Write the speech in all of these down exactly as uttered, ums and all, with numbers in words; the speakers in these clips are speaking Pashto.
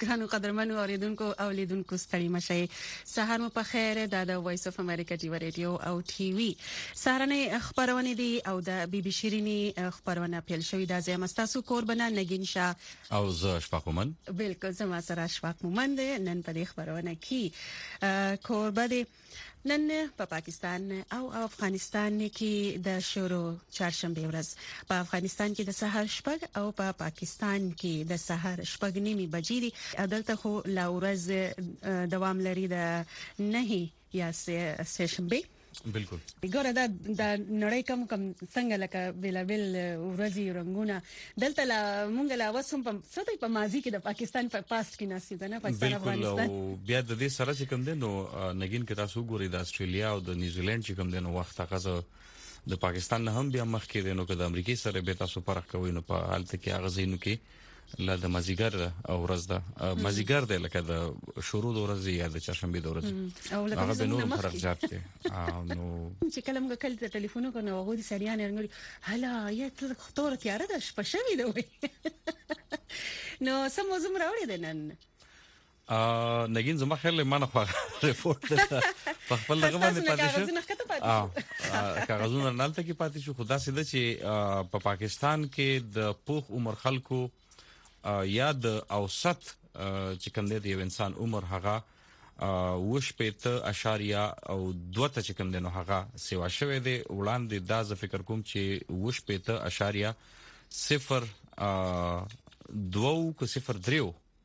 ګرانو قدرمنو اوریدونکو او لیدونکو ستړي مشئ. سهار مو په خیر. دا د وایس اف امریکا ټي وی رادیو او ټي وی سهارنه خبرونه دي او د بي بي شيريني خبرونه پیل شوې. دا زما تاسو قربانه نگین شاه او زه اشفاق مومن. بالکل زما سره اشفاق مومن دي. نن په دې خبرونه کې قربه دي. نن په پاکستان او افغانستان کې د شروع چهارشنبه ورځ په افغانستان کې د سحر شپږ او په پا پاکستان کې د سحر شپږ نیمه بجې دي. عدالت خو لا ورځ دوام لري د نه یا سه شنبه. بالکل ګوره دا د نړۍ کوم کوم څنګه لکه بلابل ورځي رنگونه دلته لا مونږ لا وسم په ستې په ماضي کې د پاکستان په پاست کې ناسي ده نه پاکستان افغانستان. بالکل بیا د دې سره چې کوم دي نو نگین کې تاسو ګوري د استرالیا او د نیوزیلند چې کوم دي نو وخت هغه د پاکستان نه هم بیا مخ کې دي نو که د امریکای سره به تاسو فرق کوي نو په حالت کې هغه زینو کې لا د مازیګر او ورځ ده مازیګر ده لکه د شروع د ورځ یا د چهارشنبه د ورځ او هغه به نور فرق زیات دی. نو چې کله موږ کله ټلیفون وکړو هغه دي سړیان رنګړي هلا یا ته خطر تیار ده شپه شوي ده وي نو سم موضوع راوړی ده نن ا نگین زما خیال ما نه خو ریپورت په خپل دغه باندې پاتې شو. ا کاغذونه نالته کې پاتې شو. خدا سي ده چې په پاکستان کې د پوخ عمر خلکو یا د اوسط چې کوم دی یو انسان عمر هغه وش پېته اشاریه او دوه ته چې کوم دی نو هغه سیوا شوی دی. وړاندې دا ز فکر کوم چې وش پېته اشاریه صفر دوه کو صفر دریو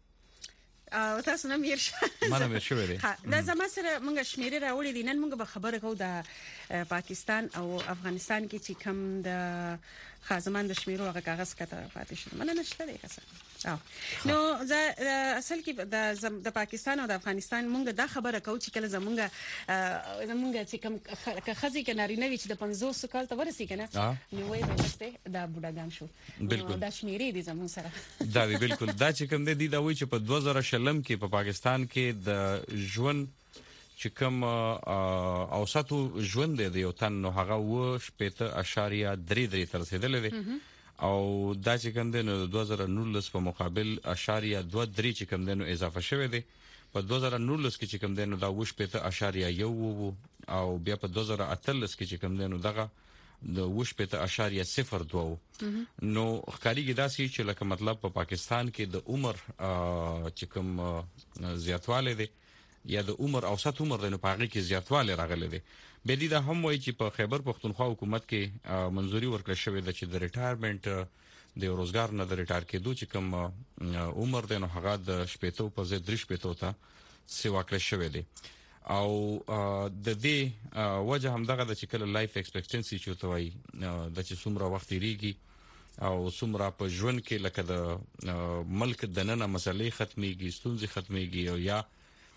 او تاسو نن میر شه ما نن شوی دی. دا زما سره موږ شمیرې راوړې دي. نن موږ به خبره کوو د پاکستان او افغانستان کې چې کوم د خازمان د شمیرو هغه کاغذ کته پاتې شو. مننه نشته دی کسه او نو زه اصل کې د د پاکستان او د افغانستان مونږ دا خبره کوو چې کله زمونږ زمونږ چې کوم خزي کې نارینه وي چې د پنځوس کال ته ورسي کنه نو وایي چې دا بوډاګان شو. بالکل دا شمیرې دي زمون سره دا وی بالکل دا چې کوم دی دا وایي چې په دوه زره شلم کې په پاکستان کې د ژوند چې کوم اوسط ژوند دی یو تن نو هغه و شپږ اشاریه درې درې تر رسیدلې دی او دا چې کوم دی نو دوه زره نولس په مقابل اشاریه دوه درې چې کوم دی نو اضافه شوی دی. په دوه زره نولس کې چې کوم دی نو دا وش پته اشاریه یو وو او بیا په دوه زره اتلس کې چې کوم دی نو دغه د وش پته اشاریه صفر دوه نو ښکاریږي دا چې لکه مطلب په پاکستان کې د عمر چې کوم زیاتواله دی یا د عمر اوسط عمر د نو پاغي کې زیاتواله راغله دي. به دي دا هم وایي چې په خیبر پختونخوا حکومت کې منځوري ورکړل شوې ده چې د ریټایرمنټ د روزګار نه د ریټایر کېدو چې کوم عمر د نو هغه د شپېتو په ځای درې شپېتو ته سیوا کړل شوې دي. او د دې وجه هم دغه د چې کله لایف ایکسپیکټنسي چې توای د چې څومره وخت لريږي او څومره په ژوند کې لکه د ملک د نننه مسلې ختميږي ستونزې ختميږي او یا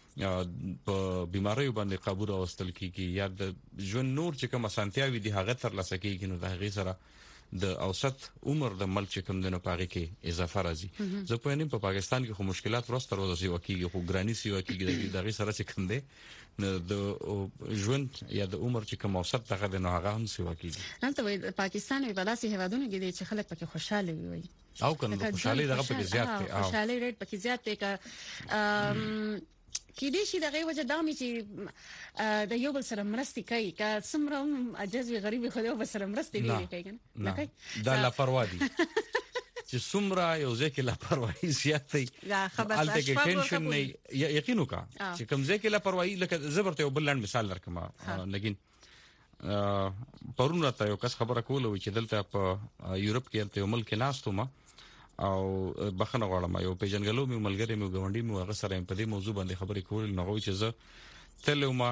په بیماریو باندې قابو راوستل کیږي یا د ژوند نور چې کوم اسانتیاوي دي هغه تر لاسه کیږي نو د هغه سره د اوسط عمر د ملک چې کوم دنه پاره کې اضافه راځي. زه په نیم په پاکستان کې خو مشکلات ورسته ورځي وکیږي خو ګرانی سی وکیږي د هغه سره چې کوم دي نو د ژوند یا د عمر چې کوم اوسط دغه د نو هغه هم سی وکیږي. نن ته پاکستان په داسې هوادونو کې دي چې خلک پکې خوشاله وي او کنه خوشاله دغه پکې زیات دي او خوشاله ریټ پکې زیات دی که کې دې شي دغه وجه دا مې چې د یو بل سره مرستي کوي که څومره عجز وي غریب خو یو بل سره مرستي دی کوي نه کوي دا لاپرواهي چې څومره یو ځکه لاپرواهي زیاتې الته کې ټینشن نه یقینو کا چې کوم ځکه لاپرواهي لکه زبرته یو بل مثال درکم لګین پرونه ته یو کس خبره کوله چې دلته په یورپ کې یو ملک ناستو ما او بخنه غواړم یو پیژنګلو مې ملګری مې غونډي مې هغه سره په دې موضوع باندې خبرې کول نه غوي چې زه تلوما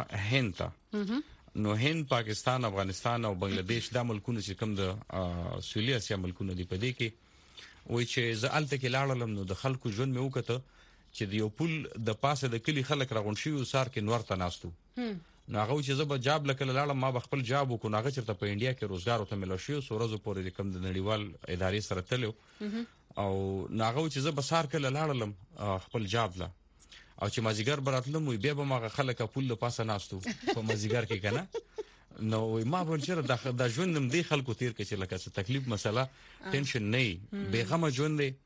هند نو هند پاکستان افغانستان او بنگلاديش د ملکونو چې کوم د سویلي اسیا ملکونو دی په دې کې وای چې زه الته کې لاړم نو د خلکو ژوند مې وکړه چې د یو پول د پاسه د کلی خلک راغون شي او سار کې نور ته ناستو نو هغه چې زه به جاب لکه لاړم ما خپل جاب وکړ نو هغه چرته په انډیا کې روزګار او ته ملو شي او ورځو پورې کوم د نړیوال ادارې سره تلو او ناغه چې زه بسار کله لاړم خپل جاب لا او چې مازیګر براتلم وي بیا به ما خلک خپل له پاسه ناستو په مازیګر کې کنه نو ما ورچره د ژوندم دی خلکو تیر کې چې لکه څه تکلیف مسله ټینشن نه بیغمه ژوند دی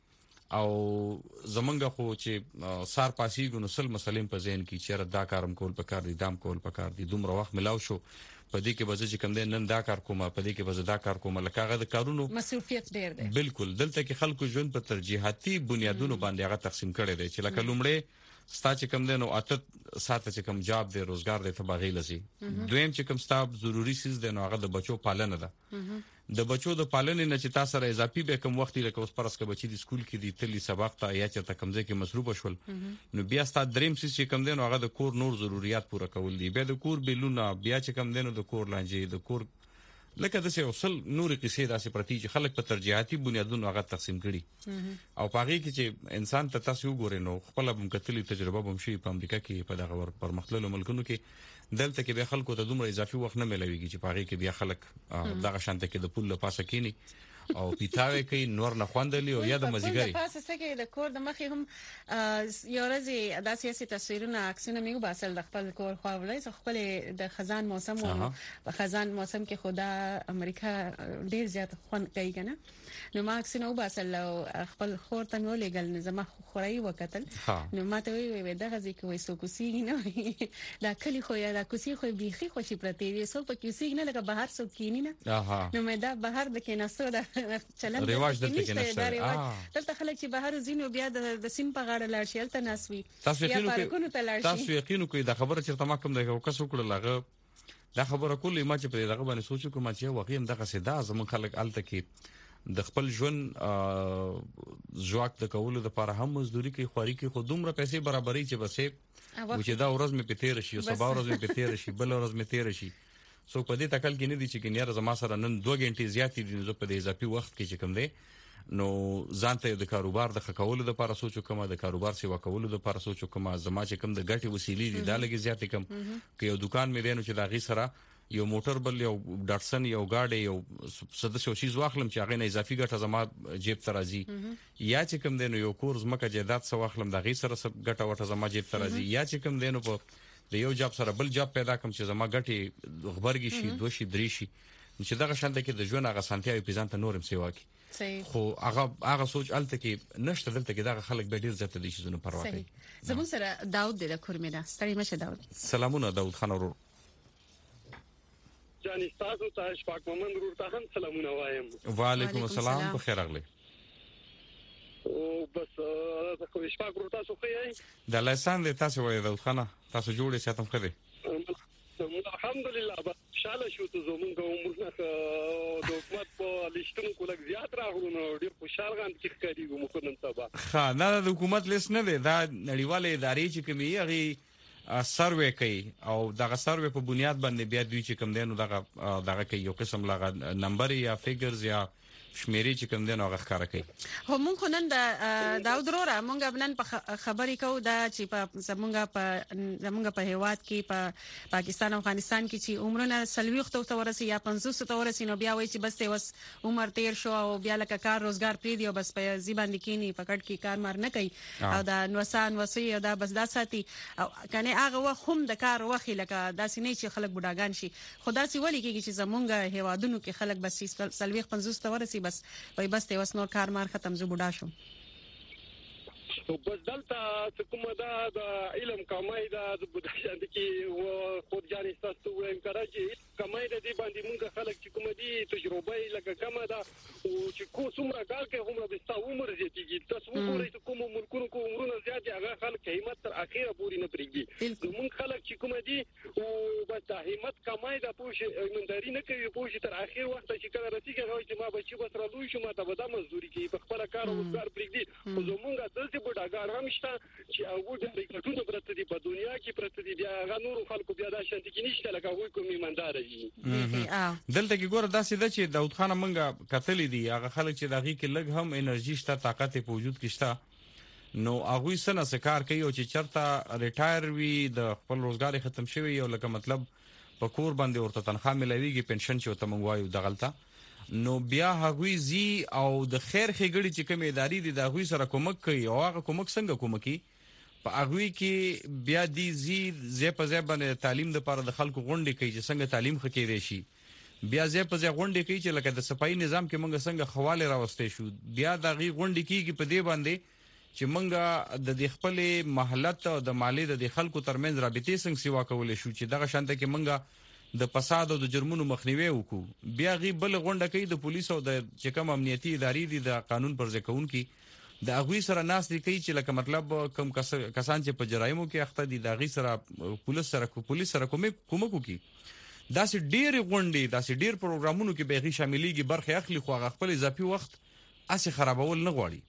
او زمونږ خو چې سار پاسي ګنو سل مسلې په ذهن کې چې دا کارم کول پکار دي دام کول پکار دي دومره وخت ملاو شو په دې کې به چې کوم دین نن دا کار کومه په دې کې به دا کار کومه لکه هغه د کارونو مسؤلیت ډیر دی بالکل دلته کې خلکو ژوند په ترجیحاتي بنیادونو باندې هغه تقسیم کړي دي چې لکه لومړی ستا چې کوم دین او اته ساته چې کوم جاب دی روزګار دی ته باغې لسی دویم چې کوم ستا ضروری سیز دی نو هغه د بچو پالنه ده د بچو د پالنې نه چې تاسو سره اضافي به کوم وخت لکه اوس پرسکه بچی د سکول کې دی تلی سبق ته یا چې ته کمزې کې مصروف شول نو بیا ستا دریم سیز چې کوم دین هغه د کور نور ضرورت پوره کول دي بیا د کور بیلونه بیا چې کوم دین د کور لانجې د کور لکه د څه وصل نور قصې داسې پرتی چې خلک په ترجیحاتي بنیادونو هغه تقسیم کړي او پاغي کې چې انسان ته تاسو وګورئ نو خپل هم کتلې تجربه هم شي په امریکا کې په دغه ور پرمختللو ملکونو کې دلته کې به خلکو ته دومره اضافي وخت نه ملويږي چې پاغي کې بیا خلک دغه شانته کې د پول لپاسه کینی او پیتاوي کوي نور نه خوندلی او یا د مزګری پاسه سکه د کور د مخې هم یو ورځ د سیاسي تصویرونه عکسونه میو باسل د خپل کور خو ولې خپل د خزان موسم او په خزان موسم کې خدا امریکا ډیر زیات خوند کوي کنه نو ما عکسونه وباسل او خپل خور ته نو لګل نظم خوري وکتل نو ماته وی وی دغه ځکه وای سو کوسی نه دا کلی خو یا دا کوسی خو بيخي خوشي پرتی وي سو په کوسی نه لکه بهر سو کینی نه نو مې دا بهر د کیناسو دا چلن رواج دلته کې نشته دلته خلک چې بهر زینو بیا د سین په غاړه لاړ شي تل ناسوي تاسو یقین تاسو یقین کوئ دا خبره چې تما کوم دغه کس وکړه لغه دا خبره کولې ما چې په دغه باندې سوچ کوم چې واقعي دغه سدا زمون خلک الته کې د خپل ژوند ځواک د کولو لپاره هم مزدوري کوي خوري کوي خو دومره پیسې برابرۍ چې بسې و چې دا ورځ مې په تیر شي او سبا ورځ مې په تیر شي بل ورځ مې تیر شي سو په دې تکل کې نه دي چې ګنیر زما سره نن دوه غنټې زیاتې دي نو په دې اضافي وخت کې چې کوم دی نو ځانته د کاروبار د خکولو لپاره سوچو کومه د کاروبار سیوا کولو لپاره سوچو کومه زما چې کوم د ګټي وسیلې دي دا لګي زیاتې کم کې یو دکان مې دینو چې دا غي سره یو موټر بل یو ډاټسن یو گاډي یو سدسو شي واخلم چې هغه نه اضافي ګټه زما جیب ته راځي یا چې کوم دینو یو کورس مکه جیدات سو واخلم دا غي سره ګټه وټه زما جیب ته راځي یا چې کوم دینو په د یو جاب سره بل جاب پیدا کوم چې زما ګټي خبرګي شي دوه شي درې شي چې دغه شانته کې د ژوند هغه سانتیاوي پیزان ته نورم سیوا کی خو هغه هغه سوچ الته کې نشته دلته کې دغه خلک به ډیر زیات دي چې زونه پروا کوي زمون سره داود د کورمینا ستړي مشه داود سلامونه داود خان ورو جاني تاسو ته شپږ مومن ورور ته هم سلامونه وایم وعلیکم السلام په خیر راغلی او بس تاسو شپږ ورور تاسو خو یې د لسان د تاسو وای داود خان تاسو جوړې ساتم خدي الحمدلله شاله شو ته زمونږ عمرونه د حکومت په لښتونو کولک زیات راغلو ډیر خوشاله غان چې کړي مو نن سبا ها نه د حکومت لیست نه دی دا نړیواله ادارې چې کومي هغه سروې کوي او دغه سروې په بنیاد باندې بیا دوی چې کوم دینو دغه دغه کوي یو قسم لغه نمبر یا فیګرز یا شمیرې چې کوم دین هغه ښکارا کوي هو مونږ نن د داود وروره مونږ نن په خبرې کوو دا چې په زمونږ په زمونږ په هیواد کې په پاکستان او افغانستان کې چې عمرونه سلويخت ته ورسي یا پنځوس ته ورسي نو بیا وایي چې بس ته وس عمر تیر شو او بیا لکه کار روزګار پری دی او بس په زیبان لیکيني پکړ کې کار مار نه کوي او دا نوسان وسی دا بس دا ساتي او کنه هغه وخت د کار وخت لکه داسې نه چې خلک بډاګان شي خدا سي ولي کې چې زمونږ هیوادونو کې خلک بس سلويخت پنځوس ته ورسي بس وای بس ته وس نور کار مار ختم زه بوډا شم بس دلته کومه دا د علم کمای دا د بوډا شاند کې خود جاني تاسو وایم کراچي کمای د دې باندې موږ خلک چې کوم دي تجربه لکه کما دا او چې کو څومره کار کوي هم د تاسو عمر زیاتیږي تاسو وګورئ کوم ملکونو کو عمرونه زیات هغه خلک همت تر اخیره پورې نه پریږي موږ خلک چې کوم دي او بس د همت کمای د پوښ ایمانداري نه کوي پوښ تر اخیر وخت چې کله رسیږي هغه چې ما بچي بس را دوی شو ما ته به د مزدوري کوي په خپل کار او کار پریږدي خو زمونږ دلته بډاګار هم شته چې هغه د ریکټونو پرته دي په دنیا کې پرته دي بیا هغه نور خلکو بیا دا شانتي کې نشته لکه هغه کوم ایماندار دي دلته کې ګوره داسې ده چې داود خان منګه کتلې دي هغه خلک چې دغه کې لګ هم انرژي شته طاقت په وجود کې شته نو هغه سره سکار کوي او چې چرته ریټایر وي د خپل روزګار ختم شوی یو لکه مطلب په کور باندې ورته تنخواه ملويږي پنشن چې ته منغوایو دغلطه نو بیا هغه زی او د خیر خېګړي چې کوم ادارې دي د هغه سره کومک کوي او هغه کومک څنګه کومکی په هغه کې بیا دي زی زی په ځای باندې تعلیم د لپاره د خلکو غونډې کوي چې څنګه تعلیم خکې دي شي بیا ځې په ځای غونډې کوي چې لکه د صفایي نظام کې موږ څنګه خواله راوستې شو بیا د غي غونډې کېږي په دې باندې چې موږ د دې خپل محلت او د مالی د خلکو ترمنځ رابطې څنګه سیوا کولې شو چې دغه شانته کې موږ د فساد او د جرمونو مخنیوي وکړو بیا غي بل غونډه کوي د پولیسو او د چې کوم امنیتي ادارې دي د قانون پر ځای کوونکي د اغوی سره ناس دي کوي چې لکه مطلب کم کسان چې په جرایمو کې اخته دي د اغوی سره پولیس سره پولیس سره کومه کومه کوي داسې ډېر غونډې داسې ډېر پروګرامونو کې به غي شاملېږي برخه اخلي خو خپل اضافي وخت اسې خرابول نه غواړي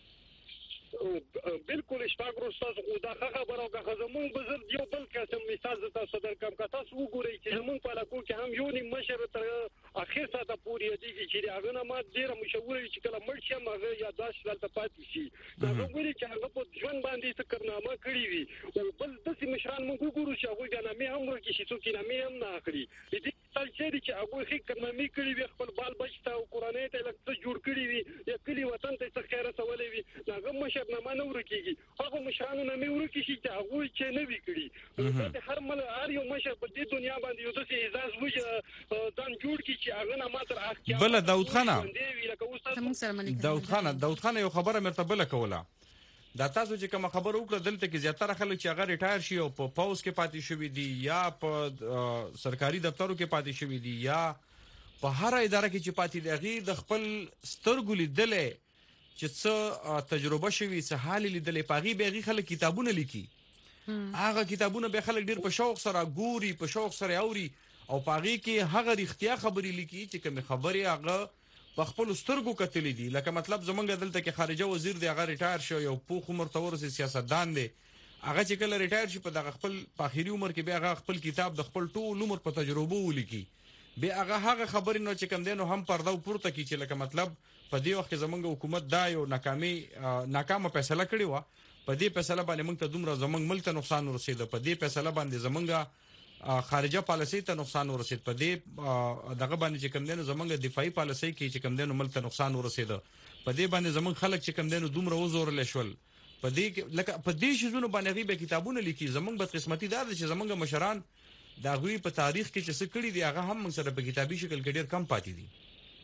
بالکل شپږ ورځې خو دا خبره وکړه زمون بزر یو بل قسم مثال تاسو در کوم کا تاسو وګورئ چې زمون په علاقو کې هم یو نیم مشر تر اخر ساته پورې دي چې هغه نه ما ډیر مشوره چې کله مرشي هغه یاداش دلته پاتې شي دا وګورئ چې هغه په ژوند باندې څه کارنامه کړی وي او بل داسې مشران موږ وګورو چې هغه د نامې هم ورکړي چې څوک نامې هم نه اخلي دې مثال چې چې هغه هیڅ کارنامې کړی وي خپل بال بچتا او قرانه ته لکه جوړ کړی وي یا کلی وطن ته څه خیر رسولې وي هغه مشر نه مانو ورکیږي هغه مشرانو نه مې ورکی شي چې هغه چې نه وی کړی دا هر مل هر یو مشر په دې دنیا باندې یو څه اعزاز وځي ځان جوړ کی چې هغه نه ماتر اخ بل داود خان داود خان داود خان یو خبره مرتبه کوله دا تاسو چې کوم خبر وکړه دلته کې زیاتره خلک چې هغه ریټایر شي او په پاوز کې پاتې شوی دي یا په سرکاري دفترو کې پاتې شوی دي یا په هر اداره کې چې پاتې دي غي د خپل سترګو لیدلې چې څه تجربه شوی څه حال لیدلې پاغي به خلک کتابونه لیکي هغه کتابونه به خلک ډیر په شوق سره ګوري په شوق سره اوري او پاغي کې هغه اختیار خبرې لیکي چې کوم خبرې هغه په خپل سترګو کتلې دي لکه مطلب زمونږ دلته کې خارجه وزیر دی هغه ریټایر شو یو پوخ عمر تور سي سیاستدان دی هغه چې کله ریټایر شي په دغه خپل په اخیری عمر کې به هغه خپل کتاب د خپل ټول عمر په تجربه ولیکي به هغه هغه خبرې نو چې کم دینو هم پرده پورته کی چې لکه مطلب په دې وخت کې زمونږ حکومت دا یو ناکامي ناکامه فیصله کړې و په دې فیصله باندې موږ ته دومره زمونږ ملک ته نقصان ورسید په دې فیصله باندې زمونږ خارجه پالیسي ته نقصان ورسید په دې دغه باندې چې کم دینو زمونږ دفاعي پالیسي کې چې کم دینو ملک ته نقصان ورسید په دې باندې زمونږ خلک چې کم دینو دومره وزورل شول په دې لکه په دې شیزونو باندې غي به کتابونه لیکي زمونږ بدقسمتي دار چې زمونږ مشران دا غوي په تاریخ کې چې څه کړی دی هغه هم موږ سره په کتابي شکل کې ډیر کم پاتې دي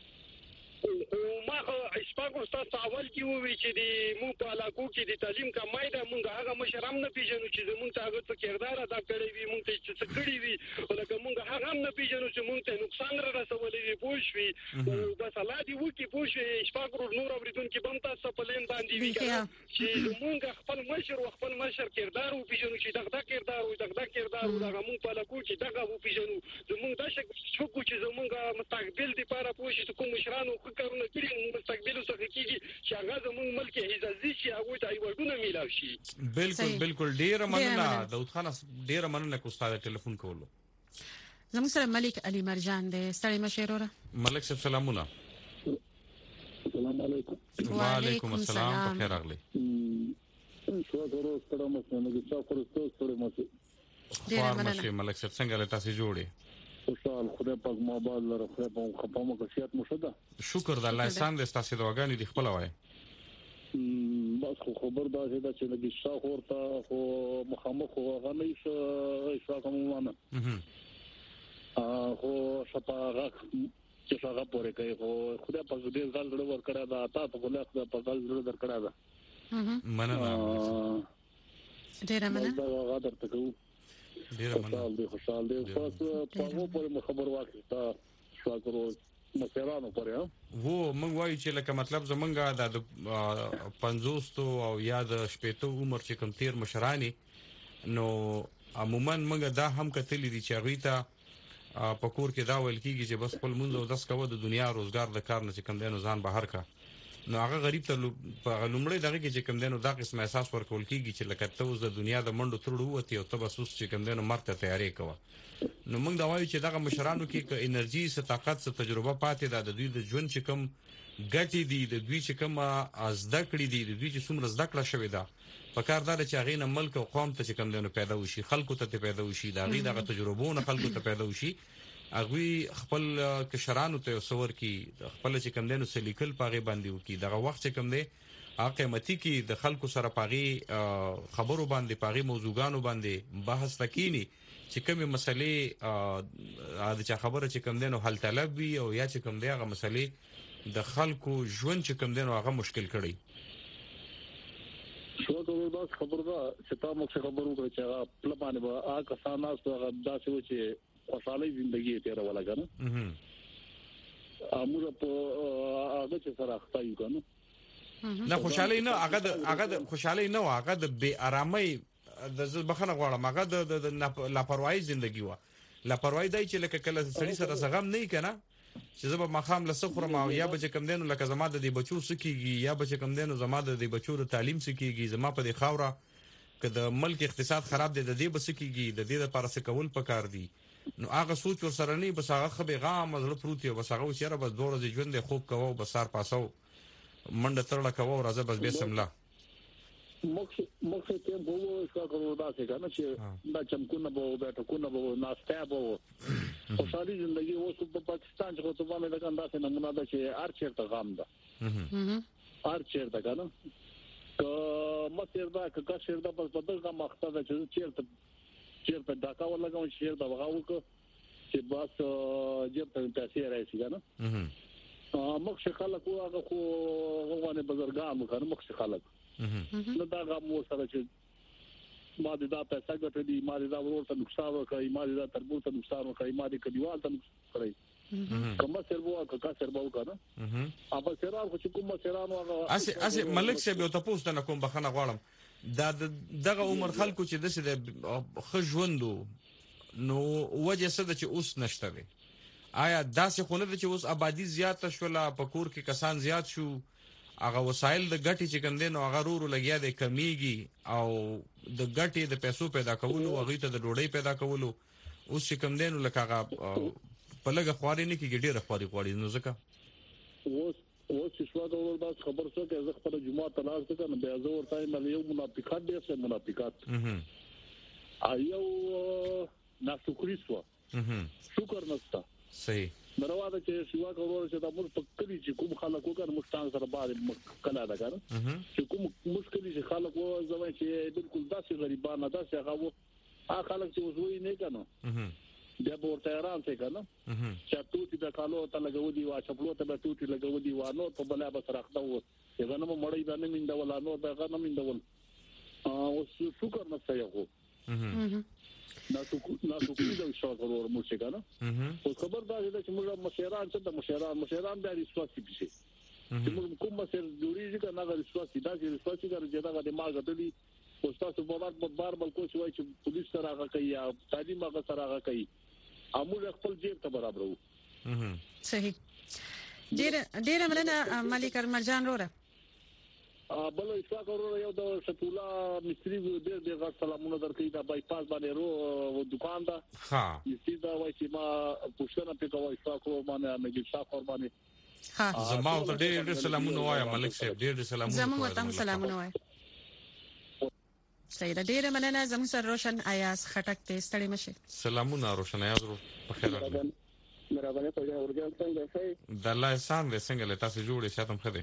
شپږ ورځې اول کې وی چې د مو په علاقو کې د تعلیم کمای دا مونږ هغه مشرام نه پیژنو چې مونږ ته هغه څه کردار ادا کړی وي مونږ ته څه کړی وي ولکه مونږ هغه هم نه پیژنو چې مونږ ته نقصان را رسولې وي پوښوي او بس الله دې وکي پوښوي شپږ ورځې نور اوریدونکو بم تاسو په لین باندې وی چې مونږ خپل مشر او خپل مشر کردار او پیژنو چې دغه کردار او دغه کردار او دغه مونږ په علاقو کې دغه او پیژنو زمونږ دا شک شکو چې زمونږ مستقبل دی لپاره پوښي چې کوم مشرانو خو کارونه کړی مستقبل څه کیږي چې هغه زموږ ملک اجازه شي هغه ته ایوډونه میلاو شي بالکل بالکل ډیر مننه داود خان ډیر مننه کو استاد ټلیفون کولو زموږ سره ملک علي مرجان دی ستړي مشوره ملک صاحب سلامونه السلام علیکم وعلیکم السلام بخیر اغلی شو درو ستړم نه چې څو فرستو ستړم خو مشه ملک صاحب څنګه لته سي جوړي خوشحال خدای پاک ما بعد لره خدای پاک خپامه کشیات مشده شکر د الله احسان د تاسو دواګانی د خپل وای بس خو خبر دا چې د شاخ ورته خو مخامخ خو غنیش شاخ کومانه اه خو شپه چې هغه پورې کوي خو خدای پاک دې ځل ډېر ور کړی دا تاسو په لاس د په ځل ډېر در کړی دا مننه ډېر مننه دا غادر تکو ډیر مننه دې خوشاله دې تاسو په هغه پورې خبر واکې شو کړو مشرانو پورې وو موږ وایو چې لکه مطلب زمونږه د پنځوس او یا د شپږ عمر چې کوم تیر مشرانی نو عموما موږ دا هم کتلې دي چې غیته په کور کې دا ویل کیږي چې بس خپل مونږ او داس کوو د دنیا روزګار د کار نه چې کوم دینو ځان بهر کا نو هغه غریب ته په لومړی دغه کې چې کوم دینو دا قسم احساس ورکول کیږي چې لکه ته اوس د دنیا د منډو ترړو وتی او ته بس اوس چې کوم دینو مرته تیاری کوه نو موږ دا وایو چې دغه مشرانو کې ک انرژي ست طاقت ست تجربه پاتې ده د دوی د ژوند چې کوم ګټي دي د دوی چې کوم ازده کړی دي د دوی چې څومره زده کړه شوی ده په کار دا چې هغه نه ملک او قوم ته چې کوم دینو پیدا وشي خلکو ته پیدا وشي دا غي دغه تجربهونه خلکو ته پیدا وشي اغوی خپل کشرانو ته سور کی خپل چې کم دینو سلیکل پاغه باندې وکي دغه وخت چې کم دی هغه قیمتي کی د خلکو سره پاغي خبرو باندې پاغي موضوعګانو باندې بحث تکینی چې کومه مسلې د چا خبره چې کوم دینو حل طلب وي او یا چې کوم دی هغه مسلې د خلکو ژوند چې کوم دینو هغه مشکل کړي. شو ته دا خبره ده چې تاسو څه خبرو کوي چې هغه په باندې به هغه کسان تاسو هغه داسې و چې خوشاله ژوندۍ تیر ولا کنه امور په هغه چې سره اخته یو کنه نه خوشاله نه هغه هغه خوشاله نه هغه د بے آرامۍ د بخنه غواړم هغه د لاپروايي ژوندۍ و لاپروايي دای چې لکه کله سړی سره زغم نه کنا چې زما مخام لسخرم او یا به کم دینو لکه زما د دې بچو سکیږي یا به کم دینو زما د دې بچو د تعلیم سکیږي زما په دې خاوره که د ملک اقتصاد خراب دی د دې بسکیږي د دې لپاره څه کول پکار دي نو هغه سوچ ور سره نه بس هغه خبي غام مزله پروتي بس هغه چیرې بس دوه ورځې ژوند خوب کوو بس سار پاسو منډه ترړه کوو راځه بس به سملا مخ مخ ته بو څه کوو دا څنګه نه چې دا چمکونه بو دا ټکونه بو ناشته بو خوشالي ژوندۍ اوس په پاکستان کې ته باندې دا څنګه نمونه ده چې ارچر ته غام ده ارچر ته کنه که مسیر دا که کشر دا په دغه مخته ده چې چیرته چیرته دا کا ولګم شیر دا وغاو چې بس چیرته تاثیر راځي کنه مخ خلک هغه خو غوانه بزرګان مخه مخ خلک نو دا غو سره چې ما دې دا پیسې ګټلې ما دې دا ورته نقصان وکړي ما دې دا تربور ته نقصان وکړي ما دې کډیوال ته نقصان کړی کومه سربو کا سربو کنه اپا سران خو چې کومه سران هغه اسی اسی ملک شه به تاسو ته کوم بخنه غواړم دا دغه عمر خلکو چې د خژوندو نو وجه څه د چې اوس نشته وي آیا داسې خونه د چې اوس آبادی زیاته شوله په کور کې کسان زیات شو هغه وسایل د ګټي چې کوم دین او هغه رورو لګیا د کمیږي او د ګټي د پیسو پیدا کولو او غیته د ډوډۍ پیدا کولو اوس چې کوم دین لکه هغه په لګه خواري نه کې ډیره خواري خواري نو ځکه اوس اوس چې شو دا ول دا خبر څه کې زه خپل جمعه تلاش وکړم بیا زه ورته مې یو منافقات دي څه منافقات ایو ناشکری سو شکر نستا صحیح مرواده چې شوا کورور چې د مر په کلی چې کوم خلکو کار مستان سره باندې کلا دا کار چې کوم مشکلي چې خلکو زوی چې بالکل داسې غریبانه داسې هغه هغه خلک چې وزوي نه کنه بیا ورته ایران څخه کنه چې توتی د کالو ته لګو دي وا چپلو ته توتی لګو دي وا نو په بلا بس راخته و چې نو مړی باندې من دا ولا نو دا غنه من دا ول او شکر نه سيغو نا تو نا تو کیږي شو ضرور مو څه کنه او خبر دا چې موږ مشران څه د مشران مشران د ریسواسي بشي چې موږ کوم مشر جوړیږي کنه د ریسواسي دا چې ریسواسي د جګه د ماګه دلی او تاسو په بار په بار بل کوم وای چې پولیس سره هغه کوي یا تعلیم هغه سره هغه کوي امور خپل جیب ته برابر وو صحیح ډیر ډیر مننه ملک مرجان وروره بل اشفاق ورو یو د شتولا مستری ډېر ډېر سلامونه درکې دا بای پاس باندې رو دکان دا ها یستي دا وای چې ما پوښتنه پکوي اشفاق ورو باندې مې شاف ور باندې ها زما ته ډېر ډېر سلامونه وایم ملک صاحب ډېر ډېر سلامونه زموږ ته سلامونه وایم سیدا ډېر مننه زموږ سره روشن ایاز خټک ته ستړي مشه سلامونه روشن ایاز رو په خیر مرحبا په اورګان څنګه ښه د الله احسان دې څنګه له تاسو جوړې ساتم خدای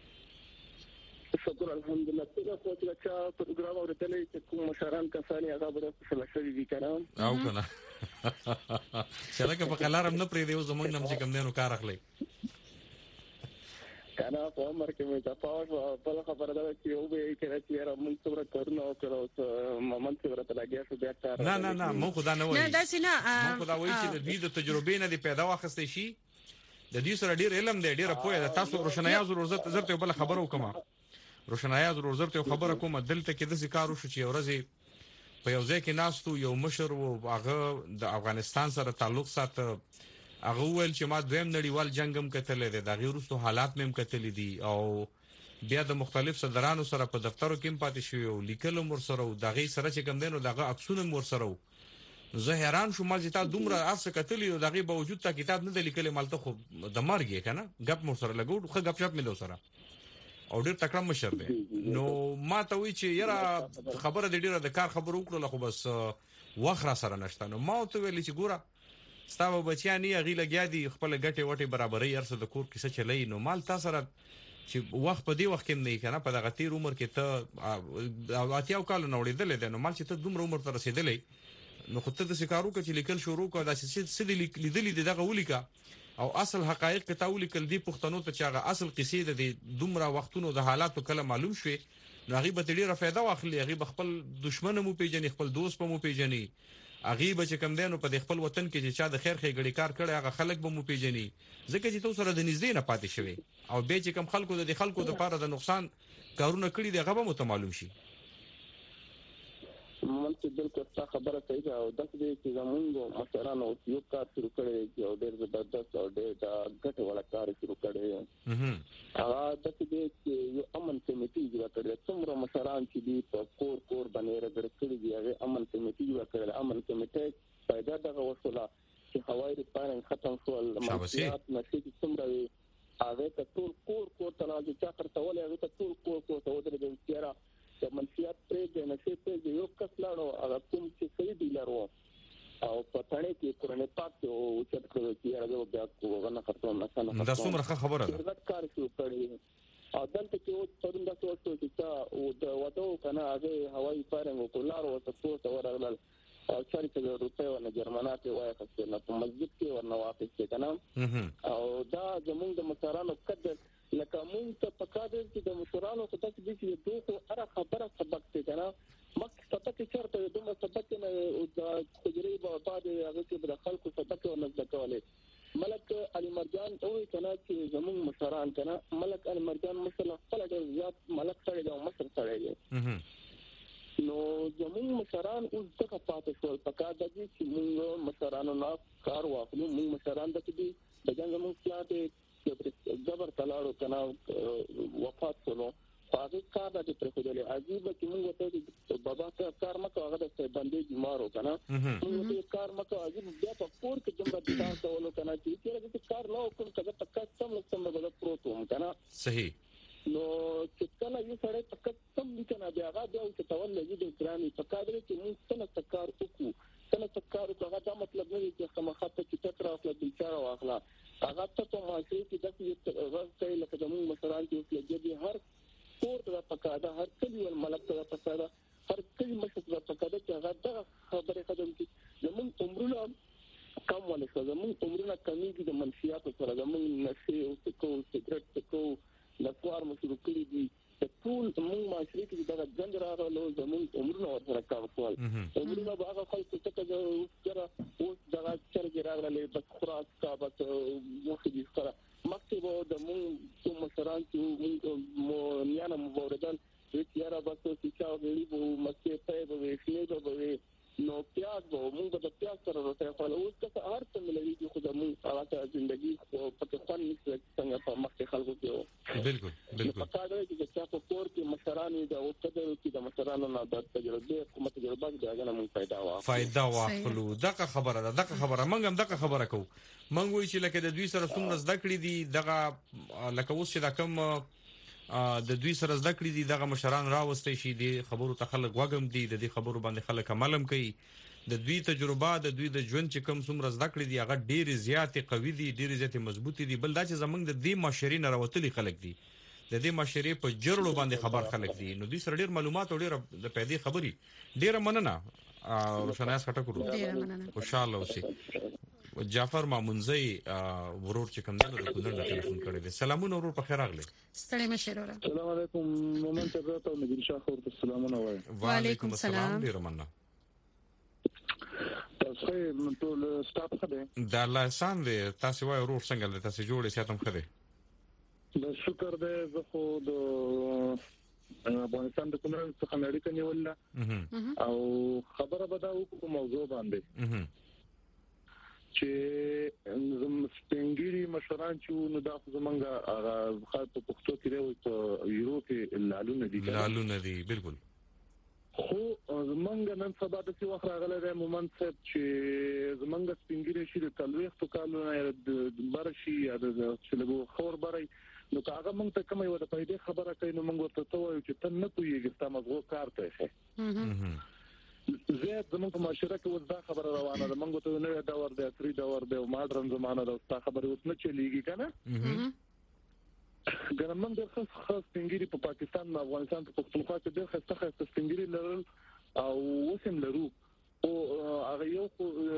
شکر الحمدلله څنګه خو چې پروګرام اورېدلې چې کوم مشران کسانی هغه به څه شوي دي کنه او کنه چې لکه په قلارم نه پرې دی زمونږ نم چې کوم دینو کار اخلي کنه په عمر کې مې تاسو په خبره ده چې یو به کې چې را مونږ څومره کارونه وکړو مامن څومره تلاګیا شو بیا کار نه نه نه مو خدا نه وایي نه داسې نه مو خدا وایي چې د دې د تجربې نه دی پیدا واخستې شي د دې سره ډیر علم دی ډیره پوهه ده تاسو روشنايا ضرورت زرت یو بل خبرو وکما روشنايا ضرورت زرت یو خبره کوم دلته کې د ذکر وشو چې ورځي په یو ځای کې ناستو یو مشر او هغه د افغانستان سره تعلق سات هغه ول چې ما دویم نړیوال جنگ هم کتلې ده د غیرستو حالات مم کتلې دي او بیا د مختلف صدرانو سره په دفترو کې پاتې شوی او لیکل مور سره او دغه سره چې کم دینو دغه عکسونه مور سره زه حیران شوم چې تا دومره افس کتلې او دغه باوجود تا کتاب نه لیکل مالته خو د مرګ کنه غپ مور سره لګو خو غپ شپ مې لو سره او ډیر تکړه مشر دی نو ما ته وی چې یاره خبره د ډیره د کار خبرو وکړه خو بس وخره سره نشته نو ما ته ویل چې ګوره ستاسو بچیان یې غي لګیا دي خپل ګټه وټه برابرۍ ارسه د کور کیسه چلی نو مال تاسو سره چې وخت په دې وخت کې نه کنه په دغه تیر عمر کې ته اتیاو کال نو وړېدل دي نو مال چې ته دومره عمر ته رسیدلې نو خو ته د سکارو کې لیکل شروع کړه د سې لیدلې دغه ولیکا او اصل حقایق ته تاول کل دی پښتنو ته چاغه اصل قصې د دومره وختونو د حالاتو کله معلوم شوي نو هغه به ډیره فائدہ واخلي هغه خپل دشمن مو پیژني خپل دوست مو پیژني هغه به کم دینو په خپل وطن کې چې چا د خیر خې غړي کار کړي هغه خلک به مو پیژني ځکه چې تاسو سره د نږدې نه پاتې شوي او به چې کم خلکو د خلکو د لپاره د نقصان کارونه کړی دی هغه به متمعلوم شي مونږ بالکل څه خبره کوي او دغه دې چې زمونږ مشرانو یو کار شروع کړی او ډېر زبردست او ډېر دا ګټه ولا کار شروع کړی هغه دغه دې چې یو امن کمیټي جوړ کړی څومره مشران چې دي په کور کور باندې راغړي کړی دی هغه امن کمیټي جوړ کړی امن کمیټي پیدا دغه وسوله چې هوایي ریپارینګ ختم شول منشيات نشي څومره هغه ته ټول کور کور ته راځي چې خرڅول هغه ته ټول کور کور ته ودرېږي چې د منشيات پرې د نشي په یو کس لاړو هغه کوم چې صحیح ډیلر وو او په تانه کې قرآن پاک او چې کړو چې هغه بیا کوو نه خرڅو نه نه دا څومره خبره ده دا کار شو کړی او دلته کې اوس پروندا څه څه چې او د وته کنه هغه هوایي فارنګ کو لارو ته څو ورغلل او چاري څه روپے ونه جرمنات وایي چې نه په مسجد کې ورنه واپس کې کنه او دا زمونږ د مسارانو کده لکه مونږ ته پکاده چې د مشرانو په تاسو دي چې دوه اره خبره سبق ته کنه مکه سبق چرته دوه سبق نه د خجري په بعد هغه کې د خلکو سبق ورنځ کوله ملک علي مرجان او کنه چې زموږ مشران کنه ملک علي مرجان مثلا خپل ډېر زیات ملک سره د مشر سره دی نو زموږ مشران اوس دغه پاتې شول پکاده دي چې موږ مشرانو نه کار واخلو موږ مشران د دې د جنګ موږ خلاص جبر تلاړو کنه وفات شولو هغه کار د پرخدلې عجیب چې موږ ته بابا کار مکو هغه د باندې بیمارو کنه موږ ته کار مکو عجیب بیا په کور کې دومره دتا کولو کنه چې چې کار نه وکړ کله تک سم سم بدل پروتوم کنه صحیح نو چې کله یو سره تک سم لیکنه بیا هغه بیا چې تولې د کرامي په کادر کې موږ څنګه تکار وکړو څنګه تکار وکړو دا مطلب نه دی چې کومه خاطر چې تکرار واخله بیچاره واخله هغه ته په معاشري کې د دې ورته لکه د موږ مشران چې لګي هر کور ته پکاده هر کلی ول ملک ته پکاده هر کلی مشر ته پکاده چې هغه د خبره قدم کې زمون عمرونه کم ولې شو زمون عمرونه کمیږي د منشيات سره زمون نشي او سکو سیګریټ سکو لفوار مشروع کړی دي ټول موږ معاشري کې دغه جنگ راغلو زمون عمرونه ورسره کار کول عمرونه هغه خلک څه ته سره اوس دغه چرګ راغلي بس خراس کا بس مخدي سره مکتب د موږ مشران چې مو نیانه مبوردل چې یاره بس چې چا غړي وو مکه په به شنه به نو پیاز وو موږ د پیاز سره راته خپل اوس څه هر څه ملي چې خو د موږ هغه ژوندۍ په پاکستان کې څنګه په مخه خلکو کې بالکل بالکل په کار کې چې تاسو کور کې مشران دي او څه چې د مشرانو نه د تجربه کومه تجربه دي هغه موږ فائدہ واخلو فائدہ واخلو دغه خبره ده دغه خبره موږ هم دغه خبره کوو موږ وایو چې لکه د دوی سره څومره زده کړې دي دغه لکه اوس چې دا کوم د دوی سره زده کړې دي دغه مشران راوستي شي دي خبرو ته خلک وګم دي د دې خبرو باندې خلک عملم کوي د دوی تجربه د دوی د ژوند چې کوم څومره زده کړې دي هغه ډېر زیات قوي دي ډېر زیات مضبوطي دي بل دا چې زمنګ د دې معاشري نه راوتلي خلک دي د دې معاشري په جرړو باندې خبر خلک دي نو دوی سره ډېر معلومات او ډېر د پیدې خبري ډېر مننه روشناس کټه کړو ډېر مننه خوشاله اوسئ جعفر مامونزي ورور چې کوم دغه کولر نه ټلیفون کړی دی سلامونه ورور په خیر راغلی ستړي مشه ورور السلام علیکم مومن ته راته نګین شاه خور ته سلامونه وایم وعلیکم السلام ډیر مننه تاسو ټول سټاف خده دا الله احسان دی تاسو وای ورور څنګه دی تاسو جوړې ساتم خده د شکر دې زه خو د افغانستان د کولر څخه نړۍ ته نیولله او خبره به دا وکړو موضوع باندې چې زم سپنګيري مشران چې نو دا زمونږه هغه خاص په پښتو کې دی په یورو کې لالونه دي لالونه دي بالکل خو زمونږ نن سبا د څه وخت راغله د مومنت چې زمونږ سپنګيري شي د تلويخ تو کالونه د برشي یا د چلګو خور بري نو هغه مونږ ته کومه یو د پیدا خبره کوي نو مونږ ورته وایو چې ته نه پوهیږې ستا مزغو کار ته ښه زه زموږ په معاشره کې اوس دا خبره روانه ده موږ ته نه دا ور ده تری دا ور ده ماډرن زمانه ده دا خبره اوس نه چلیږي کنه ګرم موږ د خاص خاص څنګه په پاکستان او افغانستان په پښتونخوا کې د خاصه خاصه څنګه لرل او وسم لرو او هغه یو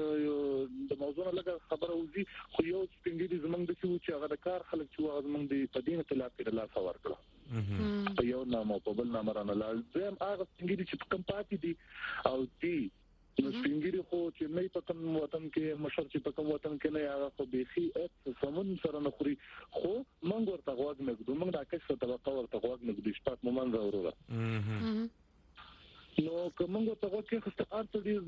د موضوع لګه خبره وزي خو یو سپینګری زمنګ د چې هغه د کار خلک چې هغه زمنګ د پدینه خلاف کړه لا څور کړه په یو نامو په بل نامه رانه لازم هغه سپینګری چې کوم پاتې دي او دي نو سپینګری خو چې نه په کوم وطن کې مشر چې په کوم وطن کې نه هغه خو بيخي اټ سمون سره نه خوري خو موږ ورته غواګ نه ګدو موږ د اکثر طبقه ورته غواګ نه ګدو شپږ مومن ضروره نو کومه ته وکړه چې ارته دې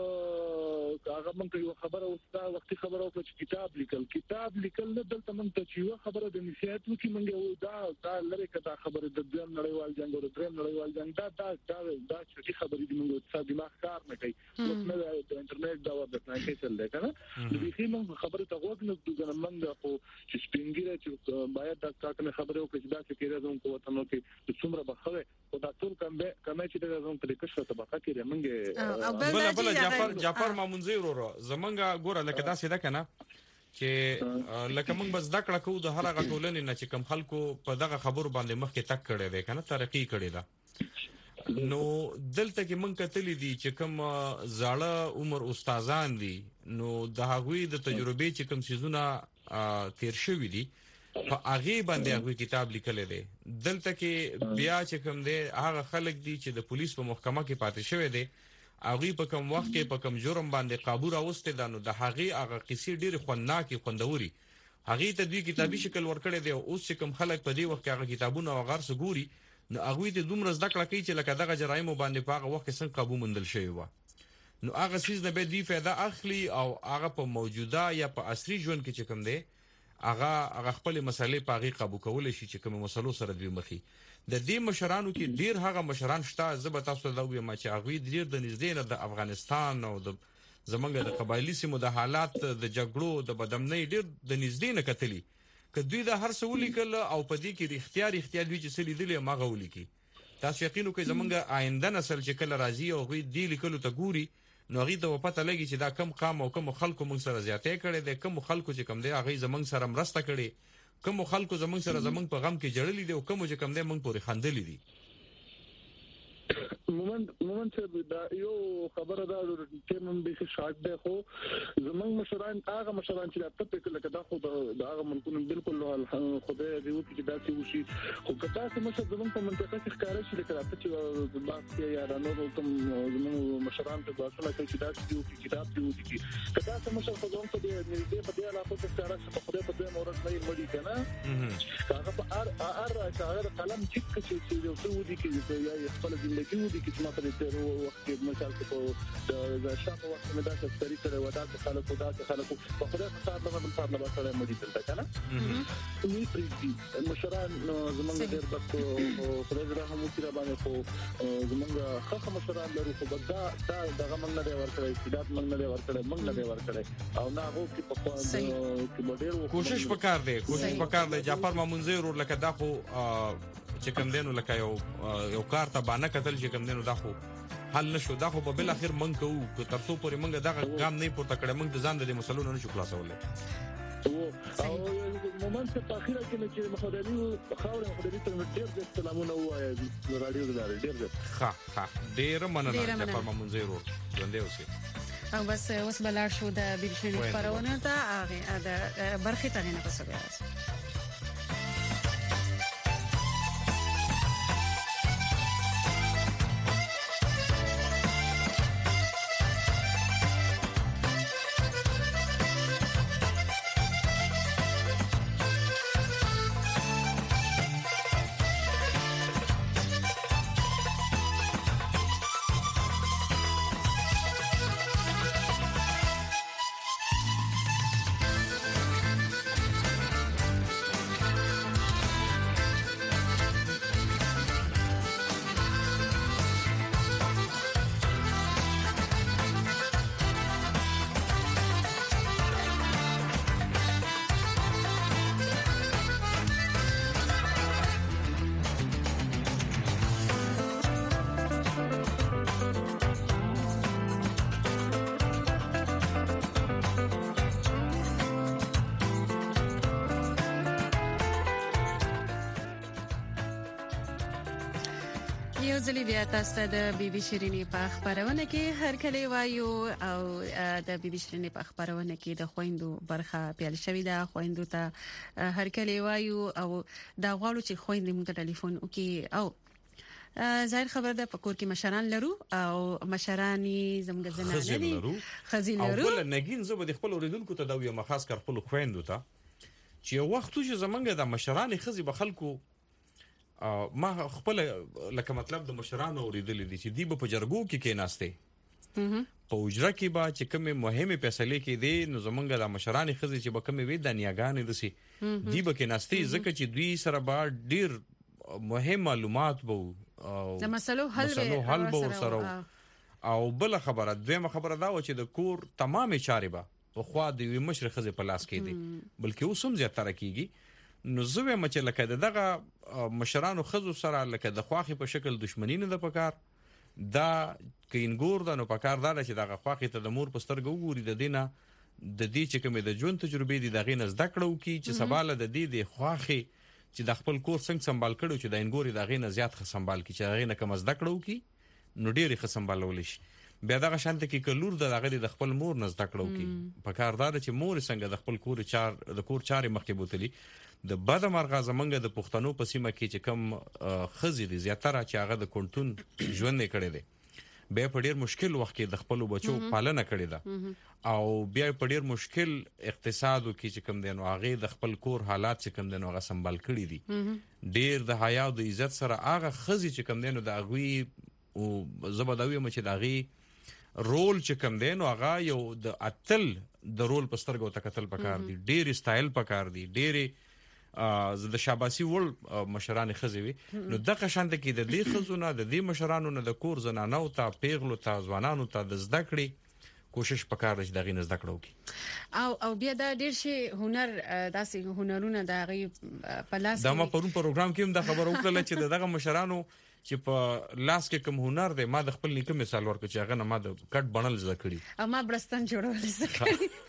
دې هغه مونږ یو خبره وستا وختي خبره او چې کتاب لیکل کتاب لیکل نه دلته مونږ ته چې یو خبره د نصيحت وکي مونږ دا دا لری کته خبره د دویم نړیوال جنگ او د دریم نړیوال جنگ دا دا دا دا چې خبرې دې مونږ څه دماغ کار نه کوي نو د انټرنیټ دا ورته نه کوي څه ده کنه د دې مونږ خبره ته وګ نه دغه مونږ خو چې سپینګره چې باید دا کاکنه خبره وکړي چې دا چې کېږي زموږ په وطن کې څومره بخره او دا ټول کم به کمه چې دا زموږ په کښه طبقه کې منګه بل بل جعفر جعفر مامونزي ورو زمونږه ګوره لکه دا سیده کنه چې لکه موږ بس دکړه کوو د هر هغه ټولنې نه چې کم خلکو په دغه خبرو باندې مخکې تک کړي دي کنه ترقی کړي ده نو دلته کې موږ کتلې دي چې کم زاړه عمر استادان دي نو د هغوی د تجربې چې کم سيزونه تیر شوی دي په هغه باندې هغه کتاب لیکل دي دلته کې بیا چې کوم دي هغه خلک دي چې د پولیس په محکمه کې پاتې شوی دي هغه په کوم وخت کې په کوم جرم باندې قابو راوسته دانو د هغه هغه قصې ډېر خوندناکي خوندوري هغه ته دوی کتابي شکل ورکړي دي اوس چې کوم خلک په دې وخت کې هغه کتابونه او غرس ګوري نو هغه د دومره زده کړه کوي چې لکه دغه جرایم باندې په هغه وخت کې څنګه قابو مندل شوی و نو هغه سیس نه به دی فایده اخلي او هغه په موجوده یا په عصري ژوند کې چې کوم دی هغه هغه خپل مسلې په هغه قابو کول شي چې کوم مسلو سره دوی مخي د دې مشرانو کې ډیر هغه مشران شته زه به تاسو ته دا وایم چې هغه ډیر د نږدې نه د افغانستان او د زمونږ د قبایلی سیمو د حالات د جګړو د بدامنۍ ډیر د نږدې نه کتلی ک دوی د هر څه ولیکل او په دې کې اختیار اختیار دوی چې سلی دي ماغه ولیکي تاسو یقینو کوئ زمونږ آینده نسل چې کله راځي او غوي دی لیکلو ته ګوري نو غي ته پته لګي چې دا کم قام او کم خلکو موږ سره زیاتې کړي دي کم خلکو چې کم دی هغه زمونږ سره مرسته کړي کم خلکو زمونږ سره زمونږ په غم کې جړلې دي او کم چې کم دی موږ پورې خندلې دي مومن مومن چې دا یو خبره دا چې موږ به شاک ده خو زمونږ مشران هغه مشران چې تاسو په لکه دا خو دا هغه منکون بالکل خدای دې وکړي چې دا څه وشي خو کله چې مشه زمونږ په منطقه کې ښکارا شي لکه تاسو چې باس کې یا رانو کوم زمونږ مشران ته باسه کوي چې دا څه وکړي کتاب دې وکړي کله چې مشه په ځون په دې په دې علاقه کې ښکارا شي په خدای په دې مورز نه مړي کنه هغه په ار ار هغه قلم چې چې یو څه ودی کې یا خپل ژوندۍ دي چې ما په دې تر وخت کې مثال په د شاته وخت مې دا څه طریقې کړې و دا څه خلکو دا څه خلکو په خدای په ستاره باندې په ستاره باندې مې دې ته کنه نو پریږدي مشران زمونږ ډېر بس خدای دې رحم وکړي باندې خو زمونږ خاصه مشران لرو خو دا دا دغه موږ نه دی ورکړی چې دا موږ نه دی ورکړی موږ نه دی ورکړی او نه هغه کې په خوا کې مډیر کوشش وکړ دې کوشش وکړ دې جعفر مامونزي ور لکه دا خو چې کوم دینو لکه یو یو کار ته باندې کتل چې کوم دینو دا خو حل نشو دا خو په بل اخر منګ کوو که ترڅو پورې منګ دا ګام نه پورته کړه منګ د ځان د مسلونو نشو خلاصولې او مومن په اخیره کې چې مخدني خاورې مخدني ته ډېر ډېر سلامونه وایي رادیو دلاره ډېر ډېر ها ها ډېر مننه جعفر مامونزي ورو ژوندې اوسې او بس اوس بلار شو د بیلشن خبرونه ته هغه د برخې ته نه پسوي یو ځلې بیا تاسو ته د بي بي شيرينې په خبرونه کې هر کله وایو او د بي بي شيرينې په خبرونه کې د خويندو برخه پیل شوې ده. خويندو ته هر کله وایو او دا غواړو چې خويندې موږ ته ټلیفون وکړي او ظاهر خبر ده په کور کې مشران لرو او مشرانی زموږ زنانه دي خزي لرو او بل نګین زه به د خپل اوریدونکو ته دا یو مخاص کار خپل خويندو ته چې یو وخت چې زمونږ د مشران خزي به خلکو ما خپل لکه مطلب د مشرانو اوریدل دي چې دی په جرګو کې کې ناشته په اجرا کې با چې کومه مهمه فیصله کې دي نو زمونږ د مشران خزي چې به کومه وي د نیاګان دي دی به کې ناشته ځکه چې دوی سره با ډیر مهم معلومات بو د مسلو حل به سره او بل خبره دویمه خبره دا و چې د کور تمامه چارې به په خوا د وی مشر خزي په لاس کې دي بلکې اوسم زیاتره کیږي. نو زوی مچ لکه دغه مشرانو خزو سره لکه د خواخي په شکل دښمنی نه د پکار دا کینګور د نو پکار دا چې دغه خواخي ته د مور پسترګو ګوري د دینه د دې چې کومه د ژوند تجربه دي دغه نه زده کړو کی چې سباله د دې د خواخي چې د خپل کور څنګه سمبال کړو چې د انګوري دغه نه زیات خ سمبال کی چې دغه نه کم زده کړو کی نو ډیره خ سمبالول شي. بیا دغه شانت کې کلور د دغه د خپل مور نه زده کړو کی پکاردار چې مور څنګه د خپل کور چار د کور چارې مخکې بوتلی د بد مرغه زمنګ د پښتنو په سیمه کې چې کم خزي دي زیاتره چې هغه د کونټون ژوند نه کړي دي بیا په ډیر مشکل وخت کې د خپل بچو پالنه کړي ده او بیا په ډیر مشکل اقتصادو کې چې کم دي نو هغه د خپل کور حالات چې کم دي نو هغه سمبال کړي دي ډیر د حیا او د عزت سره هغه خزي چې کم دي نو د هغه او زبداوی مچ د هغه رول چې کم دی نو هغه یو د اتل د رول پسترګو تکتل پکار دي ډیر سټایل پکار دي ډیر ز د شاباسي ول مشران خزوي نو دغه شاند کې د دې خزونه د دې مشرانو نه د کور زنانو ته پیغلو ته ځوانانو ته د زده کړې کوشش پکار دی دغه نه زده کړو کی او او بیا دا ډیر شي هنر داسې هنرونه د غي پلاس دا ما پرون پروګرام کې هم د خبرو کړل چې دغه مشرانو چې په لاس کې کوم هنر دی ما د خپل نیکه مثال ورکړ چې هغه نه ما د کټ بنل زده کړی او ما برستان جوړول زده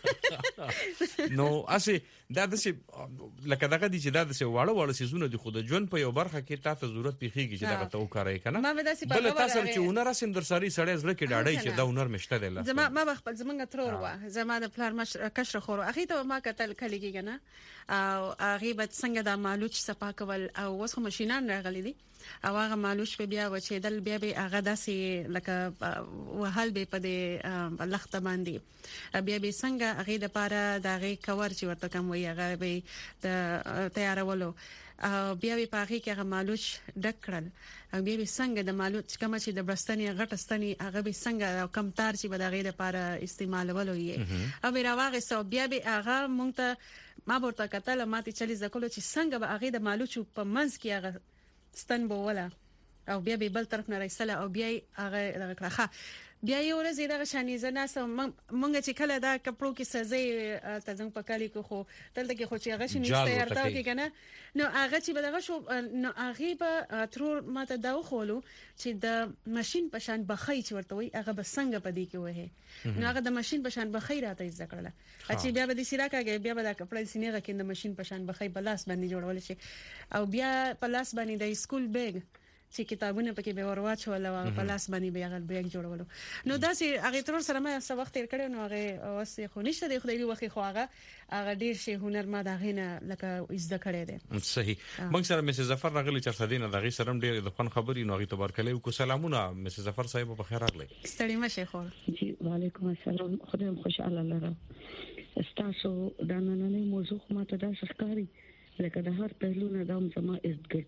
کړی نو اسی دا د څه لکه دغه دي چې دا د څه واړه واړه سيزونه دي خو د ژوند په یو برخه کې تاسو ضرورت پیخيږي چې دغه ته وکړای کنه ما به داسې په بل تاسو چې هنر اسیم در ساري سړی زړه کې ډاډای چې دا هنر مشته دی لا زما ما خپل زمونږ ترور وا زما د پلار مش کشر خور اخی ته ما کتل کلیږي کنه او هغه به څنګه د مالوچ صفا کول او وسخه ماشينان راغلي دي او هغه مالوش په بیا و چې دل بیا به هغه داسې لکه وهل به په دې لخت باندې بیا به څنګه هغه د پاره دغه کور چې ورته کوم وي هغه به د تیارولو بیا به پاغي کې هغه مالوش ډک کړل او بیا به څنګه د مالوش کوم چې د برستنی غټستنی هغه به څنګه کم تار چې به دغه لپاره استعمالولو یې او راوغه سو بیا به هغه مونږ ته ما ورته کتل ماته چلی زکلو چې څنګه به هغه د مالوش په منځ کې هغه ستن بوله او بیا به بل طرف نه راځله او بیا هغه دغه کړه بیا یو ورځ دغه شانې زنه سم مونږ چې کله دا کپړو کې سزې تزنګ پکالي کو خو دلته کې خو چې هغه شنې تیارته کې کنه نو هغه چې بدغه شو نو هغه به ترور ماته دا خولو چې د ماشين په شان بخای چې ورته وي هغه به څنګه پدې کې وه نو هغه د ماشين په شان بخای راته ذکر کړل چې بیا به د سیراکه بیا به د کپړې سینېغه کې د ماشين په شان بخای بلاس باندې جوړول شي او بیا پلاس باندې د سکول بیگ چې کتابونه پکې به ورواچول او په لاس باندې به هغه بیگ جوړولو نو دا سي هغه تر سره ما څه وخت تیر کړو نو هغه اوس خو نشته دی خدای وخت خو هغه هغه ډیر شي هنر ما دا غینه لکه زده کړی دی صحیح موږ سره مسز ظفر راغلی چې سدینه دغه سره ډیر د خپل خبرې نو غي تبارکله کو سلامونه مسز ظفر صاحب په خیر راغلی ستړي مشه خو جی وعلیکم السلام خدای خوشاله لره تاسو دا نن نه موضوع ماته دا ښکاری لکه د هر پهلو نه دام زما ازګر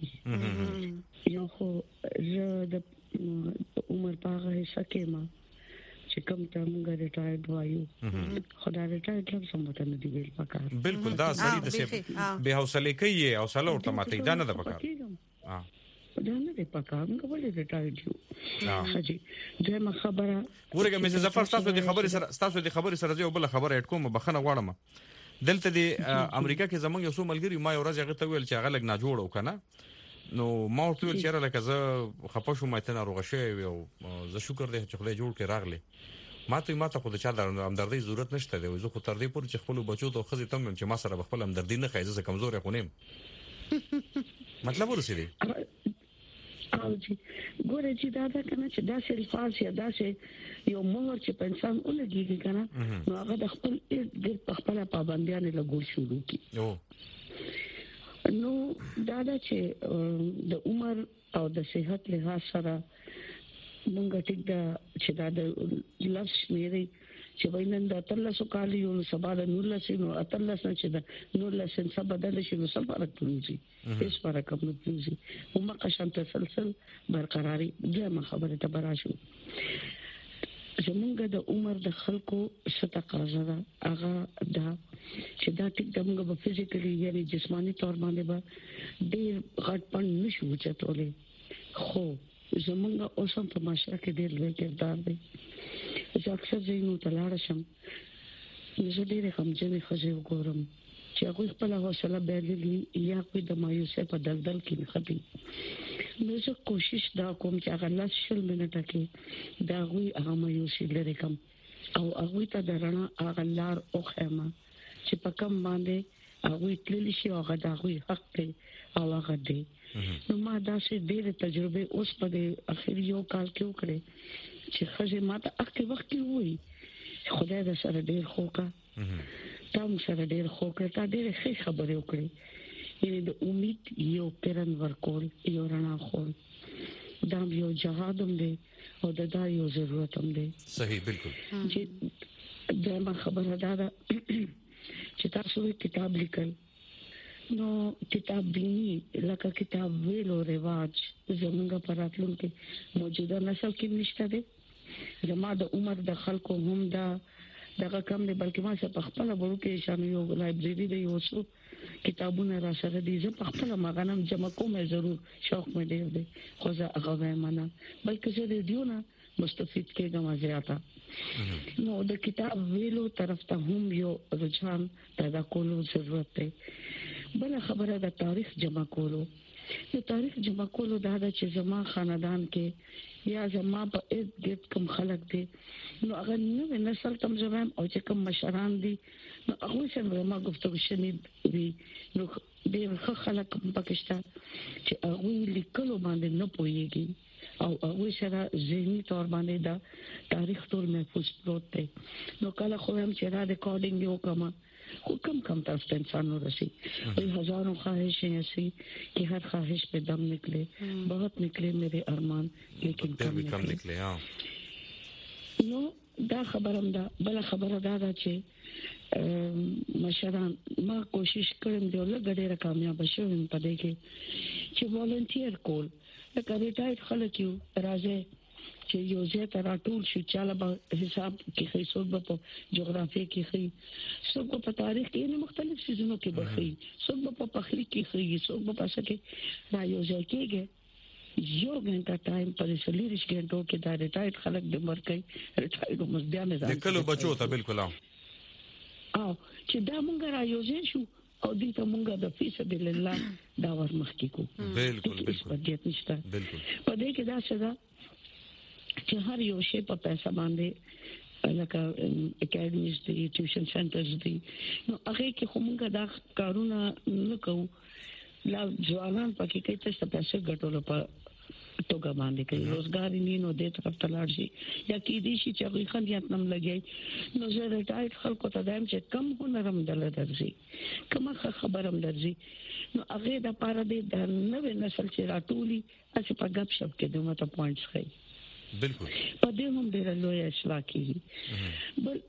تابېږي یو خو زه د عمر پاغه حصہ کې ما چې کوم ته موږ ریټایرډ وایو خدای ریټایرډ لږ سمته نه دی ویل پکار بالکل دا سړی د څه به حوصله کوي او سره ورته ماته دا نه ده پکار ها دا نه دی پکار موږ ولې ریټایرډ یو حاجی دغه خبره ورګه مې زفر تاسو د خبرې سره تاسو د خبرې سره یو بل خبره اټ کوم بخنه غواړم دلته د امریکا کې زمونږ یو څو ملګری ما یو ورځ هغه ته ویل چې هغه لګ نه جوړ وکنه نو ما ورته ویل چې لکه زه خپه شوم مته نه روغه شوی او زه شکر دې چې خدای جوړ کړ راغلی ما ته ما ته خو د چا د همدردی ضرورت نشته دی زه خو تر دې پورې چې خپل بچو ته خزي تم چې ما سره خپل همدردی نه خایزه کمزور خونیم مطلب ورسېدی او چې ګوره چې دا دا کنه چې دا الفاظ یا دا چې یو مهر چې په انسان ولګيږي کنه نو هغه د خپل د خپل پابندیانه لګول شروع کی نو دا دا چې د عمر او د صحت لحاظ سره مونږ ټیک دا چې دا د لفظ مېری چې وینن د اتلسو کالی او سبا د نور لسینو اتلس نه چې د نور لسین سبا بدل شي نو سبا راکړي هیڅ فرق هم نه کیږي هم قشن تسلسل برقراري دغه خبره ته براشو زمونږ د عمر د خلکو ستقاضا هغه دا چې دا ټیک دمغه په فزیکلی یعنی جسمانی تور باندې به ډیر غټ پن نشو چتولې خو زمونږ اوسم په معاشره کې ډیر لوی کردار دی چې اکثر زینو تلاړ شم زه ډیر کمزوري خزه وګورم چې هغه خپل حوصله بهلي یا کوئی د مایوسه په دلدل کې نخبي نو زه کوشش دا کوم چې هغه لاس شل منټه کې دا غوي هغه مایوسي لري کوم او هغه ته درنه هغه لار او خیمه چې په کوم باندې هغه تللی شي هغه دا غوي حق دی او هغه دی نو ما دا چې ډېر تجربه اوس په اخر یو کال کې وکړې چې خزه ماته اخر وخت کې وای خدای دې سره ډېر خوکا تاسو سره ډېر خوکا تا ډېر ښه خبرې وکړې یعنی د امید یو پرن ورکول یو رڼا خول دا یو جهاد هم دی او دا یو ضرورت هم دی صحیح بالکل چې دا ما خبره ده چې تاسو کتاب لیکل نو کتاب دینی لکه کتاب ویلو رواج زمونږ پراتلون کې موجوده نسل کې نشته دی زما د عمر د خلکو هم دا دغه کم دی بلکې ما څه په خپل ورو کې شامل یو لایبرری دی یو څو کتابونه را سره دي زه په خپل مغانم جمع کوم ضرور شوق مې دی دی خو زه هغه معنا بلکې زه دې دیونه مستفید کېږم زیاته نو د کتاب ویلو طرف ته هم یو رجحان پیدا کولو ضرورت دی بل خبره د تاریخ جمع کولو د تاریخ جمع کولو دا د چې زما خاندان کې یا زما په ارد گرد کوم خلک دي نو هغه نو نسل تم زمام او چې کوم مشران دي نو هغه څنګه ما گفتگو شنید وی نو ډېر خلک پاکستان چې هغه لیکلو باندې نه پويږي او هغه سره ذهني تور باندې دا تاریخ ټول محفوظ پروت دی نو کله خو هم چې را ریکارډینګ یو کما حکم کم تاسو ته انسان ورسي وही हजारों ख्वाहिशें ऐसी कि हर ख्वाहिश पे दम निकले बहुत निकले मेरे अरमान लेकिन कम निकले نو دا خبرم دا بل خبره دا ده چې مشران ما کوشش کړم دی ولګ ډېر کامیاب شوم په دې کې چې والنټیر کول لکه ریټایرډ خلک یو راځي چې یو ځای ته راټول شي چاله به حساب کې خي څوک په جغرافي کې خي څوک په تاریخ کې نه مختلف سيزونو کې بخي څوک په پخلي کې خي څوک په پاسه کې دا یو ځای کېږي یو غنټه ټایم پر سلیریش غنټو کې دا ریټایرډ خلک د مرکې ریټایرډ مزدیانه ده کله بچو ته بالکل او چې دا مونږ را یو ځای شو او دې ته مونږ د فیصد لله دا ورمخ کې کو بالکل بالکل بالکل په دې کې دا څه چې هر یو شی په پیسې باندې لکه اکیډمیز دي ټیوشن سنټرز دي نو هغه کې کومه دا کارونه نه کوو لا ځوانان پکې کې څه پیسې ګټولو په توګه باندې کوي روزګار نه نو دې طرف ته لاړ شي یا کې دي چې هغه خنديات نم لګي نو زه ریټایرډ خلکو ته دایم چې کم هنرم دل درځي کومه خبرم درځي نو هغه د پاره دې د نوې نسل چې راټولي چې په غب شپ کې دغه ته پوینټس کوي بالکل په دې هم ډېر لوی اصلاح کیږي بل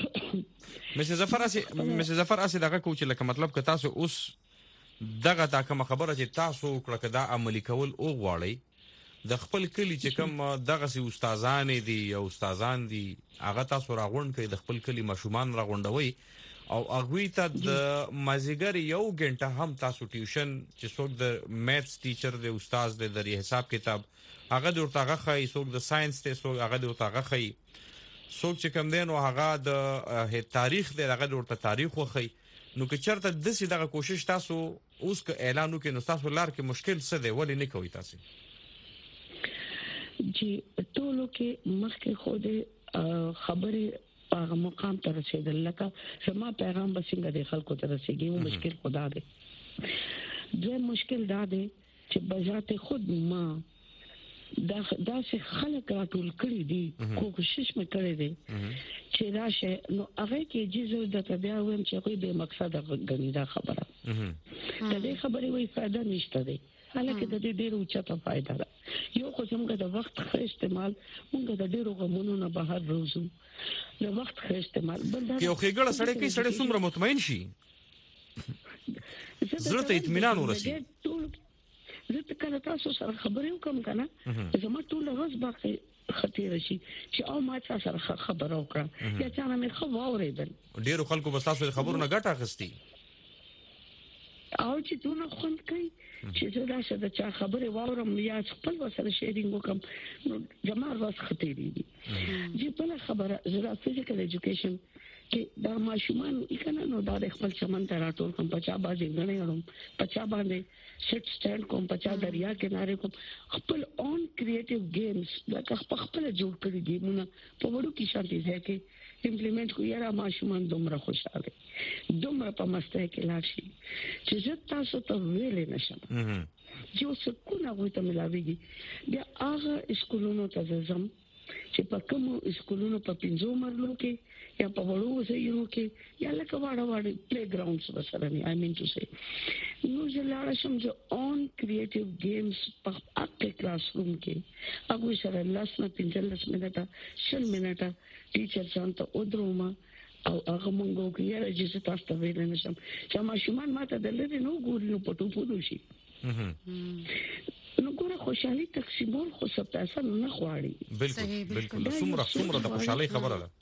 مسز ظفر اسی مسز ظفر اسی دغه کوچ لکه مطلب که تاسو اوس دغه تا کوم خبره چې تاسو کړه دا عملی کول او غواړي د خپل کلی چې کوم دغه سي استادان دي او استادان دي هغه تاسو راغونډ کړي د خپل کلی مشومان راغونډوي او هغه ته د مازیګر یو غنټه هم تاسو ټیوشن چې څوک د میثز ټیچر دی استاد دی د حساب کتاب هغه د ورتاغه خي څوک د ساينس ته څوک هغه د ورتاغه خي څوک چې کوم دین او هغه د تاریخ دی هغه د ورته تاریخ وخی نو که چرته د سې دغه کوشش تاسو اوس ک اعلان وکړو نو تاسو لار کې مشکل څه دی ولې نه کوي تاسو جی ټولو کې مخکې خو دې خبره هغه مقام ته رسیدل لکه سما پیغام بسنګ د خلکو ته رسیږي مشکل خدا دی دوی مشکل دا دی چې بذات خود ما دا دا څه خلک راټول کړي دي کوشش مې کړې دي چې راشه نو هغه کې جزو د تبیا ویم چې کوئی به مقصد غنی دا خبره دا دې خبرې وې فائدہ نشته دی حالکه د دې ډېر اوچته فائدہ ده یو خو څنګه د وخت ښه استعمال موږ د ډېرو غمونو نه بهر روزو د وخت ښه استعمال بل دا یو خېګړه سړی کې سړی څومره مطمئن شي زړه ته اطمینان ورسي زه ته کله تاسو سره خبرې وکم کنه زما ټول ورځ باقي خطر شي چې او ما تاسو سره خبر وکړه یا چې انا مې خبر اوریدل ډیرو خلکو بس تاسو خبرونه ګټه اخستي او چې دونه خوند کوي چې زه دا څه د چا خبره واورم یا خپل وسره شیرینګ وکم نو جمع ورځ خطر دي چې بل خبره زړه فزیکل ایجوکیشن کې دا ماشومان کنه نو دا خپل چمن ته راټول کوم پچا باندې غنې اړم پچا باندې سیټ سټاند کوم پچا دریا کناره کوم خپل اون کریټیو گیمز لکه خپل جوړ کړی گیمونه په وړو کې شانتي ځکه امپلیمنٹ کو یاره ماشومان دومره خوشاله دومره په مسته کې لاړ شي چې زه تاسو ته ویلې نشم چې اوس کو نه وي ته ملاويږي بیا هغه اسکولونو ته ځم چې په کوم اسکولونو په پنځو مرلو کې یا په وړو ځایونو کې یا لکه واړه واړه پلی ګراوندز وسره نه آی مین ټو سي نو زلاړه شم چې اون کریټیو گیمز په اکټ کلاس روم کې هغه سره لاس نه پنځلس منټه شل منټه ټیچر ځان ته ودروما او هغه مونږ کې یاره چې تاسو ته ویل نه شم چې ما شومان ماته د لری نو ګوري نو پټو پټو شي نو ګوره خوشحالي تقسیمول خو څه پیسې نه غواړي بالکل بالکل څومره څومره د خوشحالي خبره ده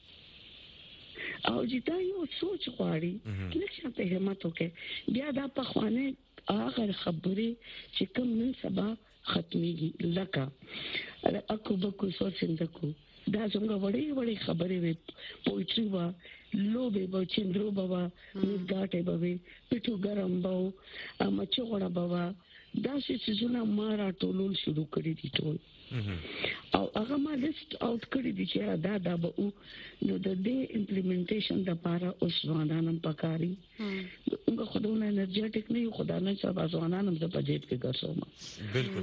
او چې دا یو سوچ غواړي لکه ته همت وکې بیا دا په خوانه هغه خبرې چې کوم نن سبا ختميږي لکه اكو بکو سوچندکو دا څنګه وړي وړي خبرې وي پوئټري وا لوبه به چندرو بابا میګاټه به پټو ګرم باو مچو غړا بابا دا چې زونه مارا ټولول شروع کړی دي ټول او هغه ما لیست اوټ کړی دي چې دا دا به نو د دې امپلیمنټیشن د لپاره اوس ځوانانم پکاري موږ خودونه انرژیټیک نه یو خدانه چې ځوانانم د بجټ کې ګرځوم بالکل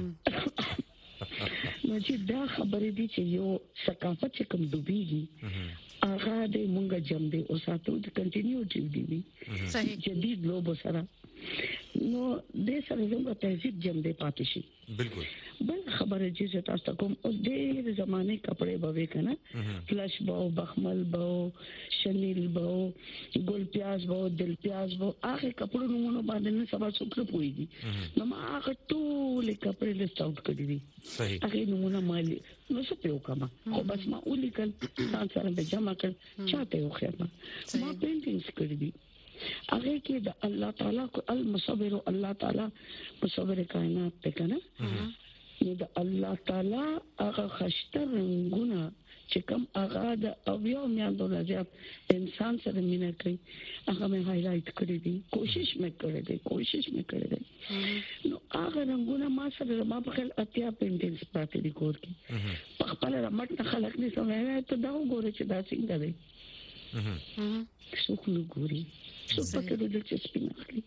نو چې دا خبرې دي چې یو ثقافت چې کوم دوبېږي هغه د مونږ جام دی او ساتو د کنټینیوټي دی صحیح جدید لوب سره نو د سره زموږ تهذیب جام دی پاتې شي بالکل بل خبره چې تاسو کوم اوس د زمانه کپڑے بوي کنه فلش باو بخمل باو شنیل باو ګل پیاز باو دل پیاز باو هغه کپڑو نمونه باندې نه سبا څوک پويږي نو ما هغه ټول کپڑے لیست اوټ کړی دي صحیح هغه نمونه مالي نو څه پیو کما خو بس ما ولیکل ځان سره به جمع کړ چاته یو خیر ما پینټینګز کړی دي هغه کې د الله تعالی کو المصبر الله تعالی مصبر کائنات ته کنه نو د الله تعالی هغه خشتر رنگونه چې کوم هغه د اویو میاندو راځي انسان سره مینا کوي هغه مې هایلایټ کړی دي کوشش مې کړې ده کوشش مې کړې ده نو هغه رنگونه ما سره ما په خپل اتیا پینټینګز پاتې دي کور کې په خپل رمټ خلک نه سمه ته دا وګوره چې دا څنګه دی څوک نو ګوري څوک پکې د چسپینه اخلي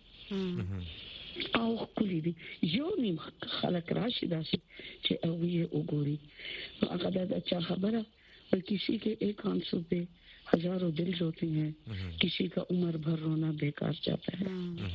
او کلی دي یو نیم خلک راشي داسي چې او یې وګوري هغه دا چا خبره بل کسی के एक आंसू पे हजारों दिल रोते हैं किसी का उम्र भर रोना बेकार जाता है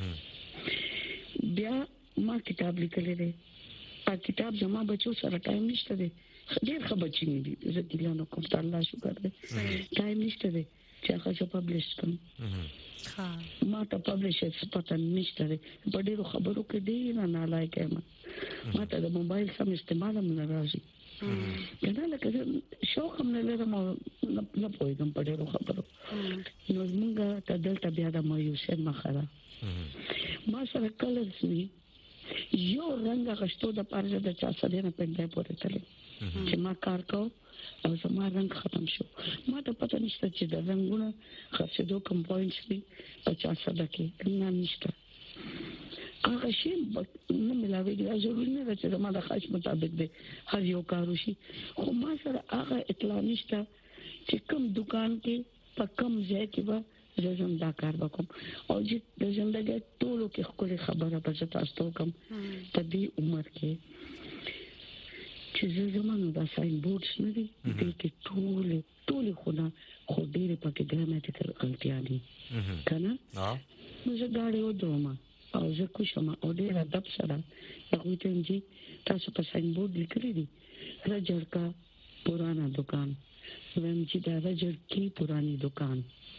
بیا ما کتاب لیکلې ده په کتاب زما بچو سره ټایم نشته ده ډېر خبر چي دي زه ګلانو کوم الله شکر ده ټایم نشته ده چې هغه پبلش کړم ها ما ته پبلشرز پته نشته ده په ډېرو خبرو کې دی نه نه لایک ما ما ته د موبایل سم استعمال هم نه راځي دا لکه شوق هم نه لرم نه پوهیږم په ډېرو خبرو نو موږ ته دلته بیا د مایوسه مخره ما سره کلرز ني یو رنګ غشتو د پاره د چا سره نه پندای پورې تللی چې ما کار کو او زما رنګ ختم شو ما ته پته نشته چې د رنگونو خرڅېدو کوم پوینټس دي پچاس سده کې نه نشته هغه شی نه ملاويږي ضروري نه چې زما د خاص مطابق دی هر یو کار وشي خو ما سره هغه اطلاع نشته چې کوم دکان کې په کوم ځای کې به زم دا کار وکم او چې د ژوندګي ټولو کې خپل خبره به تاسو ته کوم په دې عمر کې چې زمونږ د ساين بورډز نه دي د کې ټول ټول خونه خو ډېر پکې ګراماتیکل غلطیاں دي کنه نو زه دا یو دوما او زه کوشم او ډېر ادب سره هغه ته چې تاسو په ساين بورډ لیکلي دي رجړ کا पुराना दुकान वम जी दा रजड़ की पुरानी दुकान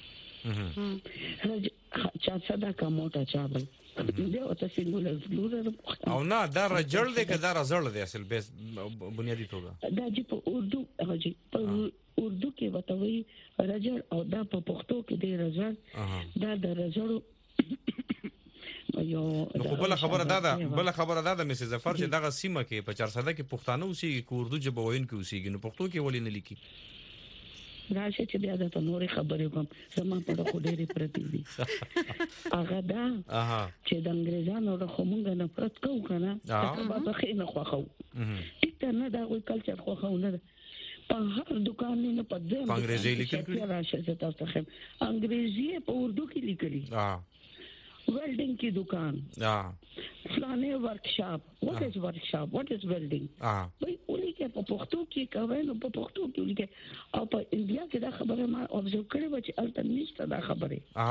रज चा सदा का मोटा चावल دې او تاسو ګولل ګولل او نه دا رجړ دې که دا رزړ دې اصل به بنیادی توګه دا چې په اردو هغه په اردو کې وتوي رجړ او دا په پښتو کې دې رجړ دا د رجړ یو نو بل خبره دا ده بل خبره دا ده مس ظفر چې دغه سیمه کې په چارسده کې پښتانه اوسېږي که اردو ژبه وین کې اوسېږي نو پښتو کې ولې نه لیکي راشه چې بیا دا نورې خبرې کوم زما په خو ډېرې پرتی دي هغه دا چې د انګريزانو د خمونګ نفرت کوو کنه دا به خې نه خوښو ټیک نه دا وی کلچر خوښو نه په هر دکان نه په دې انګريزي لیکل راشه چې تاسو خم انګريزي په اردو کې لیکلي वेल्डिंग की दुकान फलाने workshop what is workshop what is welding भाई उन्हीं के पपुख्तो की कवे नो पपुख्तो की उनके और पर इंडिया के दा खबर है ऑब्जर्व करे बच्चे अल्टरनेट दा खबर है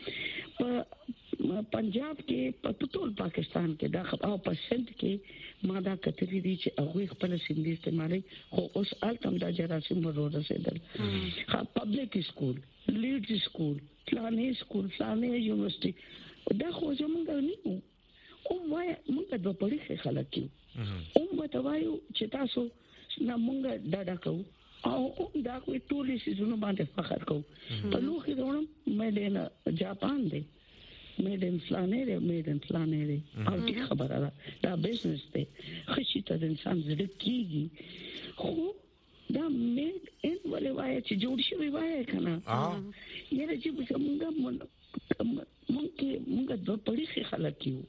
पर पंजाब के पटोल पाकिस्तान के दा खबर और परसेंट के मादा कतरी दी च अगुई खपल सिंधी इस्तेमाल हो उस अल्टम दा जरा सिम रोड से दल हां पब्लिक स्कूल लीड्स स्कूल फलाने स्कूल फलाने यूनिवर्सिटी دا خو زمونږ نه او وای موږ د پولیسو خلک یو او مته وایو چې تاسو نه موږ دا ډاکو او دا کوئی ټولې سيزونو باندې فخر کوو په لوخي دونم مې د جاپان دی مې د فلانه دی مې د فلانه دی او دې خبره ده دا بزنس دی خشي ته د انسان زړه کیږي خو دا مې ان ولې وای چې جوړ شوی وای کنه یره چې موږ مونږه مونږه د پولیسو خلک یو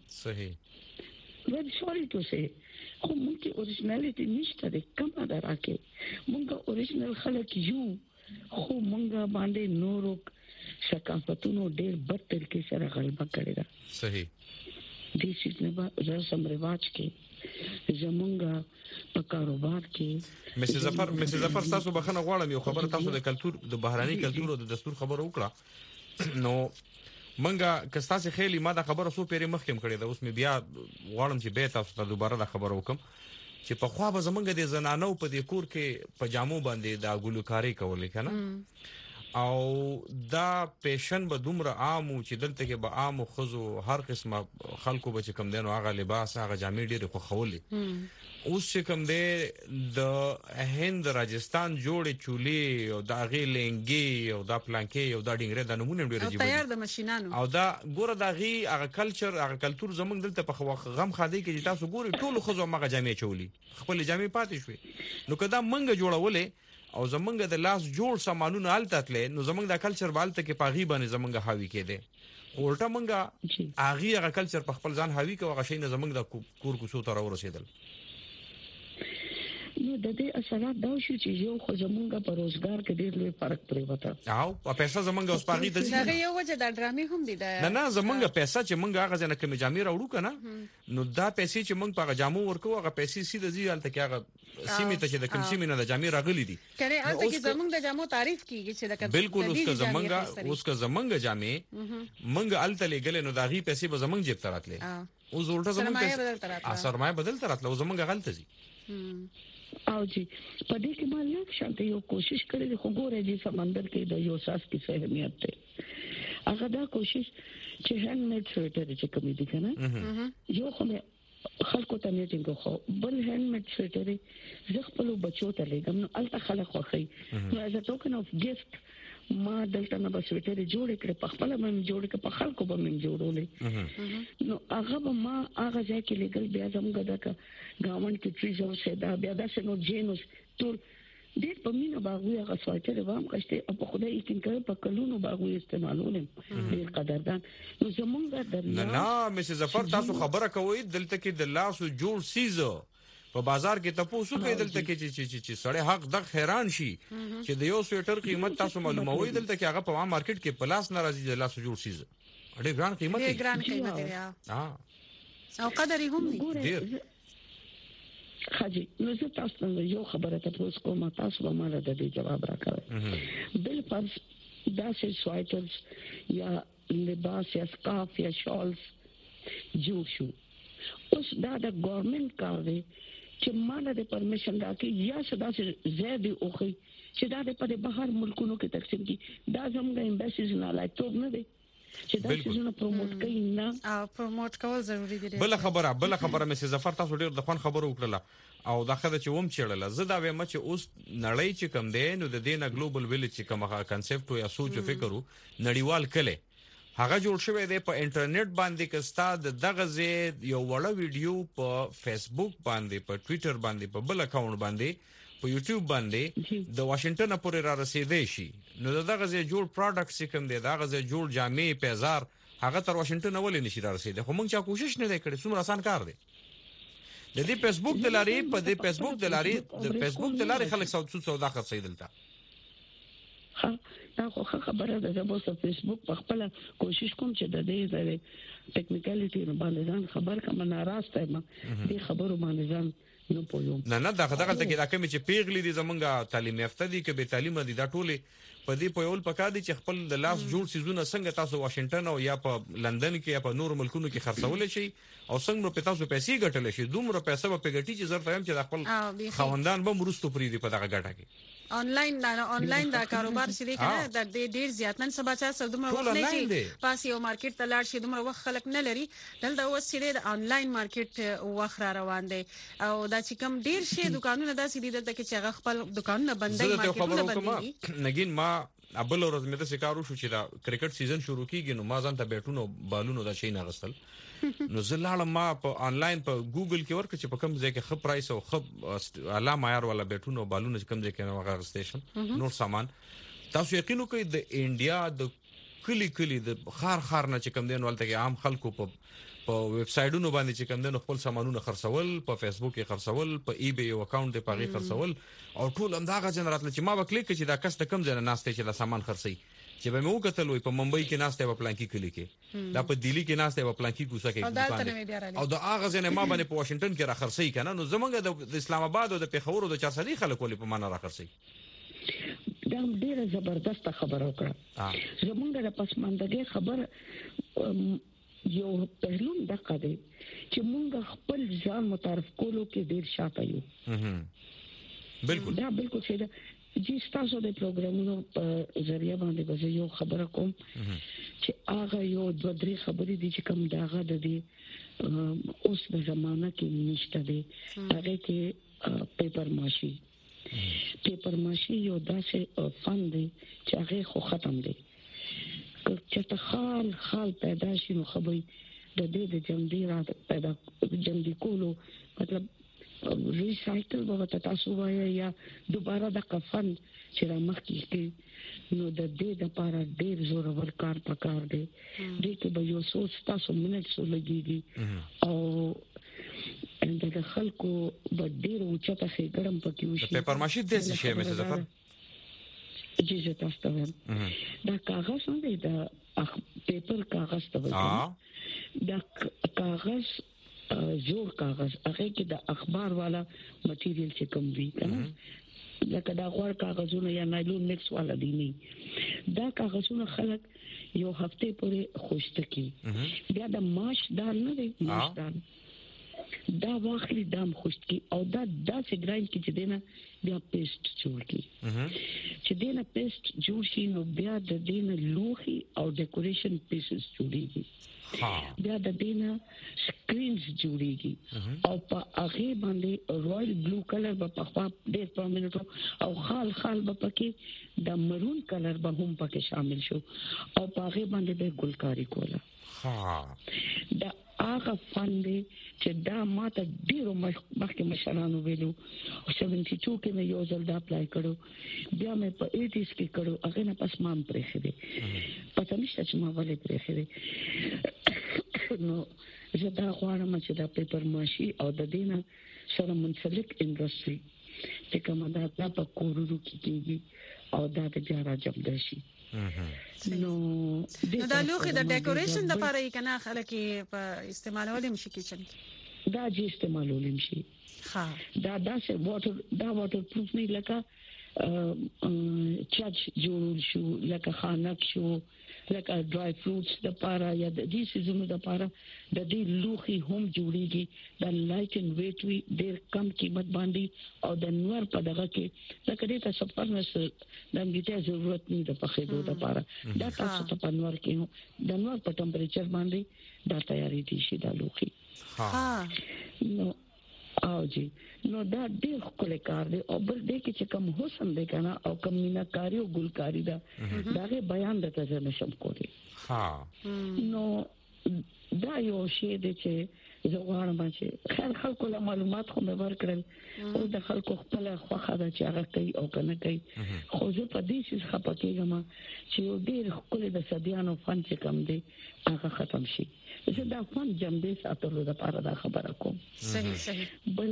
صحیح ویل سوري تو سه خو مونږه اوریجنالټی نشته د کومه دراکه مونږه اوریجنل خلک یو خو مونږه باندې نورو ثقافتونو ډېر بد طریقې سره غلبه کړې ده صحیح دې چې نه رسم رواج کې زمونږه په کاروبار کې مس ظفر مس ظفر تاسو بخنه غواړم یو خبر تاسو د کلچر د بهراني کلچر او د دستور خبر وکړه نو منګه کستاسه خېلی ما دا خبره سو پیری مخکم کړی دا اوس مې بیا غواړم چې به تاسو ته دوباره دا خبر وکم چې په خوا به زمونږ د زنانو په دې کور کې پجامو باندې دا ګلوکاری کولې کنه او دا پیشن به دومره عام چې دلته کې به عام خزو هر قسمه خلکو به کم دینو هغه لباس هغه جامې ډېر خو خولې اوس چې کم دی د هند راجستان جوړې چولې او دا غي لنګي او دا پلانکې او دا ډینګره د نمونه ډېر جوړ تیار د ماشينانو او دا ګوره دا غي هغه کلچر هغه کلچر زمونږ دلته په غم خادي کې تاسو ګوري ټول خزو مغه جامې چولې خپل جامې پاتې شوې نو کدا منګه جوړولې او زمونږ د لاس جوړ سامانونه التتلې نو زمونږ د کلچر بالته کې پاغي باندې زمونږ حاوی کېده ورته منګه اغي هغه کلچر په خپل ځان حاوی کوي هغه شي نه زمونږ د کور کو سو تر ورسېدل نو د دې اثرات دا شو چې یو خو زمونږ په روزګار کې ډېر لوی فرق پرې وته او په پیسې زمونږ اوس پاغي د دا یو وجه د ډرامې هم دي دا نه نه زمونږ پیسې چې مونږ هغه ځنه کمی جامې راوړو کنه نو دا پیسې چې مونږ په جامو ورکو هغه پیسې سیده ځي الته کې هغه سیمه ته چې د کوم سیمه نه د جامې راغلي دي کنه الته کې زمونږ د جامو تعریف کیږي چې د بالکل اوس که زمونږ اوس که زمونږ جامې مونږ الته لګل نو دا غي پیسې به زمونږ جیب تراتلې او زولټه زمونږ سرمایه بدل تراتله او زمونږ غلطه زی او جی په دې کې ما لږ شانته یو کوشش کړې خو ګوره دې سمندر کې د یو ساس کې اهمیت ده هغه دا کوشش چې هند میډ سویټر چې کوم دي کنه یو خو خلکو ته نه ټینګو خو بل هند میډ سویټر زه خپل بچو ته لګم نو الته خلک خوخي نو از ا ټوکن اف ګفت ما دلته نه بس سویټر جوړ کړ په خپل مې جوړ کړ په خلکو به مې جوړولې نو هغه به ما هغه ځای کې لګل بیا زموږ دغه گاون کې تریزو سدا بیا دا شنو جینوس ټول دې په مینه باغوي هغه سویټر وام کښته په خدای یې کړ په کلونو باغوي استعمالونه ډېر قدردان نو زموږ د نه نه مس ظفر تاسو خبره کوي دلته کې د لاسو جوړ سیزو په بازار کې تاسو کې دلته کې چې چې سړی حق د حیران شي چې د یو سویټر قیمت تاسو معلوموي دلته کې هغه په عام مارکیټ کې پلاس ناراضي د لاسو جوړ سیز ډېر ګران قیمت دی ډېر ګران قیمت دی ها او قدر هم دی ډېر خاجي نو زه تاسو ته یو خبره تاسو کوم تاسو به مال د دې جواب راکړئ بل فرض دا چې سوایټرز یا لباس یا سکارف یا شالز جوړ شو اوس دا د ګورنمنت کار دی چې مال د پرمیشن راکړي یا صدا چې زیاده اوخی چې دا په بهر ملکونو کې تقسیم کی دا زموږ ایمبیسیز نه لای ټوب نه دی چې دا څه نه پروموټ کوي نه او پروموټ کول ضروری دي بل خبره بل خبره مې ظفر تاسو ډیر د فن خبرو وکړه او دا خدای چې ووم چړله زه دا وایم چې اوس نړۍ چې کم دی نو د دینه ګلوبل ویلیج چې کومه کانسپټ یا سوچ او فکر نړیوال کله هغه جوړ شوی دی په انټرنیټ باندې کستا د دغه زی یو وړه ویډیو په فیسبوک باندې په ټوئیټر باندې په بل اکاونټ باندې په یوټیوب باندې د واشنگټن پورې را رسیدې شي نو دغه زی جوړ پروډکټس کوم دی دغه زی جوړ جامې پیزار هغه تر واشنگټن ولې نشي را رسیدې خو موږ چا کوشش نه کړې څومره آسان کار دی د دې فیسبوک د لارې په دې فیسبوک د لارې د فیسبوک د لارې خلک سود سودا خرڅي دلته ها دا خو خبره ده چې په فیسبوک په خپل کوشش کوم چې د دې زره ټیکنیکالټي نه باندې ځان خبر کما ناراسته ما دې خبرو باندې ځان نه پوهیږم نه نه دا دغه ته کې دا کوم چې پیغلي دي زمونږه تعلیم یافته دي کې به تعلیم دي دا ټوله په دې په یول پکا دي چې خپل د لاس جوړ سيزونه څنګه تاسو واشنگټن او یا په لندن کې یا په نور ملکونو کې خرڅول شي او څنګه په تاسو پیسې ګټل شي دومره پیسې په ګټي چې زر ته هم چې د خپل خوندان به مرستو پری دي په دغه ګټه کې آنلاین دا آنلاین دا کاروبار چې دی کنه د ډیر زیات نن سبا چا سره دومره وخت نه شي پاس یو مارکیټ ته لاړ شي دومره وخت خلک نه لري دلته اوس چې د آنلاین مارکیټ وخت را روان دی او دا چې کوم ډیر شي دکانونه داسې دي دلته کې چې هغه خپل دکانونه بندي مارکیټونه بندي نګین ما ابل ورځ مې د سکارو شو چې دا کرکټ سیزن شروع کیږي نو ما ځان ته بیٹونو بالونو دا شي نه غستل نو زلاله ما په آنلاین په ګوګل کې ورکړ چې په کوم ځای کې خپ پرایس او خپ اعلی معیار والا بیٹونو بالونو چې کوم ځای کې نو هغه سټیشن نور سامان تاسو یقینو کوي د انډیا د کلی کلی د خار خار نه چې کوم دین ولته کې عام خلکو په په ویب سایټونو باندې چې کوم دین خپل سامانونه خرڅول په فیسبوک کې خرڅول په ای بی یو اکاونټ دی پاغي خرڅول او ټول همداغه جنراتل چې ما وکلیک چې دا کس ته کم ځای نه ناشته چې دا سامان خرڅي چې به مو کتل وي په ممبئی کې ناشته په پلانکی کلی کې دا په دلی کې ناشته په پلانکی کوڅه کې او دا هغه ځنه ما باندې په واشنگټن کې را خرڅي کنه نو زمونږ د اسلام آباد او د پیښور او د چارسدي خلکو لپاره په معنا را خرڅي دا ډیره زبردست خبره وکړه زمونږ د پسماندګۍ خبر یو پهلو دغه دی چې مونږ خپل ځان متعارف کولو کې ډیر شاته یو بالکل دا بالکل څه ده چې تاسو د پروګرامونو په ذریعہ باندې به یو خبره کوم چې هغه یو د درې خبرې دي چې کوم داغه د دې اوس د زمانہ کې نشته دي هغه کې پیپر ماشي پیپر ماشي یو داسې فن دی چې هغه خو ختم دی چې ته خال خال پیدا شي نو خبري د دې د جمدی را پیدا جمدی کولو مطلب ریسایکل به تاسو وایي یا دوباره د کفن چې را مخ کیږي نو د دې د لپاره ډیر زور ورکار پکار دی دې کې به یو سوچ تاسو منټ سو لګيږي او اند د خلکو به ډیر اوچته سي ګرم پکې وشي پیپر ماشي د څه شي مې ظفر جی جی تاسو ته دا کاغذ نه دی دا پیپر کاغذ ته وایي دا کاغذ جوړ کاغذ هغه کې د اخبار والا مټیریل چې کوم وی کنه لکه دا غوړ کاغذونه یا نایلون مکس والا دی نه دا کاغذونه خلک یو هفته پورې خوشته کی بیا د ماش دال نه دی ماش دال دا واخلي دام خوشت کی او دا داسې ګراین کی چې دینه بیا پیسټ جوړ کی چې دینه پیسټ جوړ شي نو بیا د دینه لوخي او ډیکوریشن پیسز جوړيږي بیا د دینه سکرینز جوړيږي او په هغه باندې رویل بلو کلر په خوا ډېر پرومیننت او خال خال په پکې د مرون کلر به هم پکې شامل شو او په هغه باندې به ګلکاری کوله ها دا هغه فن دی چې دا ماته ډیرو مخکې مشرانو ویلو او سبعین کې مې یو ځل دا اپلای کړو بیا مې په ایټیز کې کړو هغه نه پس مان پرې خېده پته نشته چې ما ولې پرې خېده نو زه دا غواړم چې دا پیپر ماشي او د دینه سره منسلک انډستری چې کومه دا په کورونو کې کېږي او دا د جارا جمع شي نو نو دا لوخي د ډیکوریشن د لپاره یې کنه خلک په استعمالول مشي کیچن دا چې استعمالول شي. ها دا دا چې واټر دا واټر پروف نه لکه چاچ جوړ شو لکه خانک شو لکه ډرای فروټس د پاره یا د دې سيزونو د پاره د دې لوخي هم جوړيږي د لایټ ان ویټ وی ډېر کم قیمت باندې او د نور په دغه کې لکه دې ته سپرنس د انګلیته ضرورت نه د پخېدو د پاره دا تاسو ته په نور کې د نور په ټمپریچر باندې دا تیاری دي شي د لوخي. ها نو او جی نو دا ډېر خپل کار دی او بل دې کې چې کوم حسن دی کنه او کوم میناکاری او ګلکاری دا داغه بیان د تاسو نشم کولی. ها نو دا یو شی دی چې زه غواړم چې خیر خلکو له معلومات خو مې ورکړل او د خلکو خپل خوخه دا چې هغه کوي او کنه کوي خو زه په دې څه خپکیږم چې یو ډېر خپل د صدیانو فن چې کم دی هغه ختم شي. زه دا فن جمع ساتلو د پاره دا خبره کوم. صحیح صحیح. بل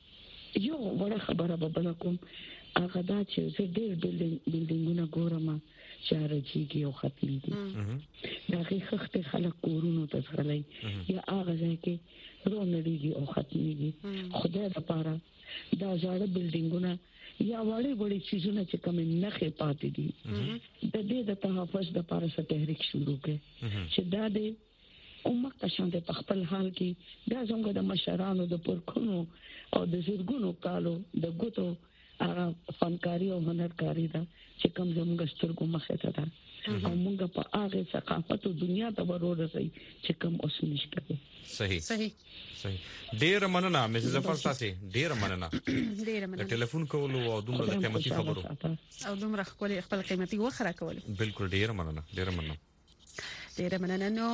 یو وړه خبره به بل کوم هغه دا چې زه ډېر بلډینګ بلډینګونه ګورم چې راځيږي او ختميږي. دا هیڅ خلک کورونو ته ځغلي یا هغه ځای کې رونړيږي او ختميږي. خدای د پاره دا ځاړه بلډینګونه یا وړي وړي چیزونه چې کوم نه خې پاتې دي د دې د تحفظ د پاره څه تحریک شروع کړي چې دا د امت شاندې په خپل حال کې دا څنګه د مشرانو د پرخونو او د زرګونو کالو د ګوتو هغه فنکاری او هنرکاری دا چې کوم زموږ سترګو مخه ته ده او موږ په هغه ثقافت او دنیا ته ورورسي چې کوم اوس نشته. صحیح صحیح صحیح. ډیر مننه مس ظفر تاسو ډیر مننه ډیر مننه ټلیفون کول او دومره د قیمتي خبرو او دومره خپل خپل قیمتي وخره کول. بالکل ډیر مننه ډیر مننه ډیره مننه. نو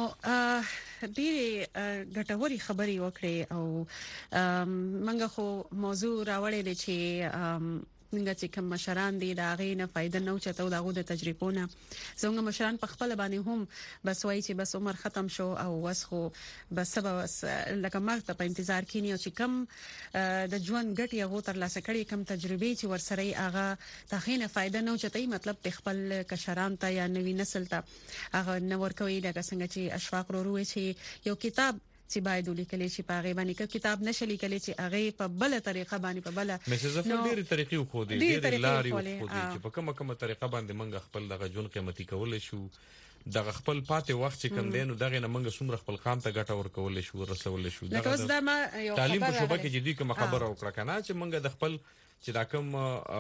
ډیره ګټوري خبري وکړي او منګه خو موضوع راوړې دي چې منګه چې کوم مشران دي دا غي نه فائدہ نه اوچته او دغه د تجربهونه زموږ مشران په خپل باندې هم بس وایي چې بس عمر ختم شو او وسخو بس سبب لکه مرګ ته په انتظار کینی او چې کم د ژوند ګټي هغه تر لاسه کړي کم تجربه چې ورسره هغه تخینه فائدہ نه اوچته مطلب خپل کشران ته یا نوی نسل ته هغه نور کوي لکه څنګه چې اشفاق وروي چې یو کتاب چې باید ولیکل شي په هغه باندې کتاب نشلی کلی چې هغه په بل طریقه باندې په بل مسز ظفر ډېری طریقې خو دي ډېری لارې خو دي چې په کومه کومه طریقه باندې منګ خپل دغه جون قیمتي کول شو دغه خپل پاتې وخت چې کم دینو دغه نه منګ سمره خپل قام ته ګټه ورکول شو رسول شو دغه تعلیم په شوبه کې جدي کوم خبره وکړه کنه چې منګ د خپل چې دا کوم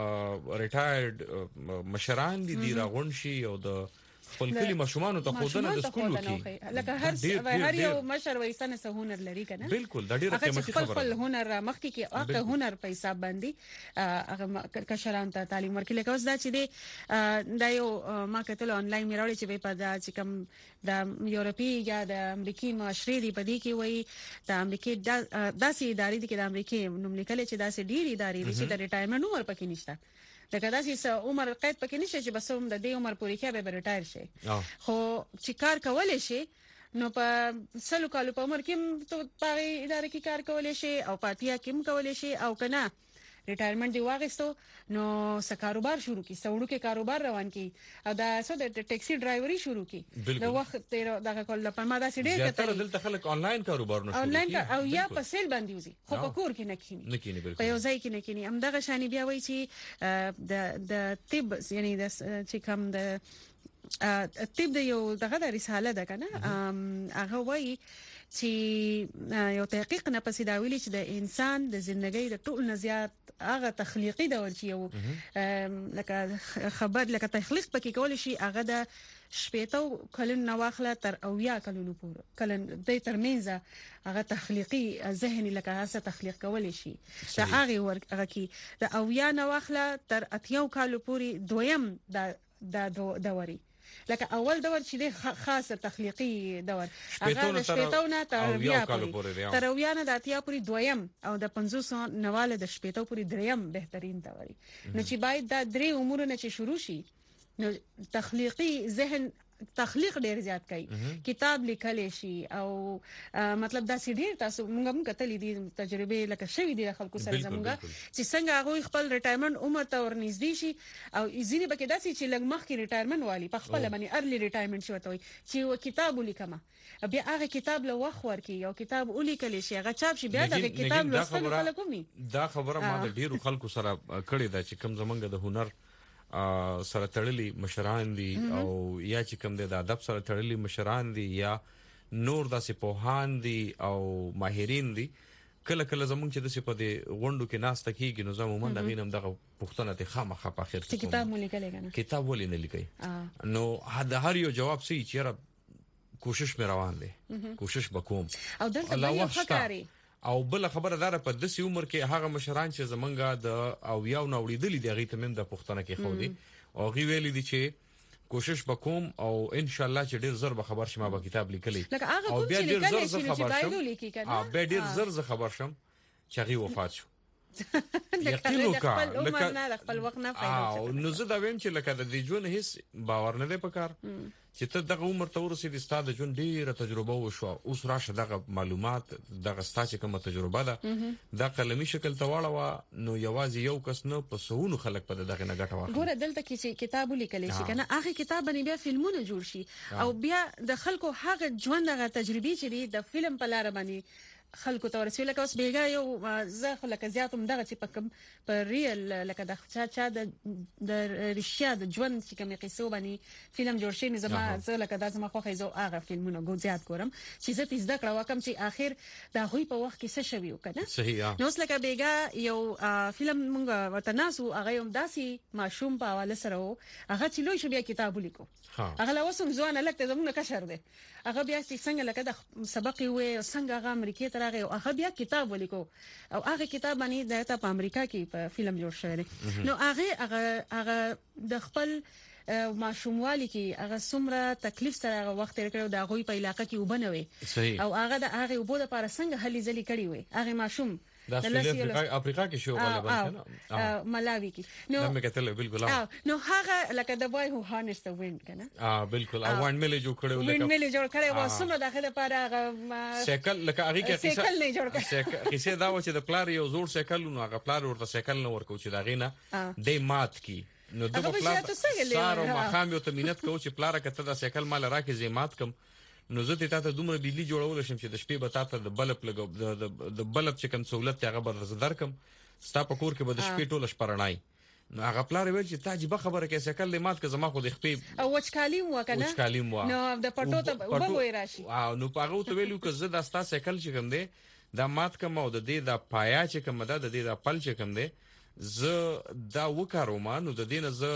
ریټایرډ مشران دي دی راغون شي او د خپل کلی مشومان ته خودنه د سکول کې لکه هر هر یو مشر وایسنه سه هنر لري کنه بالکل دا ډیره قیمتي خبره خپل هنر مخکې کې هغه هنر په حساب باندې هغه کشران ته تعلیم ورکړي لکه اوس دا چې دی دا یو ما کتل انلاین میراوړي چې په دا چې کوم د یورپی یا د امریکای معاشري دی په دې کې وایي د امریکای داسې ادارې دي کې د امریکای نوم لیکل چې داسې ډېری ادارې دي چې د ریټایرمنټ عمر پکې نشته لکه داسې عمر قید پکې نشته چې بس هم د دې عمر پورې کې به ریټایر شي خو چې کار کولای شي نو په سلو کالو په عمر کې ته په ادارې کې کار کولای شي او پاتیا کې هم کولای شي او کنه ریټایرمنټ دی واغستو نو س کاروبار شروع کی سوړو کې کاروبار روان کی او دا سو د ټیکسي ډرایوري شروع کی د وخت تیر دغه کول په ما دا سړي ته تر دلته خلک انلاین کاروبار نه شروع انلاین او یا په سیل باندې وزي خو په کور کې نه کینی نه کینی بالکل په یو ځای کې نه کینی هم دغه شانی بیا وایي چې د د طب یعنی د چې کوم د طب د یو دغه د رساله ده کنه هغه وایي چې یو تحقیق نه پسې دا ویلي چې د انسان د ژوندۍ د ټول نزيات هغه تخلیقي ډول چې یو لکه خبر لکه تخلیق پکې کول شي هغه د شپېتو کلن نواخله تر اویا کلونو پورې کلن د ترمنځ هغه تخلیقي ذهن لکه هڅه تخلیق کول شي دا هغه ورغه کی د اویا نواخله تر اتیاو کالو پورې دویم د د دوري لکه اول دور چې د خاصه تخلیقي دور هغه د شپېتونه تر بیا تر اویا نه د اتیا پورې دویم او د پنځوس نواله د شپېتو پورې دریم بهترین دوري نو چې باید دا درې امور نه چې شروع شي نو تخلیقي ذهن تخلیق ډیر زیات کوي کتاب لیکل شي او مطلب دا سي ډیر تاسو موږ هم کتلې دي تجربه لکه شوی دي خلکو سره زموږه چې څنګه هغه خپل ریټایرمنټ عمر ته ورنږدې شي او ځینې بکې داسې چې لږ مخکې ریټایرمنټ والی په خپل باندې ارلی ریټایرمنټ شوی وي چې و کتاب ولیکم بیا هغه کتاب له وخت ورکی یو کتاب ولیکل شي هغه چاپ شي بیا دا کتاب لوستل خلکو می دا خبره ما د ډیرو خلکو سره کړې ده چې کوم زمونږ د هنر سره تړلي مشران دي او یا چې کوم د ادب سره تړلي مشران دي یا نور داسې پوهان دي او ماهرین دي کله کله زمونږ چې د څه په دې غونډو کې ناس تکیږي نو زموږ د غینم دغه پښتنه ته خامخا په اخر کې کتاب مو لیکل کنه کتاب ولې نه لیکي نو هدا هر یو جواب سي چې کوشش مې روان دي کوشش وکوم او دلته به یو فکرې او بل خبره دار په داسې عمر کې هغه مشران چې زمونږه د او یو نوړېدلې دی غي تمم د پښتنه کې خو دي او غي ویلې دي چې کوشش وکوم او ان شاء الله چې ډیر زر به خبر شمه به کتاب لیکلې او بیا ډیر زر خبر شم او بیا ډیر زر خبر شم چې غي وفات شو یقین وکړه لکه خپل وخت نه فائدہ او نو زه دا ویم چې لکه د دې ژوند هیڅ باور نه دی پکار چې ته دغه عمر ته ورسېد ستاسو ژوند ډیره تجربه وشو اوس راشه دغه معلومات دغه ستاسو کومه تجربه ده د قلمي شکل ته واړه نو یوازې یو کس نه په سونو خلک په دغه نه ګټه واخلي ګوره دلته کې چې کتاب لیکل شي کنه هغه کتاب باندې بیا فلمونه جوړ شي او بیا د خلکو هغه ژوند دغه تجربه چې د فلم په لار باندې خلکو ته ورسول لکه اوس بیګا یو زه خلک زیاتم دغه چې په کوم په ریل لکه د چا چا د د رښتیا د ژوند چې کومه قصه باندې فلم جوړ شي زما زه لکه د زما خو خیزو هغه فلمونه ګو زیات ګورم چې زه تیز دکړه وکم چې اخر دا غوي په وخت کې څه شوی وکنه صحیح نو اوس لکه بیګا یو فلم مونږ وتناسو هغه هم داسي ماشوم په حواله سره هغه چې لوی شو بیا کتاب لیکو هغه لا وسم ځوان لکه زمونږ کشر دی هغه بیا چې څنګه لکه د سبق وي څنګه هغه امریکای ته راغی او هغه بیا کتاب ولیکو او هغه کتاب باندې د په امریکا کې په فلم جوړ شوی دی نو هغه هغه هغه د خپل ماشوموالي کې هغه څومره تکلیف سره هغه وخت تیر کړو د غوي په علاقې کې وبنوي او هغه د هغه وبو د لپاره څنګه هلي ځلي کړی وي هغه ماشوم د افریقا افریقا کې شو غالبا کنه ملاوي کې نو مې کتل بالکل نو هغه لکه د بوای هو هانس د وین کنه اه بالکل او وان ملي جوړ کړو لکه وین ملي جوړ کړو وسمه داخله لپاره هغه سیکل لکه هغه کې سیکل نه جوړ کړ کیسه دا و چې د پلار یو زوړ سیکل نو هغه پلار ورته سیکل نه ورکو چې دا غینه د مات کی نو د پلار سارو مخام یو تمینت کو چې پلار کته دا سیکل مال راکې زیمات کم نو زه ته ته دومره بجلی جوړول شم چې د شپې به تاسو د بلب لګو د بلب چې کوم سہولت هغه بر درکم ستا په کور کې به د شپې ټوله شپرنای نو هغه پلار ویل چې تاجبه خبره کې سکل لمات که زما خو د خپې او وچکالي مو کنه وچکالي مو نو د پټو ته وبوي راشي او نو پاغه ته ویلو که زه د ستا سکل چې کوم دی دا مات کوم او د دې د پایا چې کوم ده د دې د پل چې کوم دی زه دا وکړم نو د دینه زه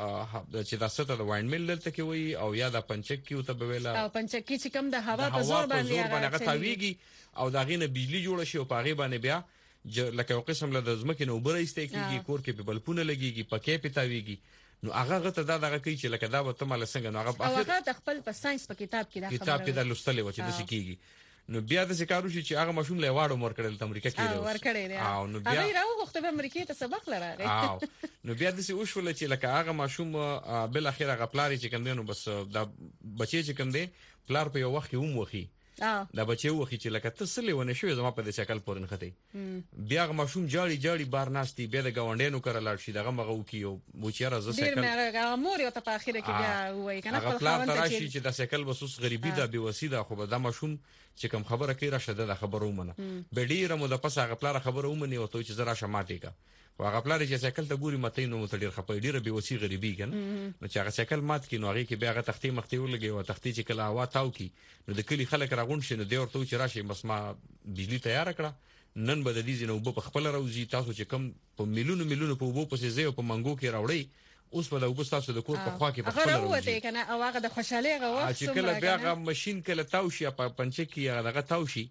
چې دا ستاسو د واین مل دلته کې وي او یا د پنچک کې ته بویلا او پنچک کې چې کوم د هوا په زور باندې هغه تاویږي او دا غینه بجلی جوړ شي او پاغه باندې بیا لکه یو قسم له د زمکه نو بره استېکيږي کور کې په بلپونه لګيږي پکې پتاويږي نو هغه غته دا دغه کوي چې لکه دا به تماله څنګه نو هغه هغه د خپل په ساينس په کتاب کې دا خبره کتاب کې دا لوستلې و چې د سکیږي نو بیا د سکارو چې هغه مشوم له واړو مور کړل امریکا کې ور کړی او نو بیا هغه راو وخت په امریکا ته سبق لراغی او نو بیا د سی وشول چې لکه هغه مشوم بل اخر هغه پلاری چې کوم دی نو بس دا بچی چې کوم دی پلار په یو وخت کې هم وخی دا بچي وخی چې لکه تسلې ونه شوې زما په دې شکل پورن خته بیا هغه مشوم جاړي جاړي بار ناشتي بیا د گاونډینو کړه لاړ شي دغه مغو کیو وچیرا ز سکل ډیر مې مور یو ته په اخر کې بیا وای کنه خپل خاوند ته راشي چې د سکل وسوس غریبي دا بي وسیده خو به د مشوم چې کوم خبره کوي راشه د خبرو منه به ډیره مو د پس هغه پلار خبرو منه او ته چې زرا شماټی کا واغه پلار چې سکل ته ګوري مته نو مت ډیر خپې ډیره بي وسی غریبي کنه نو چې هغه سکل مات کینو هغه کې بیا هغه تختی مختی ولګي او تختی چې کله هوا تاو کی نو د کلی خلک راغون شي نو دی ورته چې راشي بس ما بجلی تیار کړه نن به د دې زینو په خپل راوځي تاسو چې کم په میلیونو میلیونو په وبو پسې زی او په منګو کې راوړی اوس په د وبو تاسو د کور په خوا کې په خپل راوځي کنه او هغه د خوشاله غوښ چې کله بیا هغه ماشين کله تاو شي په پنچه کې هغه تاو شي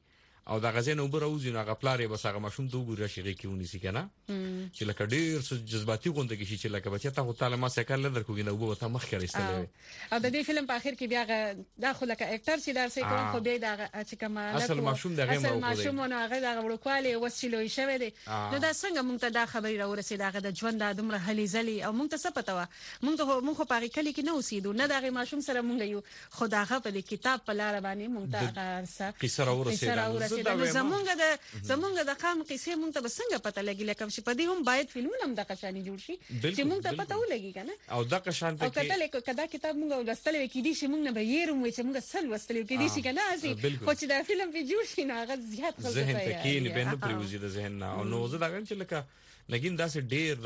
او دا غزين وبر اوزي نو غپلارې بس هغه ماشوم ته وګوري شي کې ونی سي کنه چې لکه ډیر جذباتي غونډه کې شي چې لکه بچا ته تعالی ما سکه لدر کوګي نو وبته مخ کړی استلې او د دې فلم په اخر کې بیا داخله لکه اکټر چې درسې کوم خو به دا چې کومه اصل ماشوم دغه مو ماشوم نو هغه دغه وړوکواله وسیلوي شوی دی نو دا څنګه مونږ ته دا خبري راورسېد هغه د ژوند د دومره هلي ځلي او مونږ ته څه پته و مونږ ته مونږ په هغه کلی کې نه اوسېدو نه دغه ماشوم سره مونږ یو خداغه په کتاب په لار باندې مونږ ته څه قصه راورسېد زمونږ د زمونږ د قام قصې مونږ ته څنګه پته لګي لکه چې په دې هم باید فلمونه هم د قشانی جوړ شي چې مونږ ته پته ولګي کنه او د قشان ته کې کدا کتاب مونږ ولستل کې دي چې مونږ نه به یېرم چې مونږ سل وستل کې دي چې کنه اسی خو چې دا فلم په جوړ شي نه هغه زیات خلک ذهن ته کې نه بند پریوزي د ذهن نه او نو زه دا غواړم چې لکه لګین داسې ډېر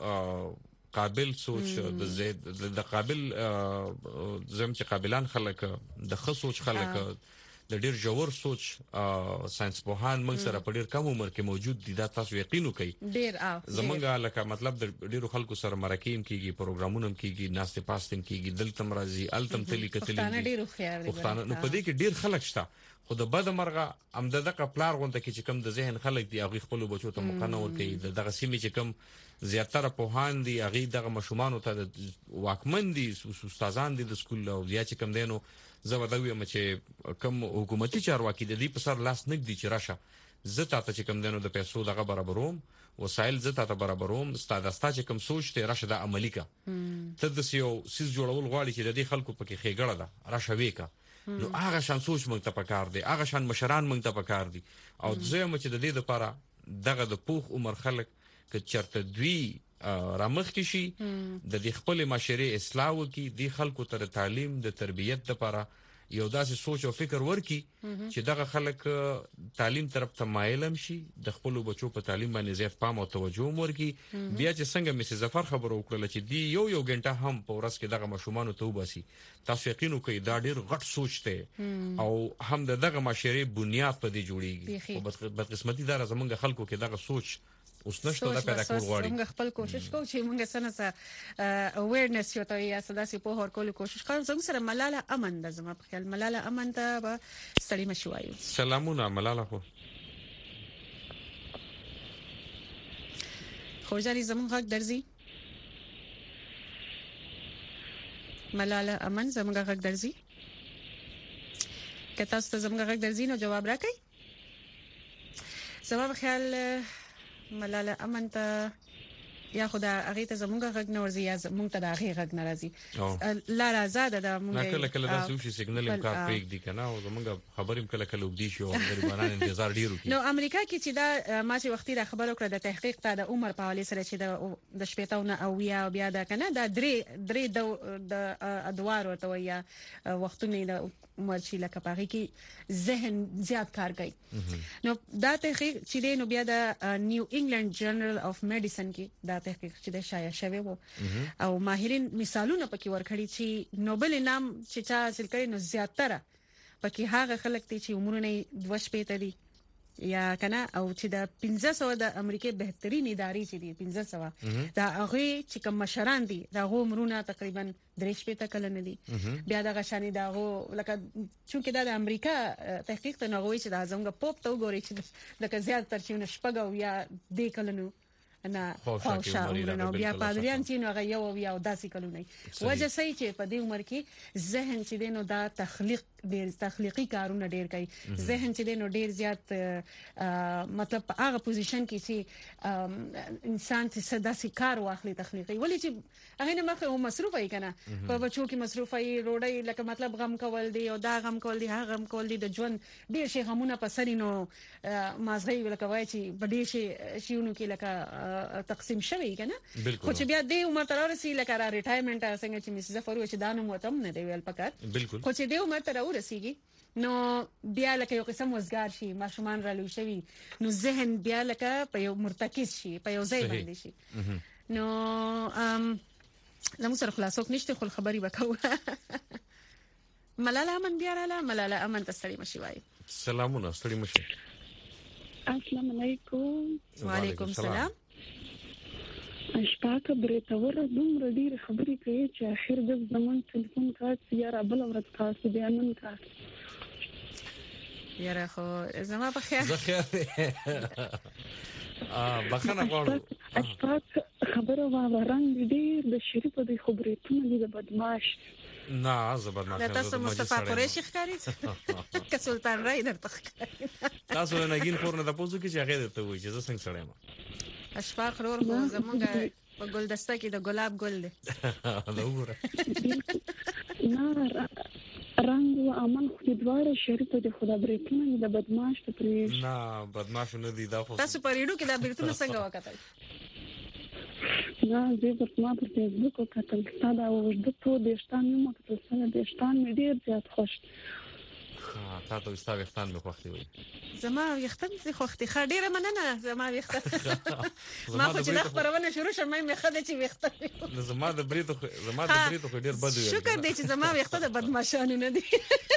قابل سوچ د زید د قابل زم چې قابلان خلک د ښه سوچ خلک د ډېر جوړ سوچ ساينس پوهان موږ سره په ډېر کم عمر کې موجود دي دا تاسو یقین وکړئ ډېر اه زمونږه لکه مطلب د ډېرو خلکو سره مرکیم کیږي پروګرامونه کیږي ناشته پاستم کیږي دلته مرضی التم تلی کتلی ډېر خيار دي نو په دې کې ډېر خلک شته خو د بد مرغه امدده کپلار غونډه کې چې کم د ذهن خلک دی هغه خپل بچو ته مقننه ورکړي دغه سیمه چې کم زیاتره پوهان دي هغه دغه مشومان ته واکمن دي استادان دي د سکول او یا چې کم دینو زه ودوی م چې کم حکومتي چارواکي د دې په سر لاس نګ دي چې راشه زه تاسو چې کم دینو د پیسو دغه برابروم وسایل زه تاسو برابروم ستاسو ستا چې کم سوچ ته راشه د عملی کا ته د سیو سیس جوړول غواړي چې د دې خلکو پکې خېګړه ده راشه وېکا نو هغه شان سوچ مونږ ته پکار دي هغه شان مشران مونږ ته پکار دي او زه م چې د دې لپاره دغه د پوخ عمر خلک ک چرته دوی رامخ کی شي د دې خپل معاشري اصلاح وکي د خلکو تر تعلیم د تربيت لپاره یو داسې سوچ او فکر ورکي چې دغه خلک تعلیم طرف ته مایلم شي د خپل بچو په تعلیم باندې زیات پام او توجه ورکي بیا چې څنګه مس ظفر خبرو وکړه چې دی یو یو غنټه هم په ورځ کې دغه مشومان ته وباسي تاسو یقین وکړئ دا ډیر غټ سوچ ته او هم دغه معاشري بنیاد په دې جوړیږي او بد قسمتي دار زمونږ خلکو کې دغه سوچ اوس نشته دا پیدا کول غواړي موږ خپل کوشش کوو چې موږ سره سره اویرنس یو ته یا سداسي په هر کول کوشش کوو زموږ سره ملاله امن د زما په خیال ملاله امن ته به ستړي مشوایو سلامونه ملاله خو خو ځاري زموږ حق درځي ملاله امن زموږ حق درځي که تاسو ته زموږ حق درځي نو جواب راکړئ زما په خیال ملاله امن ته یا خدا هغه ته زمونږ غږ نه ورزي یا زمونږ ته د هغه غږ نه راځي لا آزاد ده مونږ نه کله کله داسې وشي سیګنل هم کار پریک دي کنه او زمونږ خبرې کله کله وبدي شو غریبانان انتظار ډیرو کی نو امریکا کې چې دا ما چې وختي دا خبر وکړه د تحقیق ته د عمر په حواله سره چې د د شپېتاونه او یا بیا دا کنه دا درې درې د ادوار ورته ویا وختونه د عمر چې لکه پاره کې ذهن زیات کار کوي نو دا تحقیق چې نو بیا د نیو انګلند جرنل اف میډیسن کې دا تحقیق چې د شایع شوی وو او ماهرین مثالونه پکې ورکړي چې نوبل انعام چې چا حاصل کړي نو زیاتره پکې هغه خلک دي چې عمرونه دوه شپې دي یا کنه او چې د پنځه سوه د امریکای بهترین ادارې چې دي پنځه سوه دا هغه چې کوم مشران دي دا عمرونه تقریبا درې شپې کلن دي بیا د غشانې دا لکه چې دا د امریکا تحقیق ته نغوي چې د زموږ پوپ ته وګوري چې لکه زیات تر چې نشپګو یا د کلنو نه خوشا عمرونه بیا پادریان چې نو هغه یو بیا داسې کلونه وجه صحیح چې په دې عمر کې ذهن چې دینو دا تخلیق ډیر تخلیقي کارونه ډیر کوي ذهن چې دینو ډیر زیات مطلب هغه پوزیشن کې چې انسان چې صداسي کار واخلي تخلیقي ولې چې هغه نه مخه مصروف وي کنه په بچو کې مصروف وي روړی لکه مطلب غم کول دی او دا غم کول دی هغه غم کول دی د ژوند ډیر شي غمونه پسرینو مازغي لکه وای چې په دې شي شيونو کې لکه تقسیم شوی کنه خو چې بیا د عمر تر ورسې لکه را ریټایرمنټ څنګه چې مس ظفر و چې دانو متم نه دی ویل پکار خو چې د عمر تر ورسېږي نو بیا لکه یو قسم وزګار شي ماشومان را لوي شوی نو ذهن بیا لکه په یو مرتکز شي په یو ځای باندې شي نو ام زموږ سره خلاصوک نشته خو خبري وکاو ملاله امن بیا رااله ملاله امن تستړي مشي وای سلامونه ستړي مشي السلام علیکم وعلیکم السلام شپاکه برېتور دومره ډېرې خبرې کوي چې اخر د زمون ټلیفون کارت یا را بل ورځ تاسو بیا نن کار یاره خو زما په خیال زه خیر ا بخنه غواړم اشفاق خبره وا رنگ ډیر د شریف د خبرېتونه د بدمعاش نه زه بدمعاش نه تاسو مصطفی قریشی ښکاری که سلطان رای درته ښکاری تاسو نه نګین خور نه د پوزو کې چې هغه درته وایي چې زه څنګه سړی ما اشفاق رور خو زمونږ په ګلدسته کې د ګلاب ګل دی دا وګوره نه رنگ او امن خو د دواره شریف د خدا بریتونه د بدمعاش ته پریش نه بدمعاش نه دی دا خو تاسو پریډو کې دا بریتونه څنګه وکړل نه زه په ما په فیسبوک او کتل ستاسو او د تو د شتان یو مکتل سره د شتان مې ډیر زیات خوش ها تاسو استاد وختان مې خوښتي وي زما وختم زه خوختي خا ډیره مننه زما وختم ما خو چې د خبرونه شروع شم مې خدای چې وختم زما د بریتو زما د بریتو ډیر بد وي شکر دې چې زما وخته د بدمعشانو نه دي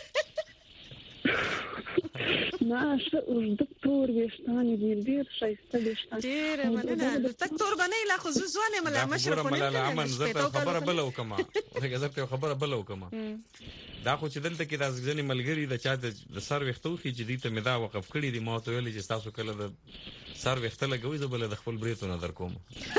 نه شه د تور وشتان دي ډیر شایسته دي شتان ډیر مننه تک تور باندې لا خو زونه مله مشرف نه مله امن زه خبره بل وکما هغه زه خبره بل وکما دا خو چې دلته کې د ځګنې ملګری د چا د سر وختو خي چې دې ته مې دا وقف کړی دی ما ته ویل چې تاسو کله د سر وخته لګوي زه بل د خپل بریتو نظر کوم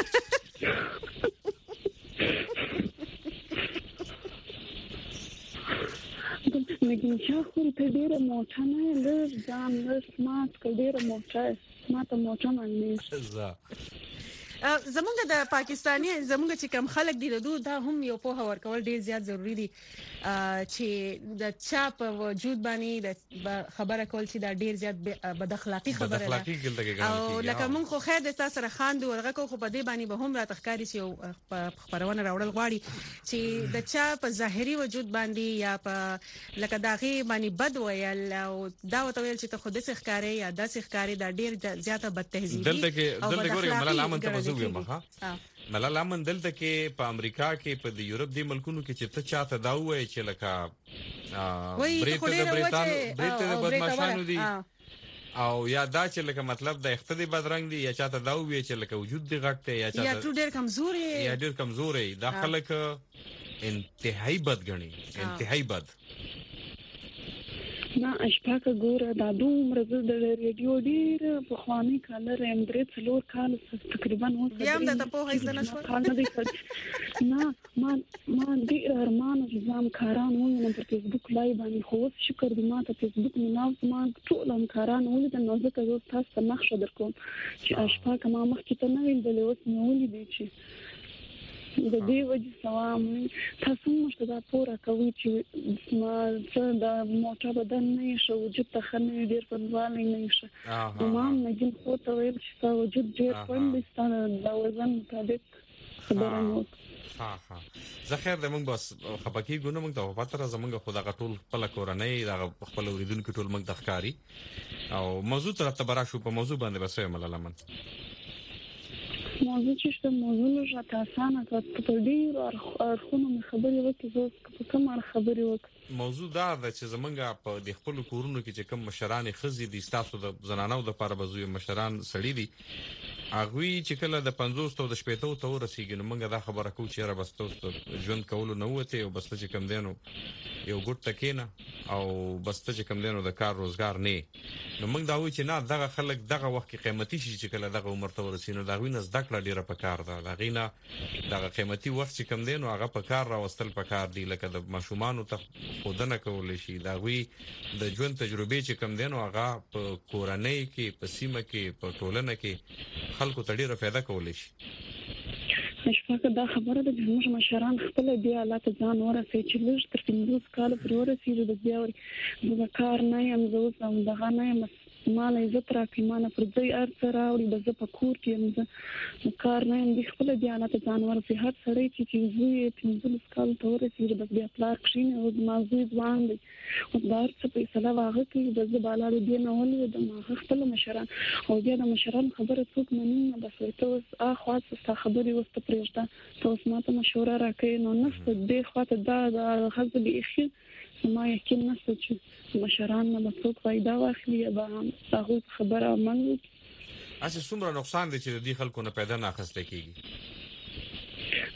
لیکن چا خو ته ډیره موټه نه لږ ځان لږ سمات کړ ډیره موټه سمات موټه باندې زمونږ د پاکستاني زمونږ چې کم خلک دي د دا هم یو په هور کول ډیر زیات ضروری دي چې د چا په وجود باندې د خبره کول چې دا ډیر زیات بد اخلاقی خبره ده او لکه مونږ خو خیر د تاسو سره خاندو ورغه کو خو په دې باندې به هم را تخکاری چې خبرونه راوړل غواړي چې د چا په ظاهري وجود باندې یا په لکه داغي باندې بد ویل او دا وته ویل چې ته خود څخه ښکاری یا د څخه ښکاری دا ډیر زیاته بد تهذیبي دلته کې دلته ګورې ملال امن ته بزوګه مخه ملال امن دلته کې په امریکا کې په یورپ دی ملکونو کې چې ته چاته دا وایي چې لکه بریټ د بریټانو بریټ د بدمعشانو دي او یا دا چې لکه مطلب د اختدي بدرنګ دي یا چاته دا وایي چې لکه وجود دی غټ دی یا چاته یا ډیر کمزوري یا ډیر کمزوري دا خلک انتهایی بد غني انتهایی بد نه اشفاق ګوره دا دومره د ریډیو ډیر په خواني کالر ام درې څلور کال تقریبا اوس بیا هم د په هیڅ نه شو نه ما ما ډیر ارمان ځم کاران وونه په فیسبوک لایو باندې خو شکر دې ما ته فیسبوک نه ما ټول هم کاران ولې د نوځه کوي تاسو نقشه درکوم چې اشفاق ما مخکې ته نه ویل بلې اوس نو ولې دي چې د دې وجه سلام تاسو مشته دا پورا کوي چې ما څه د موټر بدن نه شو وجود ته خنه ډیر پنځوالي نه شو ما نګین خو ته ویل چې تا وجود ډیر پندې ستانه دا وزن مطابق خبره نو ها ها زه خیر د موږ بس خپکی ګونه موږ ته پاتره زمونږ خدا غټول خپل کورنۍ د خپل اوریدونکو ټول موږ د ښکاری او موضوع تر ته برا شو په موضوع باندې بسې ملالمن موضوع چې موضوع له تاسانه په ډیر ارخونو خبرې وکړي زه په کوم خبرې وکړم موضوع دا ده چې زمونږ په د خپل کورونو کې چې کوم مشران خزي دي تاسو د زنانو د لپاره بزوی مشران سړي دي اغوی چې کله د پنځوس او د شپږ ته ورسیږي نو موږ دا خبره کوو چې را بس تاسو ژوند کولو نه وته او بس چې کم دینو یو ګټ تکینه او بس چې کم دینو د کار روزګار نه نو موږ دا وایو چې نه دغه خلک دغه وخت کې قیمتي شي چې کله دغه عمر ته ورسینو دا غوینه زده کړه ډیره په کار ده دا غینه دغه قیمتي وخت چې کم دینو هغه په کار راوستل په کار دی لکه د ماشومان ته خودنه کول شي دا غوي د ژوند تجربه چې کم دینو هغه په کورنۍ کې په سیمه کې په ټولنه کې خلکو ته ډیره फायदा کولای شي اشفاق دا خبره ده چې موږ مشران خپل بیا الله ته ځان ورسې چې لږ تر پنځوس کال پورې ورسېږي د بیا وري د کار نه یم زه اوس هم دغه نه یم مال عزت راکړي مال پر ځای ارڅ راوړي د زه په کور کې یم زه کار نه یم د خپل بیا الله ته ځان ورسې هر سړی چې چې زوی پنځوس کال ته ورسېږي بس بیا پلار کښینه او ما زوی ځوان دی او دا څه په سلا واغه کې د زه بالا دې نه ولې د ما خپل مشران او بیا د مشران خبره څوک مني نه بس ته اوس اخوا څه خبرې وسته پرېږده ته اوس ماته مشوره راکې نو نفس دې خواته دا د حزب اخیر ما یقین نشته چې مشران نه څوک فائدہ واخلي به هغه خبره عمل اسه څومره نقصان دي چې د دې خلکو نه پیدا نه اخیستل کیږي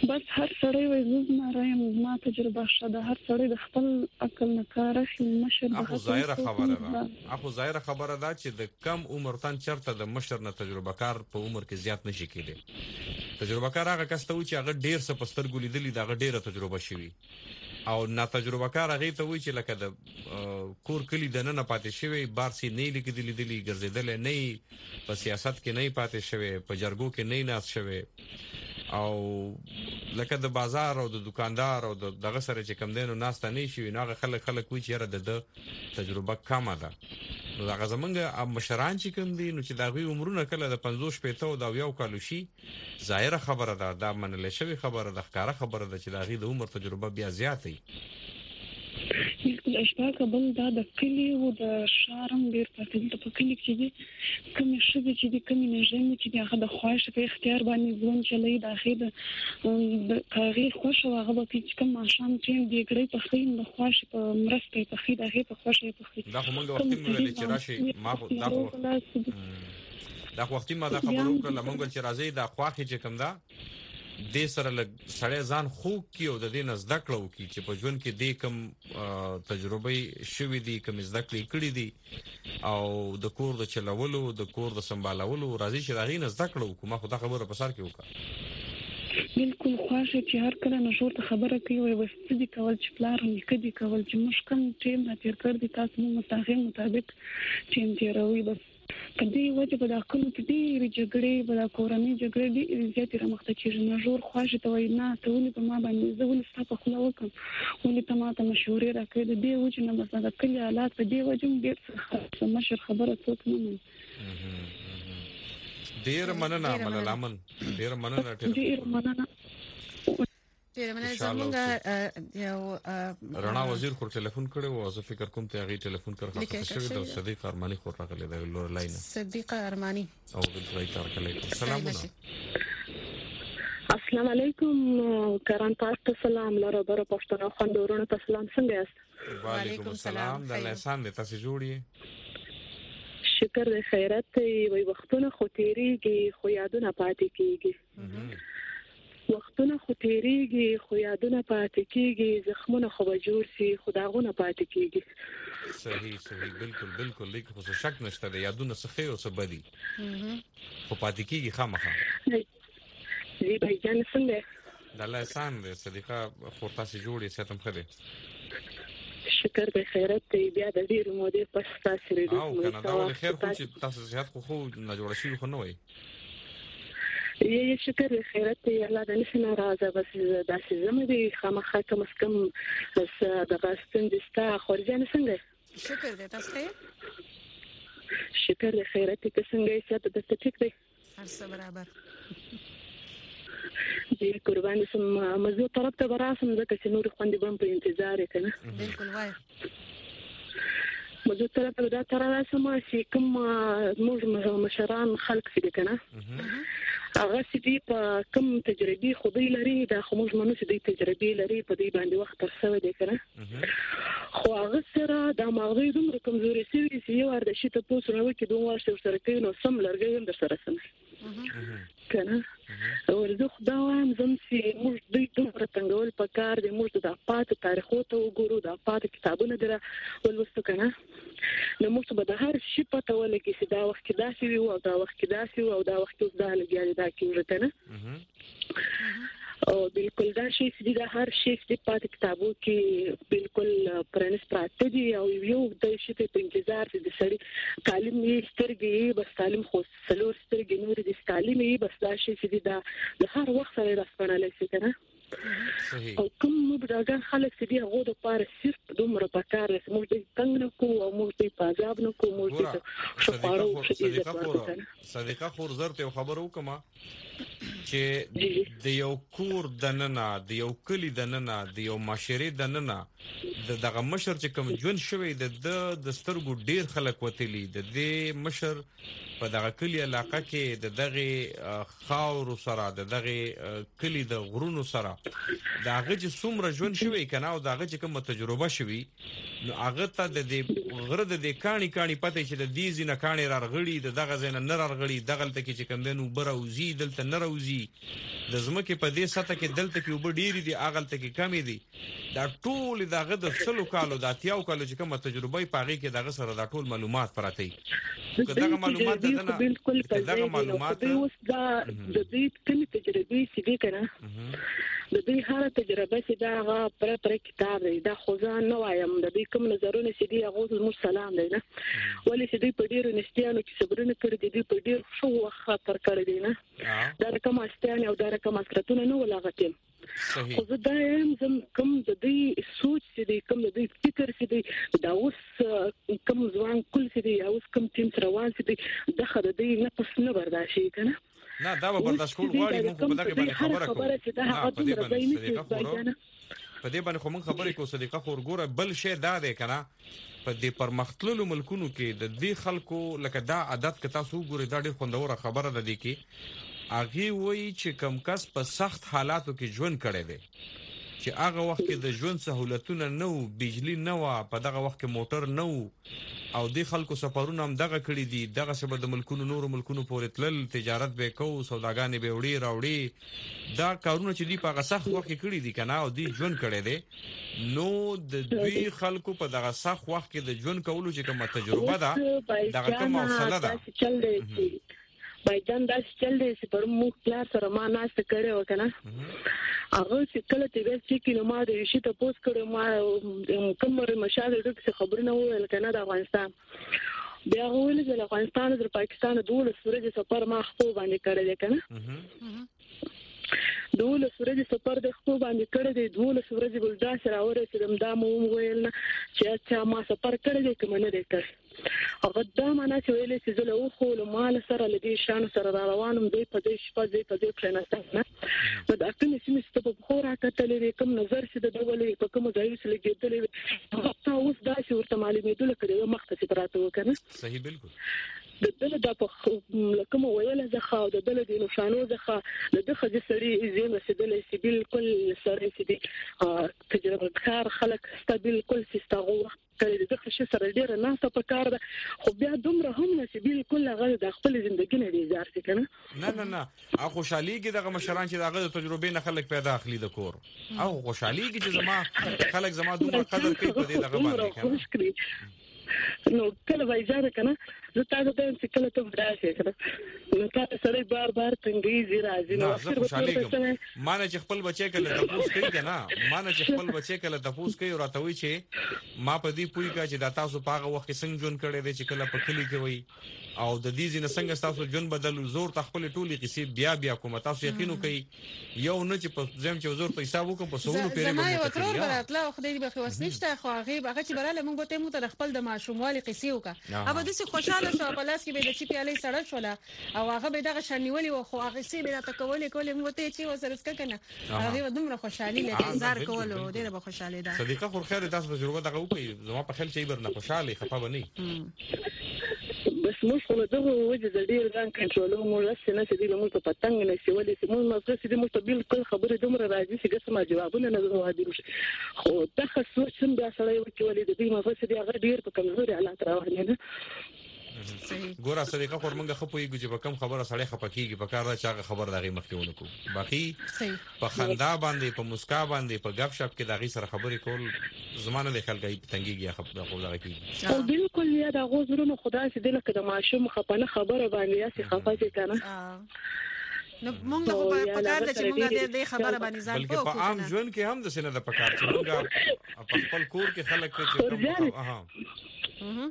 بس هر سړی وایي زه نه رایم ما تجربه شته هر سړی د خپل عقل نه کار اخلي مشر د اخو ظاهره خبره ده اخو ظاهره خبره ده چې د کم عمر تن چرته د مشر نه تجربه کار په عمر کې زیات نشي کېدی تجربه کار هغه کس ته و چې هغه ډیر څه پستر ګولیدلی دا ډیره تجربه شوی او نا تجربه کار هغه ته وی چې لکه د کور کلی د نه پاتې شوی بارسي نه لیکدلی دلی ګرځیدل نه په سیاست کې نه پاتې شوی په جرګو کې نه ناس شوی او لکه د بازار او د دکاندار او دغه سره چې کم دینو ناس ته نه شي نو هغه خلک خلک وی چې را د تجربه کمه ده نو هغه زمونږ مشران چې کوم دي نو چې دا غوي عمرونه کله د پنځوس پېته او دا یو کالو شي ظاهره خبره ده دا منل شوی خبره ده ښکارا خبره ده چې دا غي د عمر تجربه بیا زیاتې بالکل اشباك بل دا د کلی او د شارم ډیر پاتې په کلی کې دي کوم شګه چې دي کوم نجم چې دي هغه د خواهش په اختیار باندې ځون چلی د اخر د کاغي خوش او هغه په چې کوم ماشام چې دی ګړې په خین د خواهش په مرسته په خې د هغه په خوښه په خې دا کومه وخت مې چې راشي ما دا خو دا وخت ما دا خبرو کړل مونږ چې راځي دا خواخې چې کوم دا د سره لګ سړی ځان خو کیو د دې نزد کړو کی چې په ژوند کې د کم تجربه شوې دي کوم زده کړې کړې دي او د کور د چلولو د کور د سمبالولو راځي چې راغی نزد کړو کومه خو دا خبره په سر کې وکړه بالکل خواشه چې هر کله نشور ته خبره کوي او وستدي کول چې پلار نکدي کول چې مشکل ټیم نه تیر کړ دي تاسو متاخر مطابق ټیم تیروي بس کدی وجه په داخلو کې ډېری جګړې په کورنۍ جګړې ډېرې زیاتې رامخته کېږي نشور خواشه ته وای نه ته ولې په ما باندې زه ولې ستاسو خپل وکم ولې ته ما ته مشورې راکړې د دې وجه نه مثلا د کلی حالات په دې وجه ډېر څه مشر خبره څوک نه مني ډېر مننه ملالامن ډېر مننه ډېر مننه ډیر مننه زمونږ یو رڼا وزیر خو ټلیفون کړو او زه فکر کوم ته هغه ټلیفون کړ خاصه شوی د صدیق ارمانی خو راغلی د لور لاین صدیق ارمانی او د ټریکر کلیکم سلام السلام علیکم کران تاسو سلام لاره بر پښتنو خوندورونه تاسو سلام څنګه یاست وعلیکم السلام د لسان د تاسو جوړی شکر د خیرت وي وختونه خو تیریږي خو یادونه پاتې کیږي وختونه خو تیریږي خو یادونه پاتې کیږي زخمونه خو به جوړ شي خداغونه پاتې کیږي صحیح صحیح بالکل بالکل لیک خو شک نشته د یادونه څخه او څه بدی خو پاتې کیږي خامخا دی به جان څنګه د الله احسان دې صدیقه خو تاسو جوړی ساتم خره شکر به خیرت بیا د ډیرو مودې پس تاسو لري او کنه دا ول خیر خو چې تاسو صحت خو خو نه جوړ شي خو نه وای یې شکر خیرت الله د نشه ناراضه بس داسې زموږ دي خامخا کوم کم بس د غاستن دستا خورجان څنګه شکر دې تاسو ته شکر خیرت کې څنګه یې ست د ټیک دی هر څه برابر دې قربان سم مزه طرف ته براسم ځکه چې نور خوندې بم په انتظار کنه بالکل وای مزه طرف ته دا تر راسم چې کوم موږ مشران خلق سي کنه هغه چې په کوم تجربي خودي لري دا خو موږ منو چې د تجربي لري په دې باندې وخت تر څو دی کنه خو هغه سره د ماغوي دومره کمزوري سوي چې یو ورته شي ته پوسره وکړي دوه ورته سره کوي نو سم لرګي در سره سم کنه ورزه خدا وایم زم چې موږ دوی دومره څنګه ول پکار دي موږ د پات تاریخو ته وګورو د پات کتابونه دره ولوستو کنه نو موږ به د هر شي په ولګي چې دا وخت کې داسې وي او دا وخت کې داسې وي او دا وخت کې دا لګیاري دا کې ورته نه او بالکل دا شی چې دا هر شی چې په کتابو کې بالکل پرنس پراته دي او یو د شی په انتظار دي سړي تعلیم یې سترګې بس تعلیم خو سلور سترګې نور دي تعلیم یې بس دا شی چې دا د هر وخت سره راسپانل شي کنه صحیح او کوم مبداګان خلک چې دی هغه د پاره صرف دومره پکار رس موږ د څنګه کو او موږ د پاجاب نو کو موږ د شپارو صدیقه خور زرته خبرو کما چې د یو کور دننه د یو کلی دننه د یو معاشري دننه د دغه مشر چې کوم ژوند شوی د د سترګو ډیر خلک وتلی د دې مشر په دغه کلی علاقه کې د دغه خاور سره د دغه کلی د غرونو سره دا هغه چې څومره ژوند شوی کنه او دا هغه چې کوم تجربه شوی نو هغه ته د دې غره د دې کانی کانی پته چې د دې زینه کانی رارغړی د دغه زینه نه رارغړی دغه ته کې چې کوم دنو بروزی دلته نه روزي د زمکه په دې سطح کې دلته کې وب ډیری دي اغل ته کې کمی دي دا ټول دغه د سلو کالو د اتیاو کالو چې کوم تجربه پاغي کې دغه سره دا ټول معلومات پراته دي دغه معلومات دغه بالکل دغه معلومات اوس دا د دې کمی تجربه چې دي کنه د دې هر تجربه چې دا هغه پر پر کتاب دی دا خو ځان نه وایم د دې کوم نظرونه چې دي هغه مو سلام دی نه ولې چې دې په ډیرو نشټیانو کې صبرونه کړی دي په ډیر شو وخت تر کړی دی نه دا کوم استیان او دا کوم اسکرتونه نه ولاغتیم صحیح خو زه دا یم زم کوم د دې سوچ چې دی کوم د دې فکر چې دی دا اوس کوم ځوان کول چې دی اوس کوم تیم روان چې دی دغه د دې نه پس نه برداشت کنه نه دا به برداشت کول غواړي موږ په دغه باندې خبره کوو خبره چې دا هغه دومره باندې په دې باندې خو موږ خبرې کوو صدیقه خور ګوره بل شی دا دی کنه په دې پرمختللو ملکونو کې د دې خلکو لکه دا عادت که تاسو ګورئ دا ډېر خوندوره خبره ده دي کې هغه وایي چې کم کس په سخت حالاتو کې ژوند کړی دی چې هغه وخت کې د ژوند سہولتونه نه وو بجلی نه و په دغه وخت کې موټر نه وو او د خلکو سفرونه هم دغه کړی دي دغه سبب د ملکونو نورو ملکونو پورې تلل تجارت به کوو سوداګانې به وړي راوړي دا کارونه چې دی په هغه سخت وخت کې کړی دي کنه او دی ژوند کړی دی نو د دوی خلکو په دغه سخت وخت کې د ژوند کولو چې کومه تجربه ده دغه کومه حوصله ده بایدان دا چل دی چې پر موږ پلار سره ما ناشته کړې و کنه هغه چې کله تی ویل چې نو ما د شي ته پوس کړم ما کومره مشاهده د څه خبرونه ویل کنه د افغانستان بیا ویل چې افغانستان د پاکستان د ډول سورې سفر ما خپل باندې کړی کنه دوله سورې سفر د خپل باندې کړی دی دوله سورې بل دا سره اورې چې دا مو ویل چې چې ما سفر کړی دی کوم نه دی کړی هغه دا معنا چې ویل چې زه له خو له مال سره لدی شان سره روانم دی په دې شپه دی په دې پلانسته نه دا کوم چې مست په خورا کتلې کوم نظر چې د ډولې په کوم ځای کې لګیدلې هغه اوس دا چې ورته معلومېدل کړي مختص پراته وکنه صحیح بالکل د دل د په لکه ویل زخه او د دل د نشانو زخه د دغه د سړي زینه سدل سی بالکل سره سدي تجربه کار خلک ستابل کل سیستغو کله دغه شي سره ډیر نه ته په کار ده خو بیا دومره هم نه بالکل هغه د خپل ژوندۍ نه دي زار څه کنه نه نه نه او خوشحالي کې دغه مشران چې دغه تجربه نه خلک پیدا اخلي د کور او خوشحالي کې چې زما خلک زما دومره قدر کوي په دې دغه باندې کنه نو کله وای ځاره کنه زه تاسو ته چې کله ته وراشې کنه نو تاسو سره بار بار څنګه راځي نو اکثر خوشحالي کوم مانه چې خپل بچي کله تاسو کوي کنه مانه چې خپل بچي کله تاسو کوي او راته وي چې ما په دې پوری کا چې دا تاسو په هغه وخت څنګه جون کړی دی چې کله په کلی کې وي او د دې ځینې څنګه تاسو جون بدل زور تخپل ټولي قصې بیا بیا کوم تاسو یقین کوي یو نه چې په ځم چې زور ته حساب وکم په سوالو پیری باندې زما ترور براتله خو دې به خلاص نشته خو هغه هغه چې براله موږ ته مو ته خپل د ماشوموالي قصې وکړه اوبه د څه خوشاله شو په لاس کې به د چی پیالې سړک شوله او هغه به دغه شنیولي خو هغه قصې به راته کولې کولې موږ ته چې وسره سکه کنه هغه دومره خوشحالي لکه انتظار کول او ډیره به خوشاله ده صدیقه خو خیر تاسو تجربه دغه وکړي زما په خیال چې برنه خوشاله خپه بنئ بس موږ خو دغه وجه د ډیر ځان کنټرولو مو راځي نه چې د موږ په پتنګ نه شي ولې چې موږ مزه چې موږ ته بالکل خبره دومره راځي چې ګسمه جوابونه نه وادي خو دغه سوچ هم دا سره یو چې ولې د دې مزه چې هغه ډیر په کمزوري حالات راوړي نه ګوره صدیقه خور منګه خپويږي چې په کم خبره سړی خپکیږي په کار دا چې هغه خبر دغه مخکېونه کو باقي په خندا باندې په مسکا باندې په غب شپ کې دغه سره خبرې کول زمانه د خلګي تنګيږي خبره خو دغه کیږي او بالکل یا د غوزرونو خدای چې دلته د ماشوم خپنه خبره باندې یا څه خفاجه کنه نو مونږ په پکار د چې مونږ د خبره باندې ځان پوه په عام ژوند کې هم د سینې د پکار چې مونږ په خپل کور کې خلک چې اها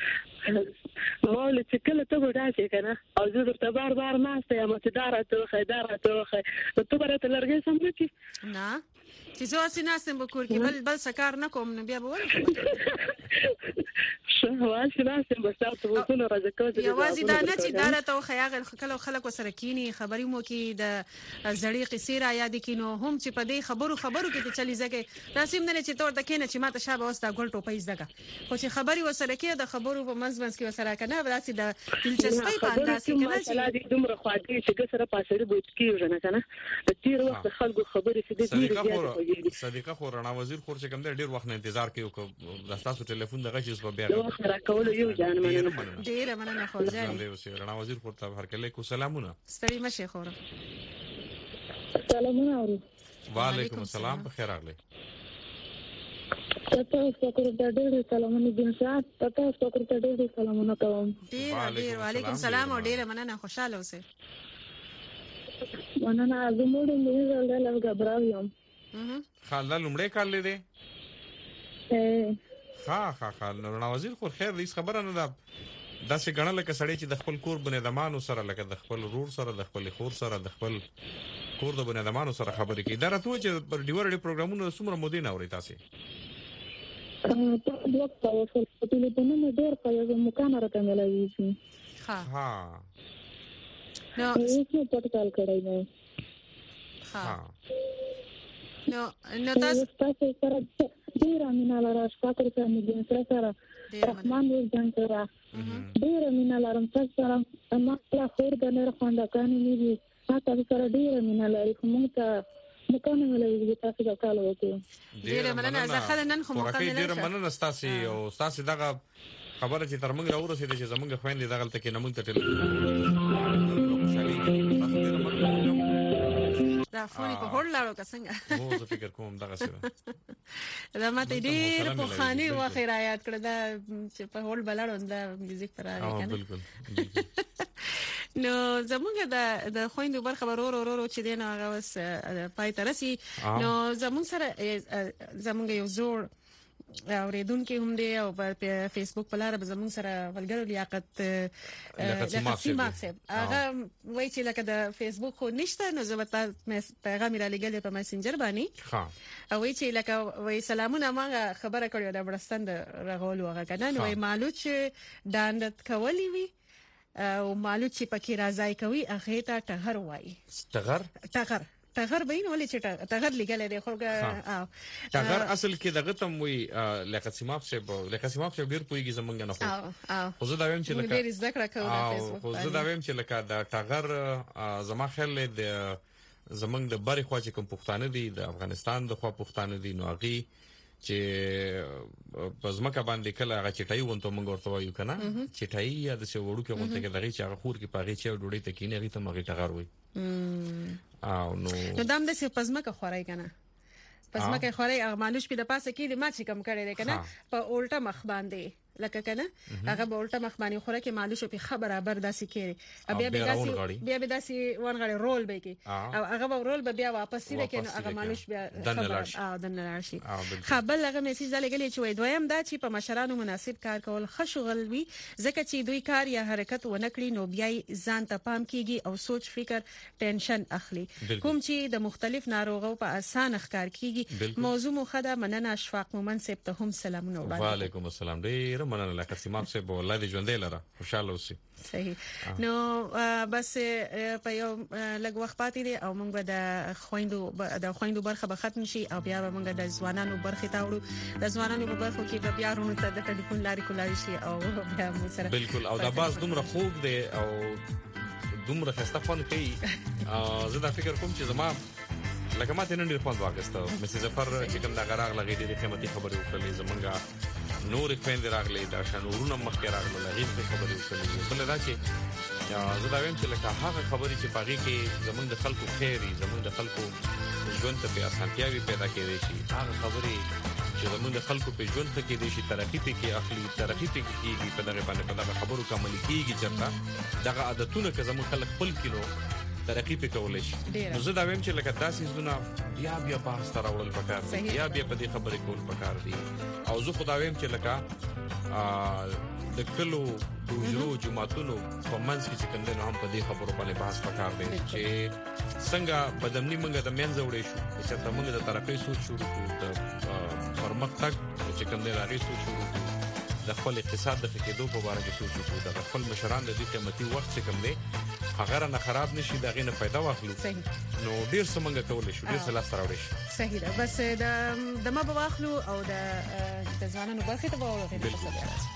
مول چې کله ته وراشې کنه او زه درته بار بار ناشته یم چې دارا ته خیدار ته خې ته برته لرګې سم کې نه چې زه اسناسم په کور کې بل بل سکار نه کوم نو بیا به ولې شهوال شناسم بس تاسو وصول راځکو یوازې دا نه چې دا راته خیاغ کله خلکو سره کینی خبري مو کې د زړی قصې را یاد کینو هم چې په دې خبرو خبرو کې ته چلی زګي راسم نه چې تور د کینه چې ماته شابه وستا ګل ټوپې زګه خو چې خبري وسره کې د خبرو په منځ منځ کې وسره کنه وراسي د دلچسپي په انداز کې کنه چې دومره خواږه چې سره پاسري بوت کیږي نه کنه د تیر وخت خلکو خبري چې د دې صدیقه خو رڼا وزیر خور چې کوم ډیر وخت نه انتظار کوي د تاسو ټلیفون دغه چیز په بیا سره کول یو جان مننه ډیر مننه خو ځای رڼا وزیر خور ته هر کله کو سلامونه ستړي مشه خور سلامونه اورو وعلیکم السلام بخیر راغلی تاسو څنګه د ډېر سلامونه دي سات تاسو څنګه د ډېر سلامونه کوم ډیر ډیر وعلیکم السلام او ډیر مننه خوشاله اوسئ مننه زموږ د نیول له غبراویم خاله لمړی کال لیدې ها ها ها رڼا وزیر خو خیر دې خبره نه ده دا څنګه غنل کې سړی چې د خپل کور بنیادمانو سره لکه د خپل رور سره د خپل خور سره د خپل کور د بنیادمانو سره خبرې کوي دا راته چې پر ډیورډي پروګرامونو څومره مودې نه اوري تاسو په بلوک تاسو په ټلیفون نه ډېر په یو مکان راته ملایي ها ها نو هیڅ په ټال کړی نه ها نو نو تاسو تاسو سره ډیر امینه لاره شپږ سره مې سره سره رحمان ور ځان سره ډیر امینه لاره تاسو سره ما خپل خور د نړ خوانده کانې نیږي تاسو سره ډیر امینه لاره کوم ته مکان ملایي تاسو دا کال وکړو ډیر مننه زه خل نن خو مکان ډیر مننه تاسو او تاسو دغه خبره چې تر موږ راورسېده چې زمونږ خويندې دغه تل کې نمونږ ته ټلیفون خوشالي تاسو ډیر مننه دا فونی په هول لاړو څنګه مو زه فکر کوم دغه څه دا ماته ډیر په خاني واخې را یاد کړ دا چې په هول بلاړو دا میوزیک پر راغی کنه بالکل نو زمونږ د د خويندو برخه ورور ورور چې دین هغه وس پای ترسي نو زمونږ سره زمونږ یو زوړ اوریدونکو هم دی او په فیسبوک په لار به زمونږ سره ولګر لیاقت لیاقت ماکسب هغه وایي چې لکه د فیسبوک خو نشته نو زه به پیغام را لګل په میسنجر باندې ها او وایي چې لکه وایي سلامونه ما خبره کړې د برستان د رغولو هغه کنه نو وایي معلوم چې داندت کولی وی او معلوم چې پکې راځي کوي هغه ته ټغر وایي ټغر ټغر ټغر بین ولې چې ټغر لګل دی خو ټغر اصل کې دغه تم وی لکه سیماب څه لکه سیماب څه ډیر پويږي زمونږ نه خو خو زه دا ویم چې لکه ډیر زده کړه کوم په فیسبوک خو زه دا ویم چې لکه د ټغر زما خیال د زمونږ د بری خوا چې کوم پښتانه دي د افغانستان د خوا پښتانه دي نو هغه چې پزماکه باندې کله هغه چټای وونته مونږ ورته وایو کنه چټای یا د څه وړو کې وونته کې دغه چې هغه خور کې پاغي چې ډوډۍ ته کینې هغه ته مغه ټغر وای او نو نو دام د څه پزماکه خورای کنه پزماکه خورای هغه مالوش په د پاسه کې د ما چې کم کړي دی کنه په الټه مخ باندې لکه کنه هغه به الټه مخ باندې خوره کې مالوش په خبره بر داسې کړي بیا به داسې بیا به داسې ونغړي رول به کې او هغه به رول به بیا واپس سي کې هغه مالوش بیا خبره او د نلاشي خبر هغه میسج لګلې چې وای دویم دا چې په مشرانو مناسب کار کول خشغل وي ځکه چې دوی کار یا حرکت ونکړي نو بیا ځان ته پام کیږي او سوچ فکر ټینشن اخلي کوم چې د مختلف ناروغو په اسانه ښکار کیږي موضوع مخده مننه اشفاق مومن سپ ته هم سلامونه وړاندې وعلیکم السلام ډیر مننه لکه سیماب څه بو الله دې ژوندې لره خوشاله اوسئ صحیح نو بس په یو لږ وخت پاتې دی او موږ د خويندو د خويندو برخه به ختم شي او بیا به موږ د ځوانانو برخه ته وړو د ځوانانو په برخه کې به بیا رونو ته د ټلیفون لارې کولای شي او بیا موږ سره بالکل او دا باز دومره خوب دی او دومره خسته فن کوي زه دا فکر کوم چې زما لکه ماته نن ډیر خوند واغسته مې زفر چې کوم دا غراغ لګې ډېرې قیمتي خبرې وکړلې زمونږه نور خويندې راغلي دا شنورونه مخکې راغله لغې په خبرې وکړلې بل دا چې زه دا ویم چې لکه هغه خبرې چې پاږي کې زمونږ د خلکو خیري زمونږ د خلکو ژوند ته په اسانتیاوي پیدا کېږي شي هغه خبرې چې زمونږ د خلکو په ژوند کې د شي ترقی کې اخلي ترقی کې کېږي په دغه باندې په دغه خبرو کومل کېږي چې دغه عادتونه که زمونږ خلک خپل کړي ترقی په کولای شي نو زه دا ویم چې لکه داسې زونه بیا بیا په هسته راوړل پکار دي بیا بیا په دې خبرې کول پکار دي او زه خدا ویم چې لکه د کلو د وجرو جماعتونو په منځ کې چې کوم نه هم په دې خبرو باندې بحث وکړ دي چې څنګه بدمنی موږ د منځ وړې شو چې ته موږ د ترقۍ سوچ شروع کړو د پرمختګ چې کوم نه لري سوچ شروع کړو د خپل اقتصاد د کېدو په اړه کې سوچ وکړو د خپل مشران د دې قیمتي وخت چې کوم دی هغه نه خراب نشي دا غینه پیدا واخلو نو ډیر څه موږ کولای شو ډیر څه لاس راوړی شي صحیح ده بس د د ما بواخلو او د د ځوانانو برخه ته وګورئ په څه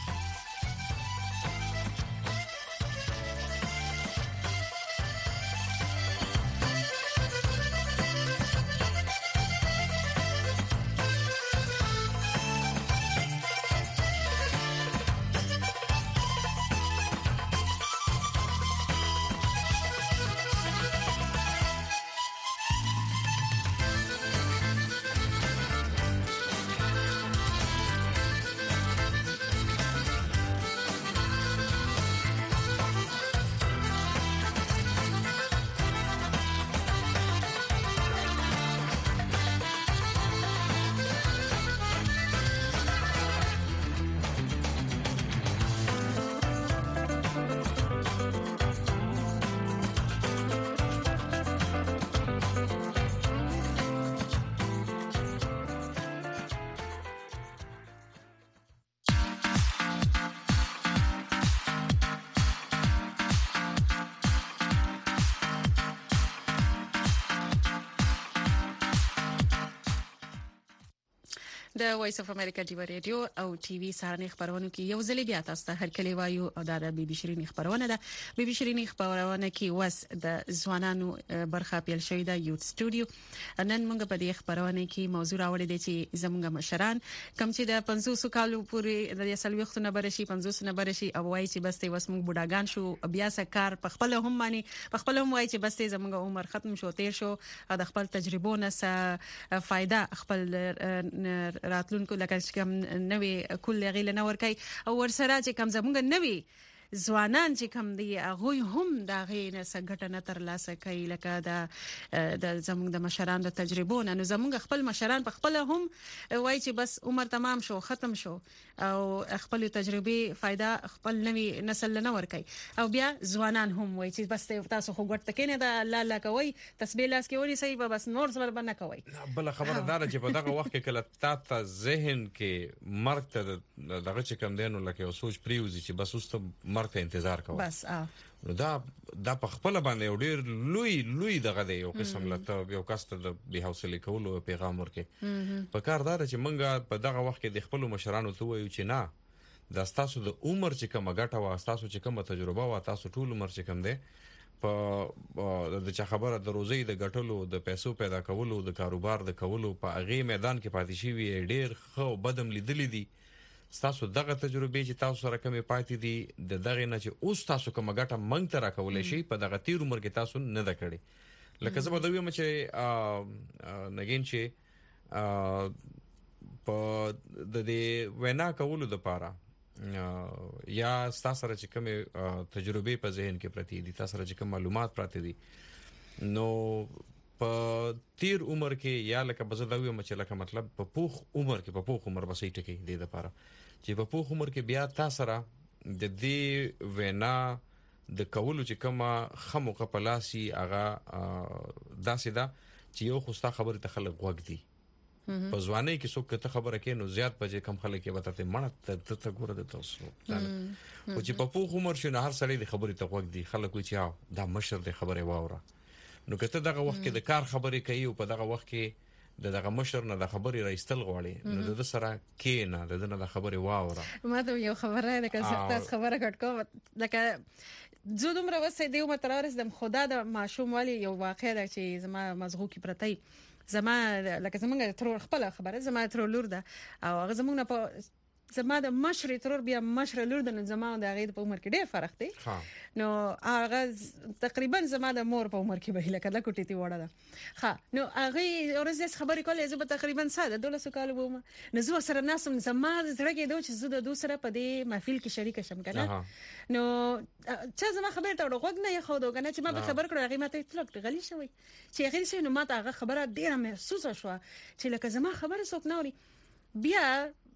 د وایس اف امریکا ټي وي رادیو او ټي وي سهارنی خبرونه کې یو ځل بیا تاسو ته هر کلی وایو او دا د بي بي شيرين خبرونه ده بي بي شيرين خبرونه کې وس د ځوانانو برخه پیل شوې ده یوت سټوډیو نن موږ په دې خبرونه کې موضوع راوړې دي چې زموږ مشران کم چې د پنځوس کالو پورې د یسل وختونه برشي پنځوس نه برشي او وایي چې بس ته وس موږ بډاګان شو بیا سکار په خپل هم مانی په خپل هم وایي چې بس ته زموږ عمر ختم شو تیر شو د خپل تجربو نه څه فائدہ خپل راتلونکو لکه کوم نوې کل غیله نور کوي او ورسره چې کوم زمونږ نوې ځوانان چې کوم دی هغه هم دا غینه سګټنه تر لاسه کوي لکه د د زمونږ د مشران د تجربو نه نو زمونږ خپل مشران په خپل هم وایي چې بس عمر تمام شو ختم شو او خپل تجربه فائدہ خپل نوې نسل نه ور کوي او بیا ځوانان هم وایي چې بس تاسو خو ګټ تکینه د الله الله کوي تسبیح لاس کې ونی صحیح بس نور څه بل نه کوي بل خبردار چې په دغه وخت کې کله تا ذهن کې مرګ ته دغه چې کم دینو لکه یو سوچ پریوزي چې بس اوس ته مرګ ته انتظار کوي بس اه نو دا دا په خپل باندې ډیر لوی لوی دغه دی یو قسم لته یو کاست د به حوصله کولو پیغام ورکې په کاردار چې مونږه په دغه وخت کې د خپل مشرانو ته وایو چې نه د تاسو د عمر چې کومه ګټه وا تاسو چې کومه تجربه وا تاسو ټول عمر چې کوم دی په د چا خبره د روزي د ګټلو د پیسو پیدا کولو د کاروبار د کولو په هغه میدان کې پاتې شي ډیر خو بدم لیدلې دي تاسو دغه تجربه چې تاسو سره کومه پاتې دي د دغه نه چې اوس تاسو کومه ګټه منګ تر راکولې شي په دغه تیر عمر کې تاسو نه د کړی لکه زه به دوی مچ نګین چې په د دې وینا کولو د پاره یا تاسو سره چې کومه تجربه په ذهن کې پرتی دي تاسو سره چې کوم معلومات پراته دي نو په تیر عمر کې یا لکه بزداوی مچ لکه مطلب په پوخ عمر کې په پوخ عمر بسې ټکی دی د پاره چې په پوخ عمر کې بیا تاسو سره د دې وینا د کولو چې کومه خمو کپلاسي هغه داسې دا چې یو خوستا خبره ته خلک غوږ دي په ځواني کې څوک ته خبره کوي نو زیات پځې کم خلک یې وته مړه ته ته ګوره د تاسو او چې په پوخ عمر شنه هر سړی د خبرې ته غوږ دي خلک وي چې دا مشر د خبره واوره نو کته دغه وخت کې د کار خبرې کوي او په دغه وخت کې د دغه مشر نه د خبرې راستل غواړي نو د سره کې نه د نه د خبرې واوره ما ته یو خبره ده که تاسو خبره کټ کوم لکه زه دومره وسه دیو مترارس د خدا د ماشوم والی یو واقع ده چې زما مزغو کې پرتای زما لکه زمونږ تر خپل خبره زما تر لور ده او هغه زمونږ په زما د مشر تر بیا مشر لور د زما د غید په عمر کې ډیر فرق دی نو هغه تقریبا زما د مور په عمر کې به لکه د کوټې تی وړه ده ها نو هغه ورځ خبرې کولې زه به تقریبا ساده دولس کال ووم نو زه سره ناسم زما زړه کې دوه چې زه د دوه سره په دې محفل کې شریک شم کنه نو چې زما خبره ته وګ نه خو دوه کنه چې ما به خبر کړو هغه ماته اطلاق غلی شوی چې هغه شي نو ماته هغه خبره ډیره محسوسه شو چې لکه زما خبره څوک نه اوري بیا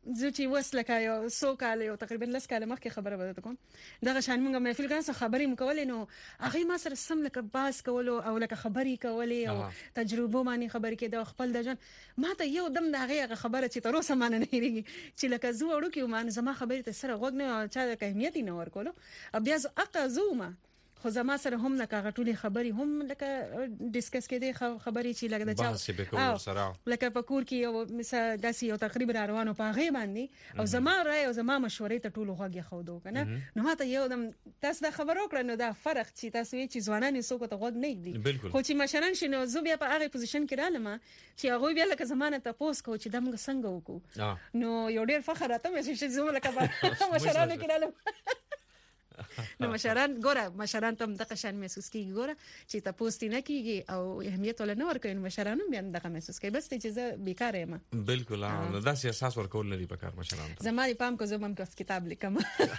زه چې وسلکه یو سو کال یو تقریبا لس کال مخکې خبره وده کوم دغه شان موږ محفل کنه خبرې مکولې نو هغه ما سره سم لکه باس کولو او لکه خبرې کولې او تجربه باندې خبرې کې د خپل د جن ما ته یو دم د هغه خبره چې تر اوسه مانه نه هېریږي چې لکه زه وړو کې ما زما خبرې ته سره غوږ نه چا د اهمیت نه ورکولو بیا زه اقا زوما خو زما سره هم نه کاغه ټولې خبرې هم لکه ډیسکس کېدې خبرې چې لکه د چا لکه په کور کې یو مثلا داسې یو تقریبا روانو په هغه باندې او زما رائے او زما مشورې ته ټولو غوږ خودو کنه نو ماته یو دم تاسو دا خبر وکړه نو دا فرق چې تاسو یې چې ځوانان یې څوک ته غوږ نه دی خو چې مشران شنو زه بیا په هغه پوزیشن کې رالم چې هغه بیا لکه زمانه تاسو کو چې د موږ څنګه وکړو نو یو ډیر فخر راته مې چې زه لکه مشران کې رالم نو مشران ګوره مشران ته دغه شان محسوس کیږي ګوره چې تاسو نه کیږي او اهمیت ول نه ورکوي مشران هم دغه محسوس کوي بس چې زه بیکاره یم بالکل نو دا سي اساس ورکول نه دی په کار مشران ته زماري پام کو زمم کو کتاب لیکم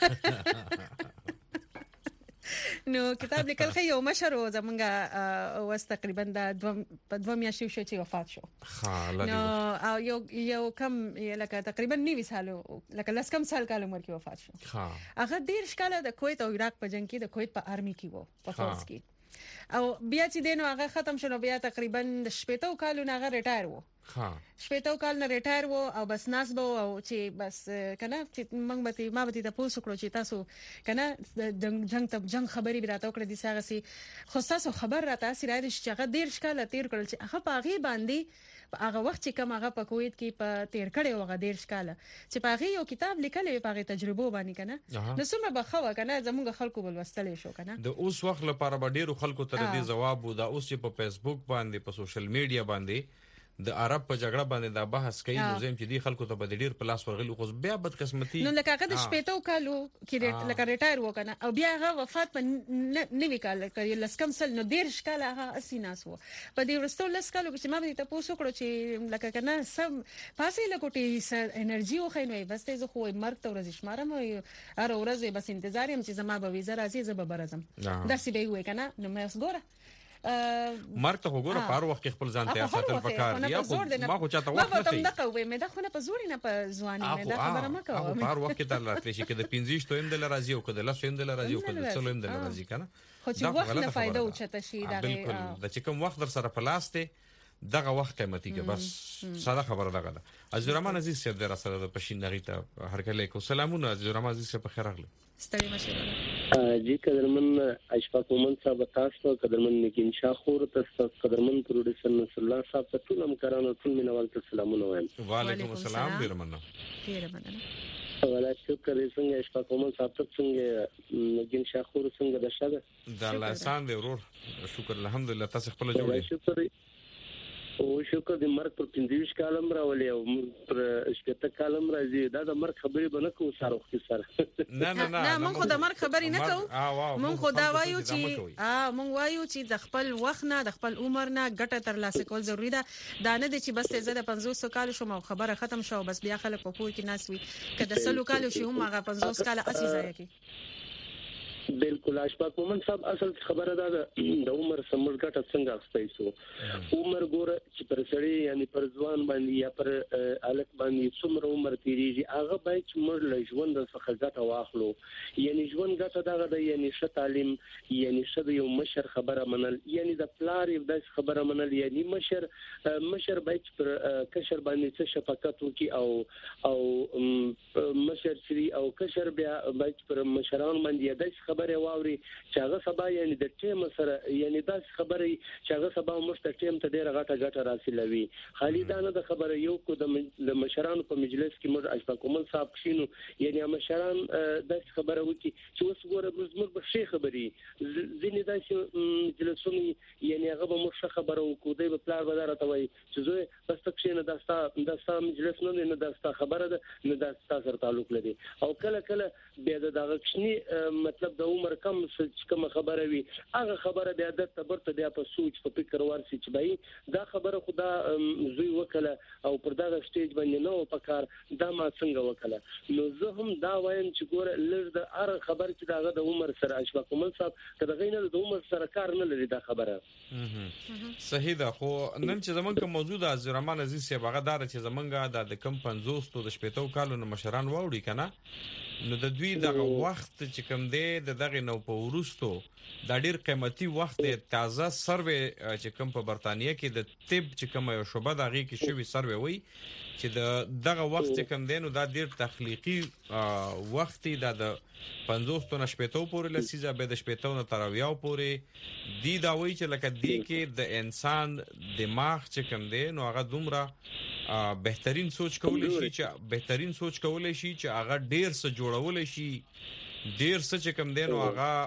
نو کتاب لیکل خو یو مشر و زمونږه واس تقریبا د په دوه میاشتې شو چې وفات شو ها نو او یو یو کم لکه تقریبا نیوي سالو لکه لاس کم سال کال عمر کې وفات شو ها هغه ډیر شکاله د کویت او عراق په جنگ کې د کویت په آرمي کې وو په فورس کې او بیا چې دینو هغه ختم شنو بیا تقریبا د شپږ کالو نه هغه ریټایر وو ها شپږ کال نه ریټایر وو او بس ناس بو او چې بس کنه چې موږ به ما به تاسو کړو چې تاسو کنه د جنگ ته جنگ خبري براته کړې دي ساغه سي خو تاسو خبر راته سره د شغه ډیر شکاله تیر کړل چې هغه پاغي باندې هغه وخت چې کوم هغه په کویت کې په تیر کړي وغه ډیر شکاله چې پاغي یو کتاب لیکلې پاغي تجربه باندې کنه نو سمه بخوا کنه زموږ خلکو بل وستلې شو کنه د اوس وخت لپاره به ډیرو خلکو ته دې جواب ودا اوس چې په فیسبوک باندې په سوشل میډیا باندې د عرب په جګړه باندې دا بحث کوي نو زم چې دی خلکو ته به ډیر پلاس ورغلی خو بیا بد قسمتي نو لکه هغه د شپېتو کالو کې لکه ریټایر وکنه او بیا هغه وفات په نوي کال کې لسکم سل نو ډیر شکاله هغه اسیناس وو په دې ورستو لس کالو کې ما به تاسو کړو چې لکه کنه سم پاسې لکوټي انرژي خو خینوي بس ته زه خو مرګ ته ورځ شمارم هر ورځ بس انتظار يم چې زما به ویزه راځي زه به برزم دا سی به وای کنه نو مې ګوره مرګ ته وګوره په هر وخت خپل ځان ته ساتل پکار دی خو ما خو چاته وخت نه کوي ما ته مې دا خو نه په زوري نه په ځواني مې دا خبره ما کوم په هر وخت ته راځي چې کله پنځه شتو هم د راځي او کله لس هم د راځي او کله څلور هم د راځي کنه خو چې وخت نه فائدہ اوچته شي دا بالکل د چې کوم وخت در سره پلاسته دغه وخت قیمتي کې بس ساده خبره ده عزیزرحمان عزیز صاحب در سره د پښین نغیته هر کله کو سلامونه عزیزرحمان عزیز صاحب خیر اغله ستړي مشه جی قدرمن اشفاق مومن صاحب تاسو قدرمن نگین شاخور تاسو قدرمن پروډوسر نصر الله صاحب ته ټول امکارانو ټول مینوال ته سلامونه وایم وعلیکم السلام ډیر مننه ډیر مننه ولا شکر څنګه اشفاق مومن صاحب ته څنګه نگین شاخور څنګه د شاده د الله احسان دی ورور شکر الحمدلله تاسو خپل جوړی شکر او شکر د مرګ پر پنځه کالم راولي او پر شپږ کالم راځي دا د مرګ خبرې به نه کوو سره وخت سره نه نه نه موږ خو د مرګ خبرې نه کوو موږ خو دا وایو چې اه موږ وایو چې د خپل وخت نه د خپل عمر نه ګټه ترلاسه کول ضروری ده دا نه دي چې بس زه د پنځوس کال شوم او خبره ختم شو بس بیا خلک په کور کې ناس وي کله سلو کال شي هم هغه پنځوس کال اسی ځای کې بالکل اشفاق مومن صاحب اصل خبره ده د عمر سمر ګټه څنګه اخستای شو عمر ګوره چې پر سړی یعنی پر ځوان باندې یا پر الک باندې څومره عمر تیریږي هغه باید چې موږ له ژوند څخه ګټه واخلو یعنی ژوند ګټه دغه د یعنی ښه تعلیم یعنی ښه یو مشر خبره منل یعنی د پلار یو د خبره منل یعنی مشر مشر باید پر کشر باندې څه شفقت وکي او او مشر شری او کشر بیا باید پر مشران باندې د خبره واوري چې هغه سبا یعنی د ټیم سره یعنی دا خبره چې هغه سبا مست ټیم ته ډیره غټه غټه راسلوي خالي دا نه د خبره یو کو د مشرانو په مجلس کې موږ اشفاق مومن صاحب شینو یعنی مشران د خبره وکي چې اوس ګوره موږ به شي خبري ځینې د مجلسونو یعنی هغه به موږ خبره وکړو د پلار بدار ته وای چې زه بس تک نه داستا داستا مجلس نه نه داستا خبره نه داستا سره تعلق لري او کله کله به دغه کښنی مطلب د عمر کم څه کوم خبره وي هغه خبره بیا د تبرته بیا په سوچ په فکر ورسي چې بای دا خبره خدا زوی وکړه او پر دغه سټیج باندې نو په کار دا ما څنګه وکړه نو زه هم دا وایم چې ګوره لږ د هر خبر چې داغه د عمر سره اشفاق کومل صاحب کله غینه د عمر سره کار نه لري دا خبره صحیح ده خو نن چې زمونږ کوم موضوع د عزرحمان عزیز صاحب هغه دار چې زمونږ د کم پنځوس تو د شپږ کالو مشران واوړي کنه نو د دوی دغه وخت چې کوم دی د دغه نو په ورستو دا ډیر قیمتي وخت دی تازه سروې چې کوم په برتانیې کې د طب چې کوم یو شوبه دغه کې شوی سروې وي چې د دغه وخت چې کوم دی نو دا ډیر تخلیقي وخت دی د پنځوس تو نشپېتو پورې لسیزه به د شپېتو نه تراویاو پورې دی دا وایي چې لکه دی کې د انسان دماغ چې کوم دی نو هغه دومره بهترین سوچ کولای شي چې بهترین سوچ کولای شي چې هغه ډیر څه جوړولای شي ډیر څه چې کوم دی نو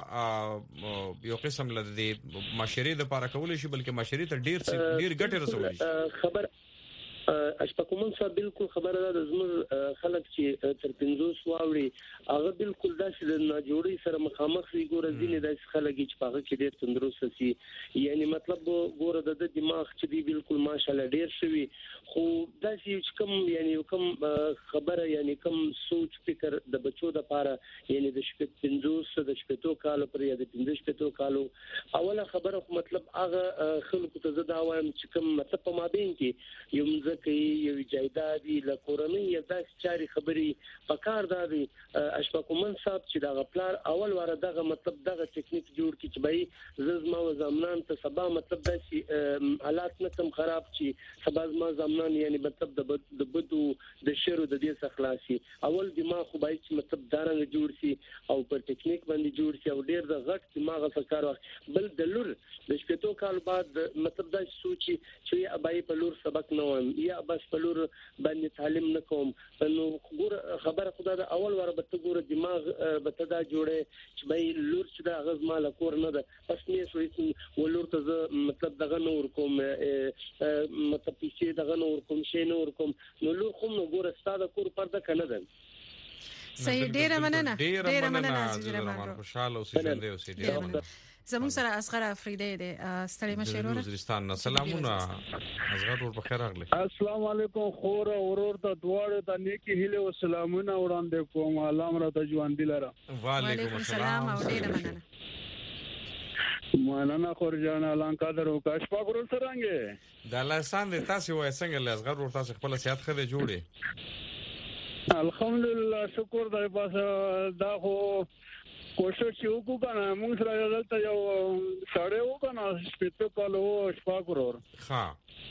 هغه یو قسم لدی معاشري د لپاره کولای شي بلکې معاشري ته ډیر څه ډیر ګټه رسولای شي خبر اشپاکومن صاحب بالکل خبره ده زموږ خلک چې تر پنځوس واوړي هغه بالکل داسې د ناجوړي سره مخامخ وي ګوره ځینې داسې خلک چې په هغه کې ډېر تندرست سي یعنی مطلب ګوره د دماغ چې دی بالکل ماشاءالله ډېر شوی خو داسې چې کوم یعنی کوم خبره یعنی کوم سوچ فکر د بچو د لپاره یعنی د شپږ پنځوس د شپږو کالو پر یا د پنځه شپږو کالو اوله خبره مطلب هغه خلکو ته زه دا وایم چې کوم مطلب په مابین کې یو کوي یو جایدادي لکورنۍ یا داسې چاري خبري پکار دادي اشفاقومن صاحب چې دا غپلار اول واره دغه مطلب دغه ټیکنیک جوړ کی چې بای زما و زمنان ته سبا مطلب داسې حالات نه کم خراب شي سبا زما زمنان یعنی مطلب د بدو د شر د دې څخه خلاصي اول دماغ خو بای چې مطلب دارنګ جوړ شي او پر ټیکنیک باندې جوړ شي او ډیر د غټ دماغ څخه کار واخلي بل د لور د شپږو کال بعد مطلب دا سوچي چې ابای په لور سبق نه وایم یا بس په لور باندې تعلیم نه کوم نو ګور خبره خدا د اول واره به ته ګور دماغ به ته دا جوړه چې بای لور چې دا غز مال کور نه ده پس نه شوې ولور ته مطلب دغه نور کوم مطلب چې دغه نور کوم شی نور کوم نو لور خو نو ګور ستاده کور پرده کنه ده صحیح ډیره مننه ډیره مننه عزیز رحمان خوشاله اوسئ ژوند اوسئ ډیره زمون سره اصغر افریدی دی ستړي مشرونه وزیرستان سلامونه اصغر ور بخیر اغلی السلام علیکم خور اورور ته دواړه د نیکی هیله او سلامونه وړاندې کوم الله مر ته ژوند دلاره وعلیکم السلام او ډیره مننه مننه خور جان الان قدر او کاش پاک ور سرانګه د لاسان د تاسو وای څنګه اصغر ور تاسو خپل سیاحت خده جوړي الحمدلله شکر دای پاسه دا خو کوشش وکړو کنه موږ سره دلته یو ساړې وکنه شپږ کالو شپږ ورور ها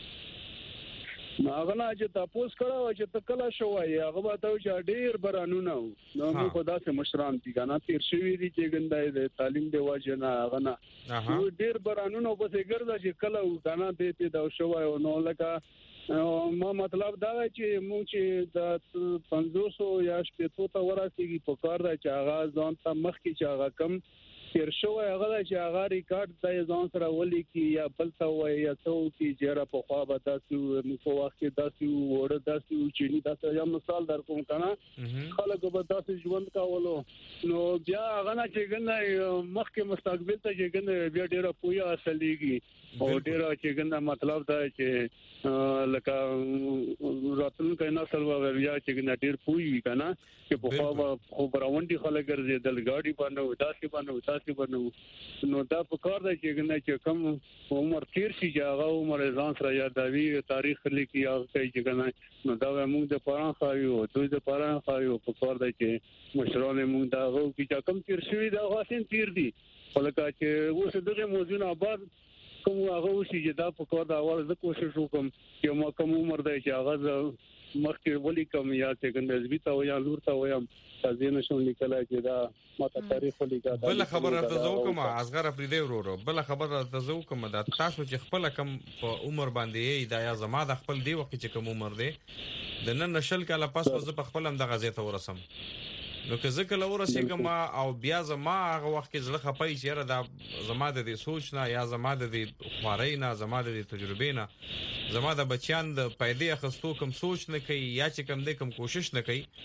هغه نه چې تاسو کړه چې تکلا شوای هغه به ته چې ډیر برانونه نو موږ خدا سه مشران دي کنه تیر شوی دي چې ګندای د تعلیم دی واجب نه هغه نه ډیر برانونه په څیر چې کله کنه دې ته دا شوای نو لکه ما مطلب دا چې موږ چې د پنځوس یا شپږ ته ورسېږي په کار دا چې هغه ځان ته مخ کې چې هغه کم تیر شوی هغه چې هغه ریکارډ ته ځان سره ولي کی یا بل څه وای یا څو کی جره په خوا به تاسو نو په وخت کې تاسو وړ تاسو چې نه تاسو یو مثال در کوم کنه خلک به تاسو ژوند کاولو نو بیا هغه نه چې ګنه مخ کې مستقبل ته چې ګنه بیا ډیره پویا اصليږي او ډیره چې ګنه مطلب دا چې لکه راتل کینا سره بیا چې ګنه ډیر پوي کنه چې په خوا خو براوندي خلک ګرځي دل گاډي باندې داسې باندې تاسو باندې نو دا په کار دی چې ګنه چې کم عمر تیر شي چې هغه عمر ځان سره یادوي تاریخ لیکي او کوي چې ګنه نو دا موږ د پران خایو دوی د پران خایو په کار دی چې مشران موږ دا غو چې کم تیر شوی دا غاسین تیر دي ولکه چې اوس دغه موضوع نه بعد کوم هغه وشي چې دا په کار دا اول زه کوشش وکم چې ما کوم عمر دی چې هغه مخکې ولي کوم یا چې ګنده زبیتا و یا لور تا و یا تاسو نشون لیکلای چې دا ماته تاریخ لیکا دا بل خبره تاسو کوم اصغر افریدی ورورو بل خبره تاسو کوم دا تاسو چې خپل کم په عمر باندې دا یا زما د خپل دی وخت چې کوم عمر دی د نن نشل کله پاس په خپل هم د غزې ته ورسم نو که ځکه لور سیګم او بیا زما هغه وخت کې زړه خپای چې را د زما د دې سوچ نه یا زما د دې خواري نه زما د دې تجربې نه زما د بچیان د پیدې اخستو کوم سوچ نه کوي یا چې کوم دې کوم کوشش نه کوي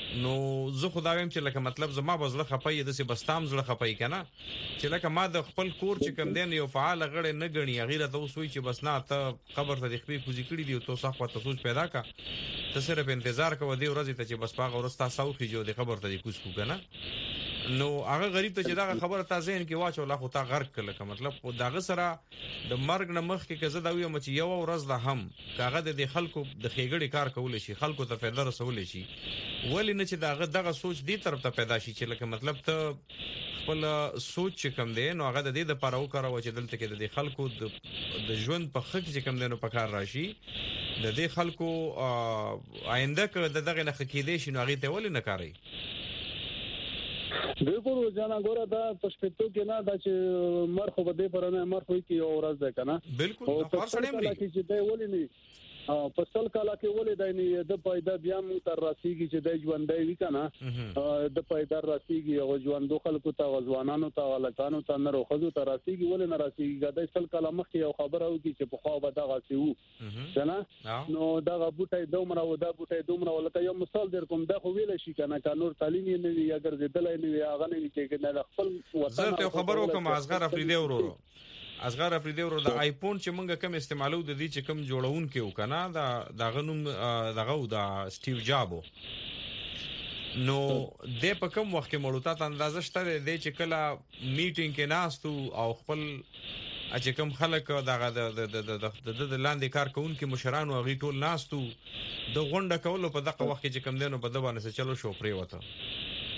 نو زه خدایم چې لکه مطلب زما بزله خپي د سي بستام زله خپي کنه چې لکه ما د خپل کور چې کم دین یو فعال غړي نه غني غیره ته وسوي چې بس نه ته خبر ته د خپل کوزي کړی دی تو صح په تاسو پیدا کا ته صرف انتظار کوو دی ورځ ته چې بس پاغه ورستا ساوخي جو د خبر ته د کوس کو کنه نو هغه غریب ته چې دا خبره تا ذهن کې واچو الله خو تا غرق کړل مطلب خو داغه سره د مرګ نه مخ کې کزه دا وي چې یو ورځ د هم کاغه د خلکو د خېګړې کار کول شي خلکو ته فایده رسول شي ولی نه چې داغه دغه سوچ دی طرف ته پیدا شي چې لکه مطلب ته خپل سوچ کم دی نو هغه د دې د پاره وکړو چې دلته کې د خلکو د ژوند په خک چې کم دی نو پکار راشي د دې خلکو آینده کې د دغه نه خکېدې شي نو هغه ته ولې نه کوي بالکل ځانا ګوره دا پښتو کې نه دا چې مر خو بده پر نه مر خو کې اورز ده کنه بالکل خو سره مې چې دا ولې نه په سل کاله کې ولې دا نه د پیدا بیا مو تر راسيږي چې د ژوندۍ وی کنه د پیدا راسيږي او ژوندو خلکو ته ځوانانو ته لکانو ته نه روخذو ته راسيږي ولې نه راسيږي دا سل کاله مخکې یو خبره وکي چې په خو به دا غسیو کنه نو دا بوټي دومره و دا بوټي دومره ولکه یو مثال در کوم دا خو ویل شي کنه قانون تعلیم نه وی اگر زدل نه وی هغه نه وی چې نه خپل وطن زه خبر وکم اصغر افریدی ورو اصغر افریدی ورو د آیفون چې مونږ کم استعمالو د دې چې کم جوړون کې وکنه دا د غنوم دغه د سټیو جابو نو د په کوم وخت کې مړوتا ته اندازه شته د چې کله میټینګ کې ناستو او خپل چې کوم خلک دغه د د لاندې کار کوونکي مشران او غي ټول ناستو د غونډه کولو په دغه وخت کې کوم دینو په دبانه څه چلو شو پرې وته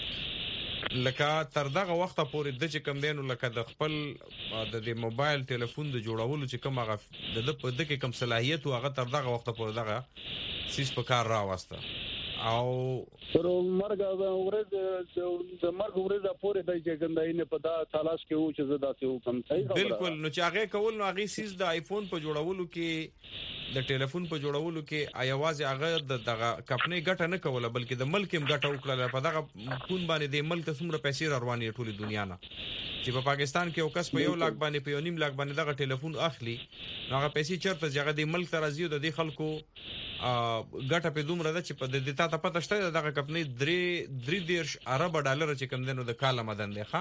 لکه تر دغه وخت پورې د چې کم دینو لکه د خپل د موبایل ټلیفون د جوړولو چې کوم هغه د د کې کم صلاحیت او هغه تر دغه وخت پورې دغه سیس په کار راوسته او پر مرګ ورځ د مرګ ورځ پورې د جګندای نه په دا تلاش کې و چې زدا ته حکم صحیح خبره بالکل نو چې هغه کول نو هغه سیس د آیفون په جوړولو کې د ټلیفون په جوړولو کې ایواز هغه د دغه کمپنی ګټه نه کوله بلکې د ملک هم ګټه وکړه په دغه پون باندې د ملک څومره پیسې روانې ټولې دنیا نه چې په پاکستان کې یو کس په یو لاک باندې په یو نیم لاک باندې دغه ټلیفون اخلي هغه پیسې چرته ځای د ملک ته راځي د دې خلکو ګټه په دومره ده چې په د دې ته پته شته دغه کمپنی درې درې دیرش ارب ډالر چې کم دنو د کاله مدن دی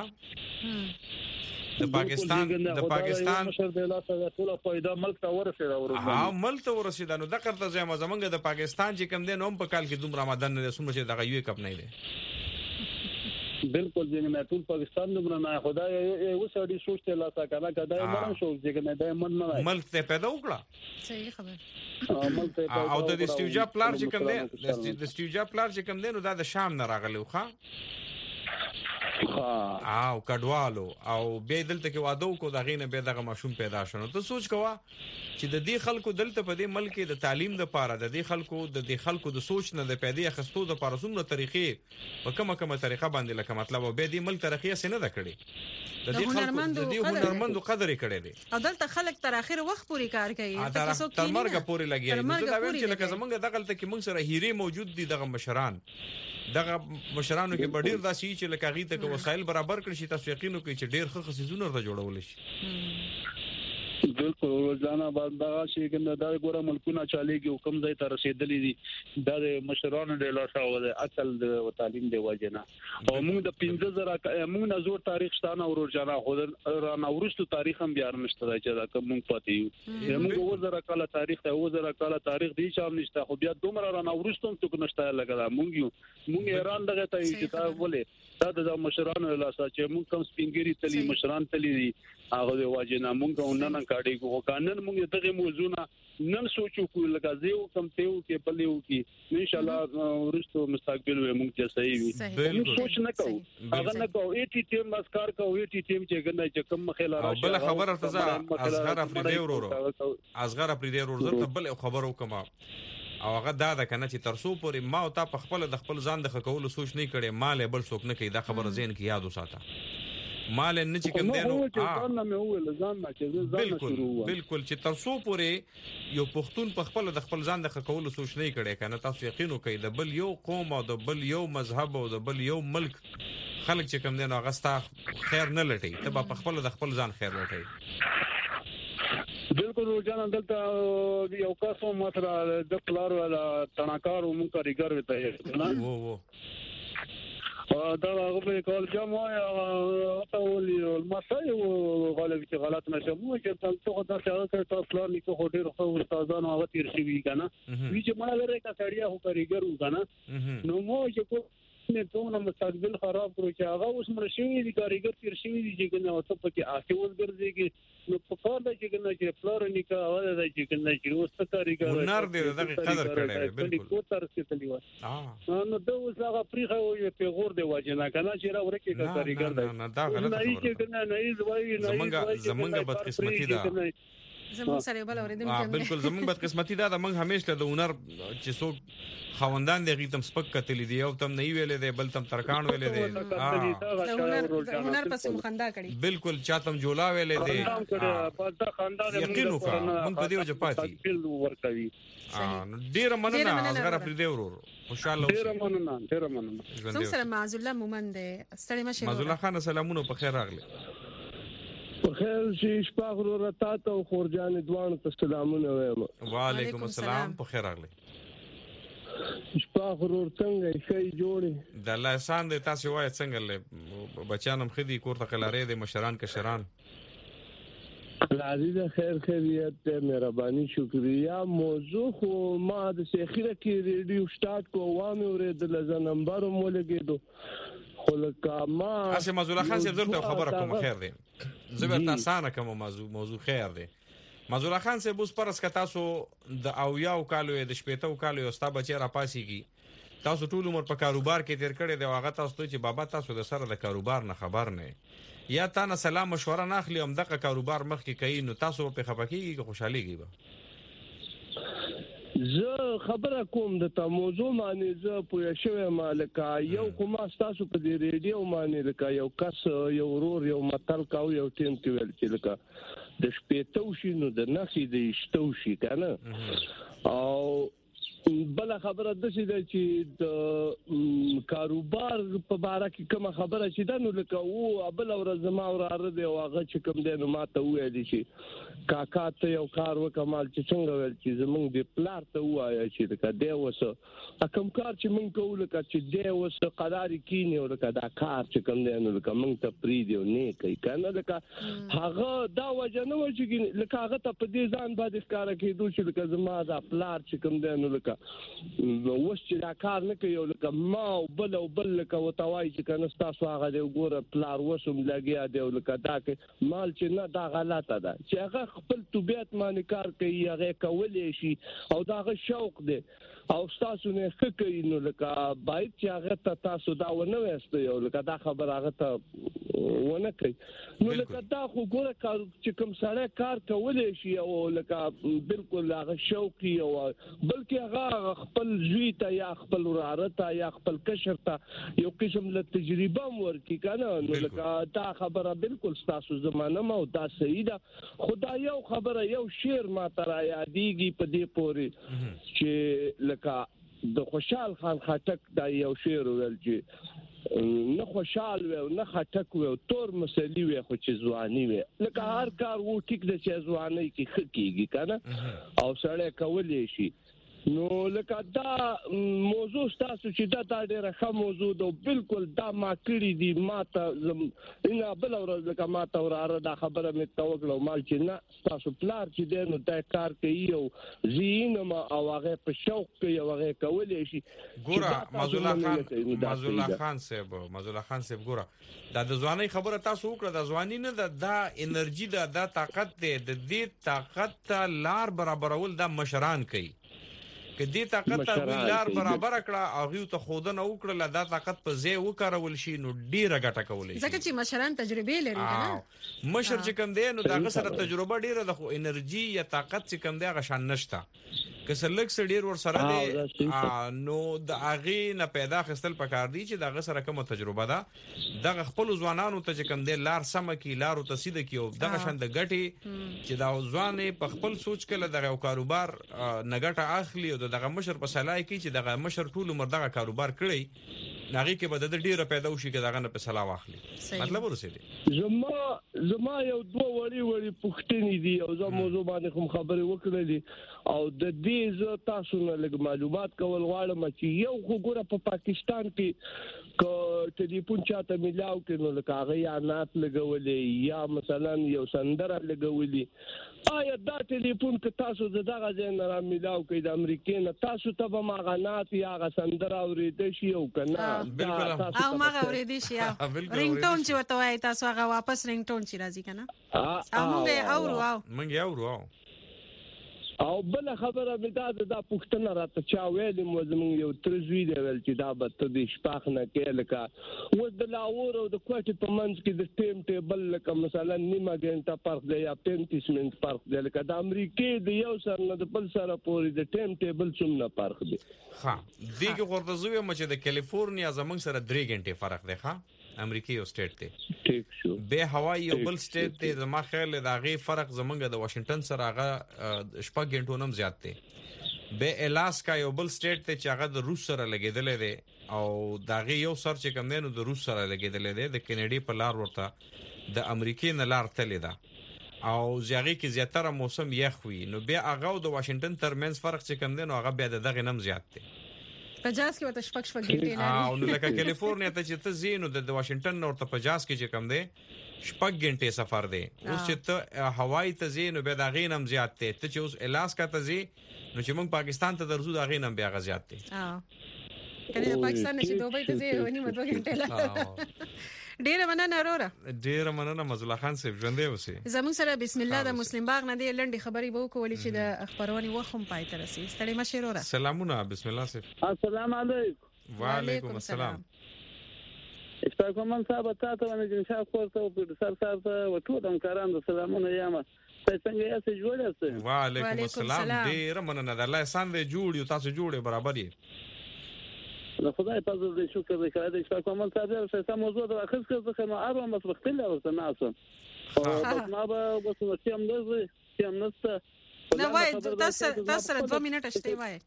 ښا د پاکستان د پاکستان مشر د لاسه ټول پیدا ملک ته ورسېدا ورسېدا ها ملک ته ورسېدا نو د کرته زما زمونږ د پاکستان چې کم دنو په کال کې دومره مدن نه سمره چې دغه یو کمپنی دی بالکل جنګ ټول پاکستان دومره نه خدای یو سړي سوچته لاسه کنه کدا مرن شو چې نه د من نه ملک ته پیدا وکړه صحیح خبر او د سټیو جاب پلان چې کوم دی د سټیو جاب پلان چې کوم دی نو دا د شام نه راغلی خو او کډوالو او به دلته کې واده کو دا غینه به دغه ماشوم پیدا شونه ته سوچ کوا چې د دې خلکو دلته په دې ملک د تعلیم د پاره د دې خلکو د دې خلکو د سوچ نه د پیدا خستو د پاره څومره طریقې په کومه کومه طریقه باندې لکه مطلب به دې ملک ترقیه سينه ده کړي د دې خلکو د دې هنرمندو قدر کړي دي او دلته خلک تر اخر وخت پوری کار کوي تر مرګ پورې لګي نو دا ویل چې لکه زمونږ دغه ته کې موږ سره هيري موجود دي دغه مشران دغه مشرانو کې بډیر داسي چې لکه غي ته وسایل برابر کړی شي تاسو یقینو کوي چې ډیر ښه خصيزونه ته جوړول شي بالکل روزانه باندې شي کنه دا ګوره ملکونه چاليږي حکم ځای ته رسیدلې دي د مشرانو د لاسه او د اصل د تعلیم دی وجنه او موږ د پنځه زره موږ نزور تاریخ شتانه او روزانه خو را نورستو تاریخ هم بیا نشته چې دا کوم پاتې یو موږ وزره کاله تاریخ ته وزره کاله تاریخ دی چې هم نشته خو بیا دومره را نورستو څوک نشته لګا موږ یو موږ ایران دغه ته چې تا ولې دا د مشرانو لاسه چې موږ کوم سپینګری تلی مشران تلی دي هغه د واجنه موږ نن کاډي کو قانون موږ دغه موضوعونه نن سوچو کو لکه زیو کم تیو کې پلیو کې ان شاء الله ورستو مستقبل و موږ چې صحیح وي موږ سوچ نه کوو هغه نه کوو ایټي ټیم مسکار کوو ایټي ټیم چې ګنده چې کم مخه لاره بل خبر ارتضا اصغر افریدی ورورو اصغر افریدی ورور زه بل خبرو کما او هغه دا د کنه چې ترسو پورې ما او تا په خپل د خپل ځان د خکولو سوچ نه کړي مال بل څوک نه کوي دا خبر زین کې یاد وساته مال نه چې کوم دینو ځان نه مې ویل ځان نه چې ځان شروع بالکل چې ترسو پورې یو پښتون په خپل د خپل ځان د خکولو سوچ نه کړي کنه تاسو یقینو کوي د بل یو قوم او د بل یو مذهب او د بل یو ملک خلک چې کوم دینو هغه ستا خیر نه لټي ته په خپل د خپل ځان خیر لټي بالکل روزانه دلته یو کاسو ماته د پلار ولا تناکار مون کاریګر وته نه وو وو دا هغه په کال جامع او ټول المسای او غالب چې غلط نشه مو چې تاسو دا څنګه تاسو لار لیکو هټل خو استادانو هغه تیر شي وی کنه وی چې ما لري کا سړیا هو کاریګر وکنه نو مو چې کو نه ټول مستقبل خراب کړو چې هغه اوس مړ شي دي کاریګر تیر شي دي چې کنه او څه پکې اخیول ګرځيږي نو په کار د چې کنه چې فلور نیکا هغه د چې کنه چې اوس کاریګر ونر دې دغه قدر کړی بالکل کو تر څه تلی و اه نو دا اوس هغه پریخه وي په غور دی واجنه کنه چې را ورکه کا کاریګر دی نه دا غلط نه چې کنه نه زوی نه زمونږ زمونږ بدقسمتي ده زموږ سره بل اوریدم کې بالکل زموږ بدقسمتي ده د موږ همیشه د هنر چې څوک خوندان دی غیتم سپک کتلی دی او تم نه ویلې دی بل تم ترکان ویلې دی ها هنر پس مخندا کړي بالکل چاتم جولا ویلې دی یقین وکړه موږ په دې وجه پاتې ورکوي ډیر مننه اصغر پر دی ورور خوشاله ډیر مننه ډیر مننه څنګه سره معذ الله مومند ستړي مشه معذ الله خان سلامونه په خیر راغله په خیر شي شپه ورور ته او خورجان دوان ته سلامونه وایم وعلیکم السلام په خیر راغله شپه ورور څنګه شي جوړي د الله احسان دې تاسو وای څنګه له بچانم خدي کور ته کلارې د مشران کشران العزیز خیر خیریت مهرباني شکریا موضوع خو ما د شیخره کې ریډیو سٹارټ کو وامه ورې د لزن نمبر مولګېدو خلک ما اسه مزول خان صاحب درته خبره کوم خیر دی زبر تاسانه کوم موضوع موضوع خیر دی مزول خان صاحب اوس پرس ک تاسو د او یاو کالو د شپېتو کالو استا بچی را پاسيږي تاسو ټول عمر په کاروبار کې تیر کړی دی هغه تاسو چې بابا تاسو د سره د کاروبار نه خبر نه یا تا نه سلام مشوره نه اخلي هم دغه کاروبار مخ کې کوي نو تاسو په خپکیږي خوشاليږي به زه خبره کوم د تا موضوع باندې زه پوه شوم مالکا یو کوم تاسو په دې ریډیو باندې لکه یو کس یو ورور یو متل کاو یو ټیم کې ویل چې لکه د شپېتو شي نو د نخې د شتو شي کنه او بل خبره د څه د چې د کاروبار په باره کې کوم خبره چې دا نو لکه او بل ورځ ما وراره دی او هغه چې کوم دی نو ماته ویل شي کاکا ته یو کار وکمال چې څنګه ول چې زمونږ د پلار ته وایي چې لکه دی وسه کوم کار چې مونږ کوو لکه چې دی وسه قرار کینی او لکه دا کار چې کوم دی نو لکه مونږ ته پری دی نه کوي کنه لکه هغه دا وجه نه و چې لکه هغه ته په دې ځان باندې ښکارا کېدو چې لکه زما دا پلار چې کوم دی نو لکه وس چې دا کار نه کوي لکه ما او بل او بل لکه وتاوای چې کنه تاسو هغه دی ګوره پلار وسوم لګیا دی لکه دا کې مال چې نه دا غلطه ده چې هغه خپل طبيعت باندې کار کوي هغه کولې شي او دا شوق دی او تاسو نه کوي نو لکه باید چې هغه تاسو دا ونه وستو یو لکه دا خبر هغه ته ونه کوي نو لکه دا خو ګوره کار چې کوم سره کار کولې شي او لکه بالکل هغه شوق او بلکې هغه خپل زوی ته یا خپل وراره ته یا خپل کشر ته یو قسم له تجربه ورکی کنه نو لکه دا خبره بالکل تاسو زمانه ما او دا صحیح ده خدای یو خبره یو شعر ما تر یادېږي په دې پوري چې لکه د خوشحال خان خټک دا یو شعر ویل چې نه خوشحال و نه خټک و تور مسلی و خو چې ځواني و لکه هر کار وو ټیک د چې ځواني کې خکېږي کنه او سړی کولې شي نو لکه دا موضوع تاسو چې دا ډېره ښه موضوع ده بالکل دا ما کړی دی ما ته نه بل ورځ لکه ما ته وراره دا خبره مې توکل مال چې نه تاسو پلار چې دی نو دا کار کوي او زینما او هغه په شوق کوي او هغه کولې شي ګوره مزول خان مزول خان صاحب مزول خان صاحب ګوره دا د ځواني خبره تاسو وکړه د ځواني نه دا د انرژي دا د طاقت دی د دې طاقت لار برابرول دا مشران کوي که دې طاقت ته ویلار برابر کړه او ته خودنه وکړه دا طاقت په ځای وکړول شي نو ډیره ګټه کولای شي ځکه چې مشران تجربه لري کنه مشر چې کوم دی نو دا سره تجربه ډیره د خو انرژي یا طاقت چې کوم دی هغه شان نشته که سلک سره ډیر ور سره دی نو د اغه نه پیدا خستل پکار دی چې دغه سره کوم تجربه ده دغه خپل ځوانانو ته چې کوم دی لار سم کی لار ته سیده کی او دغه شان د ګټي چې دا ځوانې په خپل سوچ کله دغه کاروبار نګټه اخلي او دغه مشر په صلاح کې چې دغه مشر ټول عمر دغه کاروبار کړی ناغي کې به د ډیره پیدا وشي کې داغه نه په صلاح واخلي مطلب ورسېدي زما زما یو دوه وړي وړي پوښتنې دي او زما موضوع باندې کوم خبرې وکړلې او د دې ز تاسو نه لږ معلومات کول غواړم چې یو وګوره په پاکستان کې ک ټلیفون چاته ملاو کې نو لکه هغه یا نات لګولې یا مثلا یو سندره لګولې آیا دا ټلیفون کې تاسو دغه ځای نه را ملاو کې د امریکای نه تاسو ته به ماغانات یا هغه سندره اورېدل شي او کنه بالکل او ما اورېدل شي رینګ ټون چې وته وای تاسو هغه واپس رینګ ټون چې راځي کنه او موږ اورو او موږ اورو او بل خبره مې دا د پښتنه راته چا ویل مو زموږ یو ترزوی دی ول چې دا به ته د شپاخ نه کې لکه و د لاور او د کوټې په منځ کې د ټیم ټیبل لکه مثلا نیمه غنټه فرق دی یا پنځه منټ فرق دی لکه د امریکای د یو سر نه د بل سره پورې د ټیم ټیبل څومره فرق دی ها دغه ورته زوی مچ د کالیفورنیا زموږ سره درې غنټه فرق دی ها امریکای او سټیټ ته ټیک شو به هوایی یو بل سټیټ ته زما خیال دا غي فرق زمونږ د واشنگټن سره هغه شپږ غنټو نم زیات دی به الاسکا یو بل سټیټ ته چې هغه د روس سره لګیدل دی او دا غي یو سر چې کم دی نو د روس سره لګیدل دی د کینیډي په لار ورته د امریکای نه لار تللی دا او ځای کې زیاتره موسم یخ وي نو به هغه د واشنگټن ترمنځ فرق چې کم دی نو هغه بیا دغه نم زیات دی پجاز کې وته شپږ شپږ غنټې لري او نو لکه کالیفورنیا ته چې ته زینو د واشنگټن نور ته پجاز کې چې کم دی شپږ غنټې سفر دی اوس چې ته هوایی ته زینو به دا غینم زیات دی ته چې اوس الاسکا ته زی نو چې موږ پاکستان ته درځو دا غینم بیا غ زیات دی اه کنه د پاکستان نشي دوبۍ ته زی ونی مو دوه غنټې لري ډیره مننه وروره ډیره مننه مزله خان صاحب ژوندې اوسې زموږ سره بسم الله د مسلم باغ نه دی لنډي خبري به وکولې چې د اخبارونی وخم پای ته رسي ستړي مشه وروره سلامونه بسم الله صاحب السلام علیکم وعلیکم السلام استاذ صاحب تاسو باندې جنشا کوته او د سر سر ته ټول همکاران د سلامونه یامه څنګه یې جوړ یاست وعلیکم السلام ډیره مننه د الله احسان دې جوړ یو تاسو جوړه برابر یې له خدای په زړه دې شکر دې کړی چې کومه صاحب سره سم موضوع د اخر څخه څه نو اړه مس وختله ورته ناسم او ما به وسو چې هم نه چې هم نه نه وای تاسو تاسو دوه منټه شته وای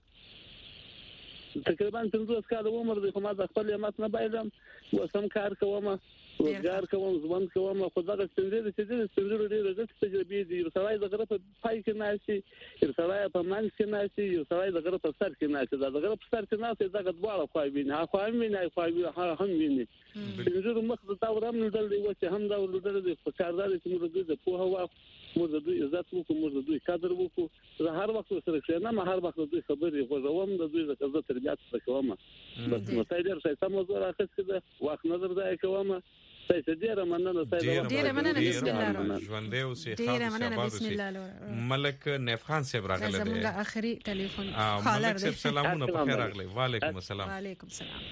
تقریبا څنګه کال عمر دې کومه د خپل یمت نه بایلم وسم کار کوم وزګار کوم ځوان کوم خو دا څنګه چې دې څنګه ډېر د تجربې دي سړی د غره په پای کې ناشي سړی په منځ کې ناشي سړی د غره په سر کې ناشي دا د غره په سر کې ناشي دا د دواړو خو ویني خو هم ویني خو هم ویني څنګه موږ د تاورم نډل دی چې هم دا ولودل دي په کاردار چې موږ د په هوا موږ د دوی عزت وکړو موږ د دوی قدر وکړو زه هر وخت سره ښه نه هر وخت د دوی خبرې غوږوم د دوی د عزت تربیات څخه کوم بس نو تای ډېر څه سم موضوع راخص کړه وخت نظر ځای کوم څه ډېر مننه ډېر مننه بسم الله ژوندې اوسې ډېر مننه بسم الله ملک نیف خان صاحب راغله دی زموږ اخري ټلیفون خالر دی سلامونه په خیر راغلی وعلیکم السلام وعلیکم السلام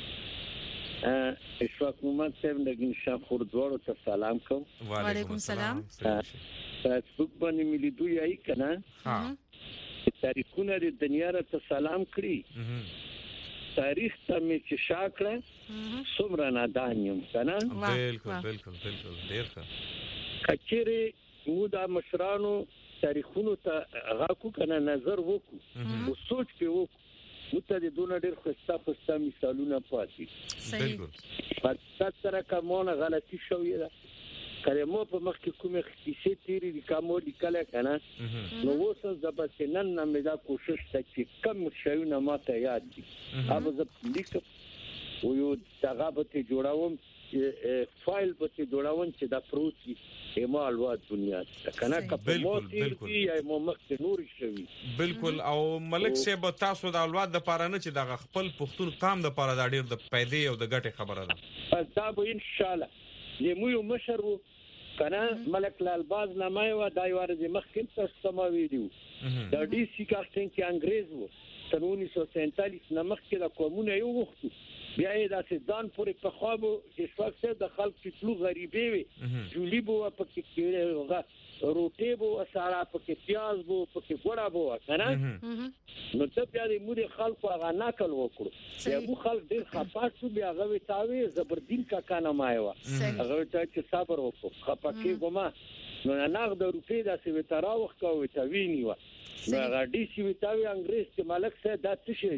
اشفاق محمد صاحب د شاه خوردوړو ته سلام کوم وعلیکم السلام فیسبوک باندې ملي دوی ای کنه ها تاریخونه د دنیا ته سلام کړی تاریخ ته می چې شاکړه څومره نادانیم کنه بالکل بالکل بالکل ډیر ښه کچېره مو د مشرانو تاریخونو ته غاکو کنه نظر وکړو او سوچ په وکړو مته د دونه ډیر خوستا خوستا مثالونه پاتې بالکل پاتې سره کومه غلطي شوې ده کله مو په مخ کې کومه کیسه تیری د کومو لیکل کنه نو وسه زبسنن نه مې دا کوشش ته چې کم شیونه ماته یاد دي اوبه زه لیکم او یو تغابته جوړاوم فایل به جوړاوم چې دا پروتي ایمال وا دنیا کنه کپه مو تیری یا مو مخ نور شوی بالکل او ملک صاحب تاسو د اولاد د پاره نه چې د خپل پښتون قام د پاره د ډیر د پیدې او د ګټه خبره ده دا به ان شاء الله یمو یو مشر کنه ملک لال باز نامه و دای ورځ مخکې تاسو سما ویډیو د ډي سي کارټن کې انګريز وو تر उन्नीस सौ सैंतालीस نمخ کې د کومونه یو وخت بیا یې د سیدان پورې په خوابو اشفاق سره د خلک چې غریبي وي جولی بو په کې روټي بو سارا په کې پیاز بو په کې ګوړه بو کنه نو ته بیا دې موږ خلکو هغه نقل وکړو بیا مو خلک ډېر خپاټو بیا هغه تاوي زبردین کا کنه مایوا هغه ته چې صبر وکړو خپکه ګما نو نه د روپې د څه وتراوخ کوي تا ویني و نو هغه دې چې وتاوي انګريز چې ملک سره د څه شي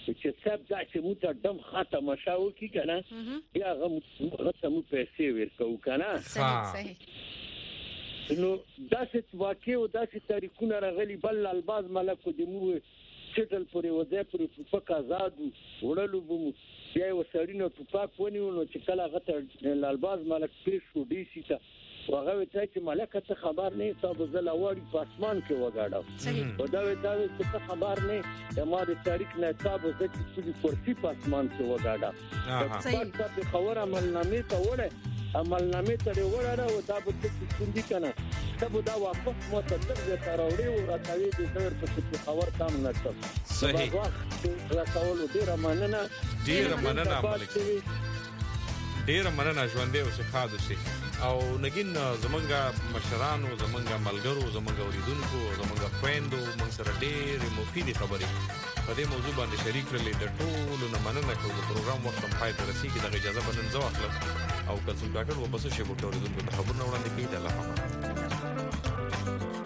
چې صاحب دا چې موږ ته دم ختم شاو کی کنه بیا هغه موږ پیسې ورکو کنه صحیح صحیح نو دا څه واقع او دا څه تاریخونه راغلي بل الباز ملک د مو چټل پورې وځي پورې په آزاد وړلو بو بیا وسړینو ټوپاک ونیو نو چې کله غته الباز ملک پیښ شو ډی سی ته هغه وایي چې ملک ته خبر نه تاسو زلاوړي په اسمان کې وګاډو او دا وایي چې خبر نه د ما د تاریخ نه تاسو د چې کورسي په اسمان کې وګاډا صحیح په خبر عملنامه ته وړه عملنامه ته وړه او دا به څه څنګه کنه تبو دا واپس مو ته ترځه تراوړي او راځي د ډېر په خبر تام نه څه صحیح راځول ډیر مننه ډیر مننه ملک ډیر مننه ژوندې او ښه اوسئ او نګین زمونږه مشرانو زمونږه ملګرو زمونږه اوریدونکو زمونږه خويندو موږ سره ډېر مفیدې خبرې په دې موضوع باندې شریک کړلې د ټولو نه مننه کوم د پروګرام وخت هم پای ته رسیدي د اجازه بنن زو اخلم او کله څنګه کړو په څه شی په اوریدونکو خبرونه وړاندې کیږي الله حافظ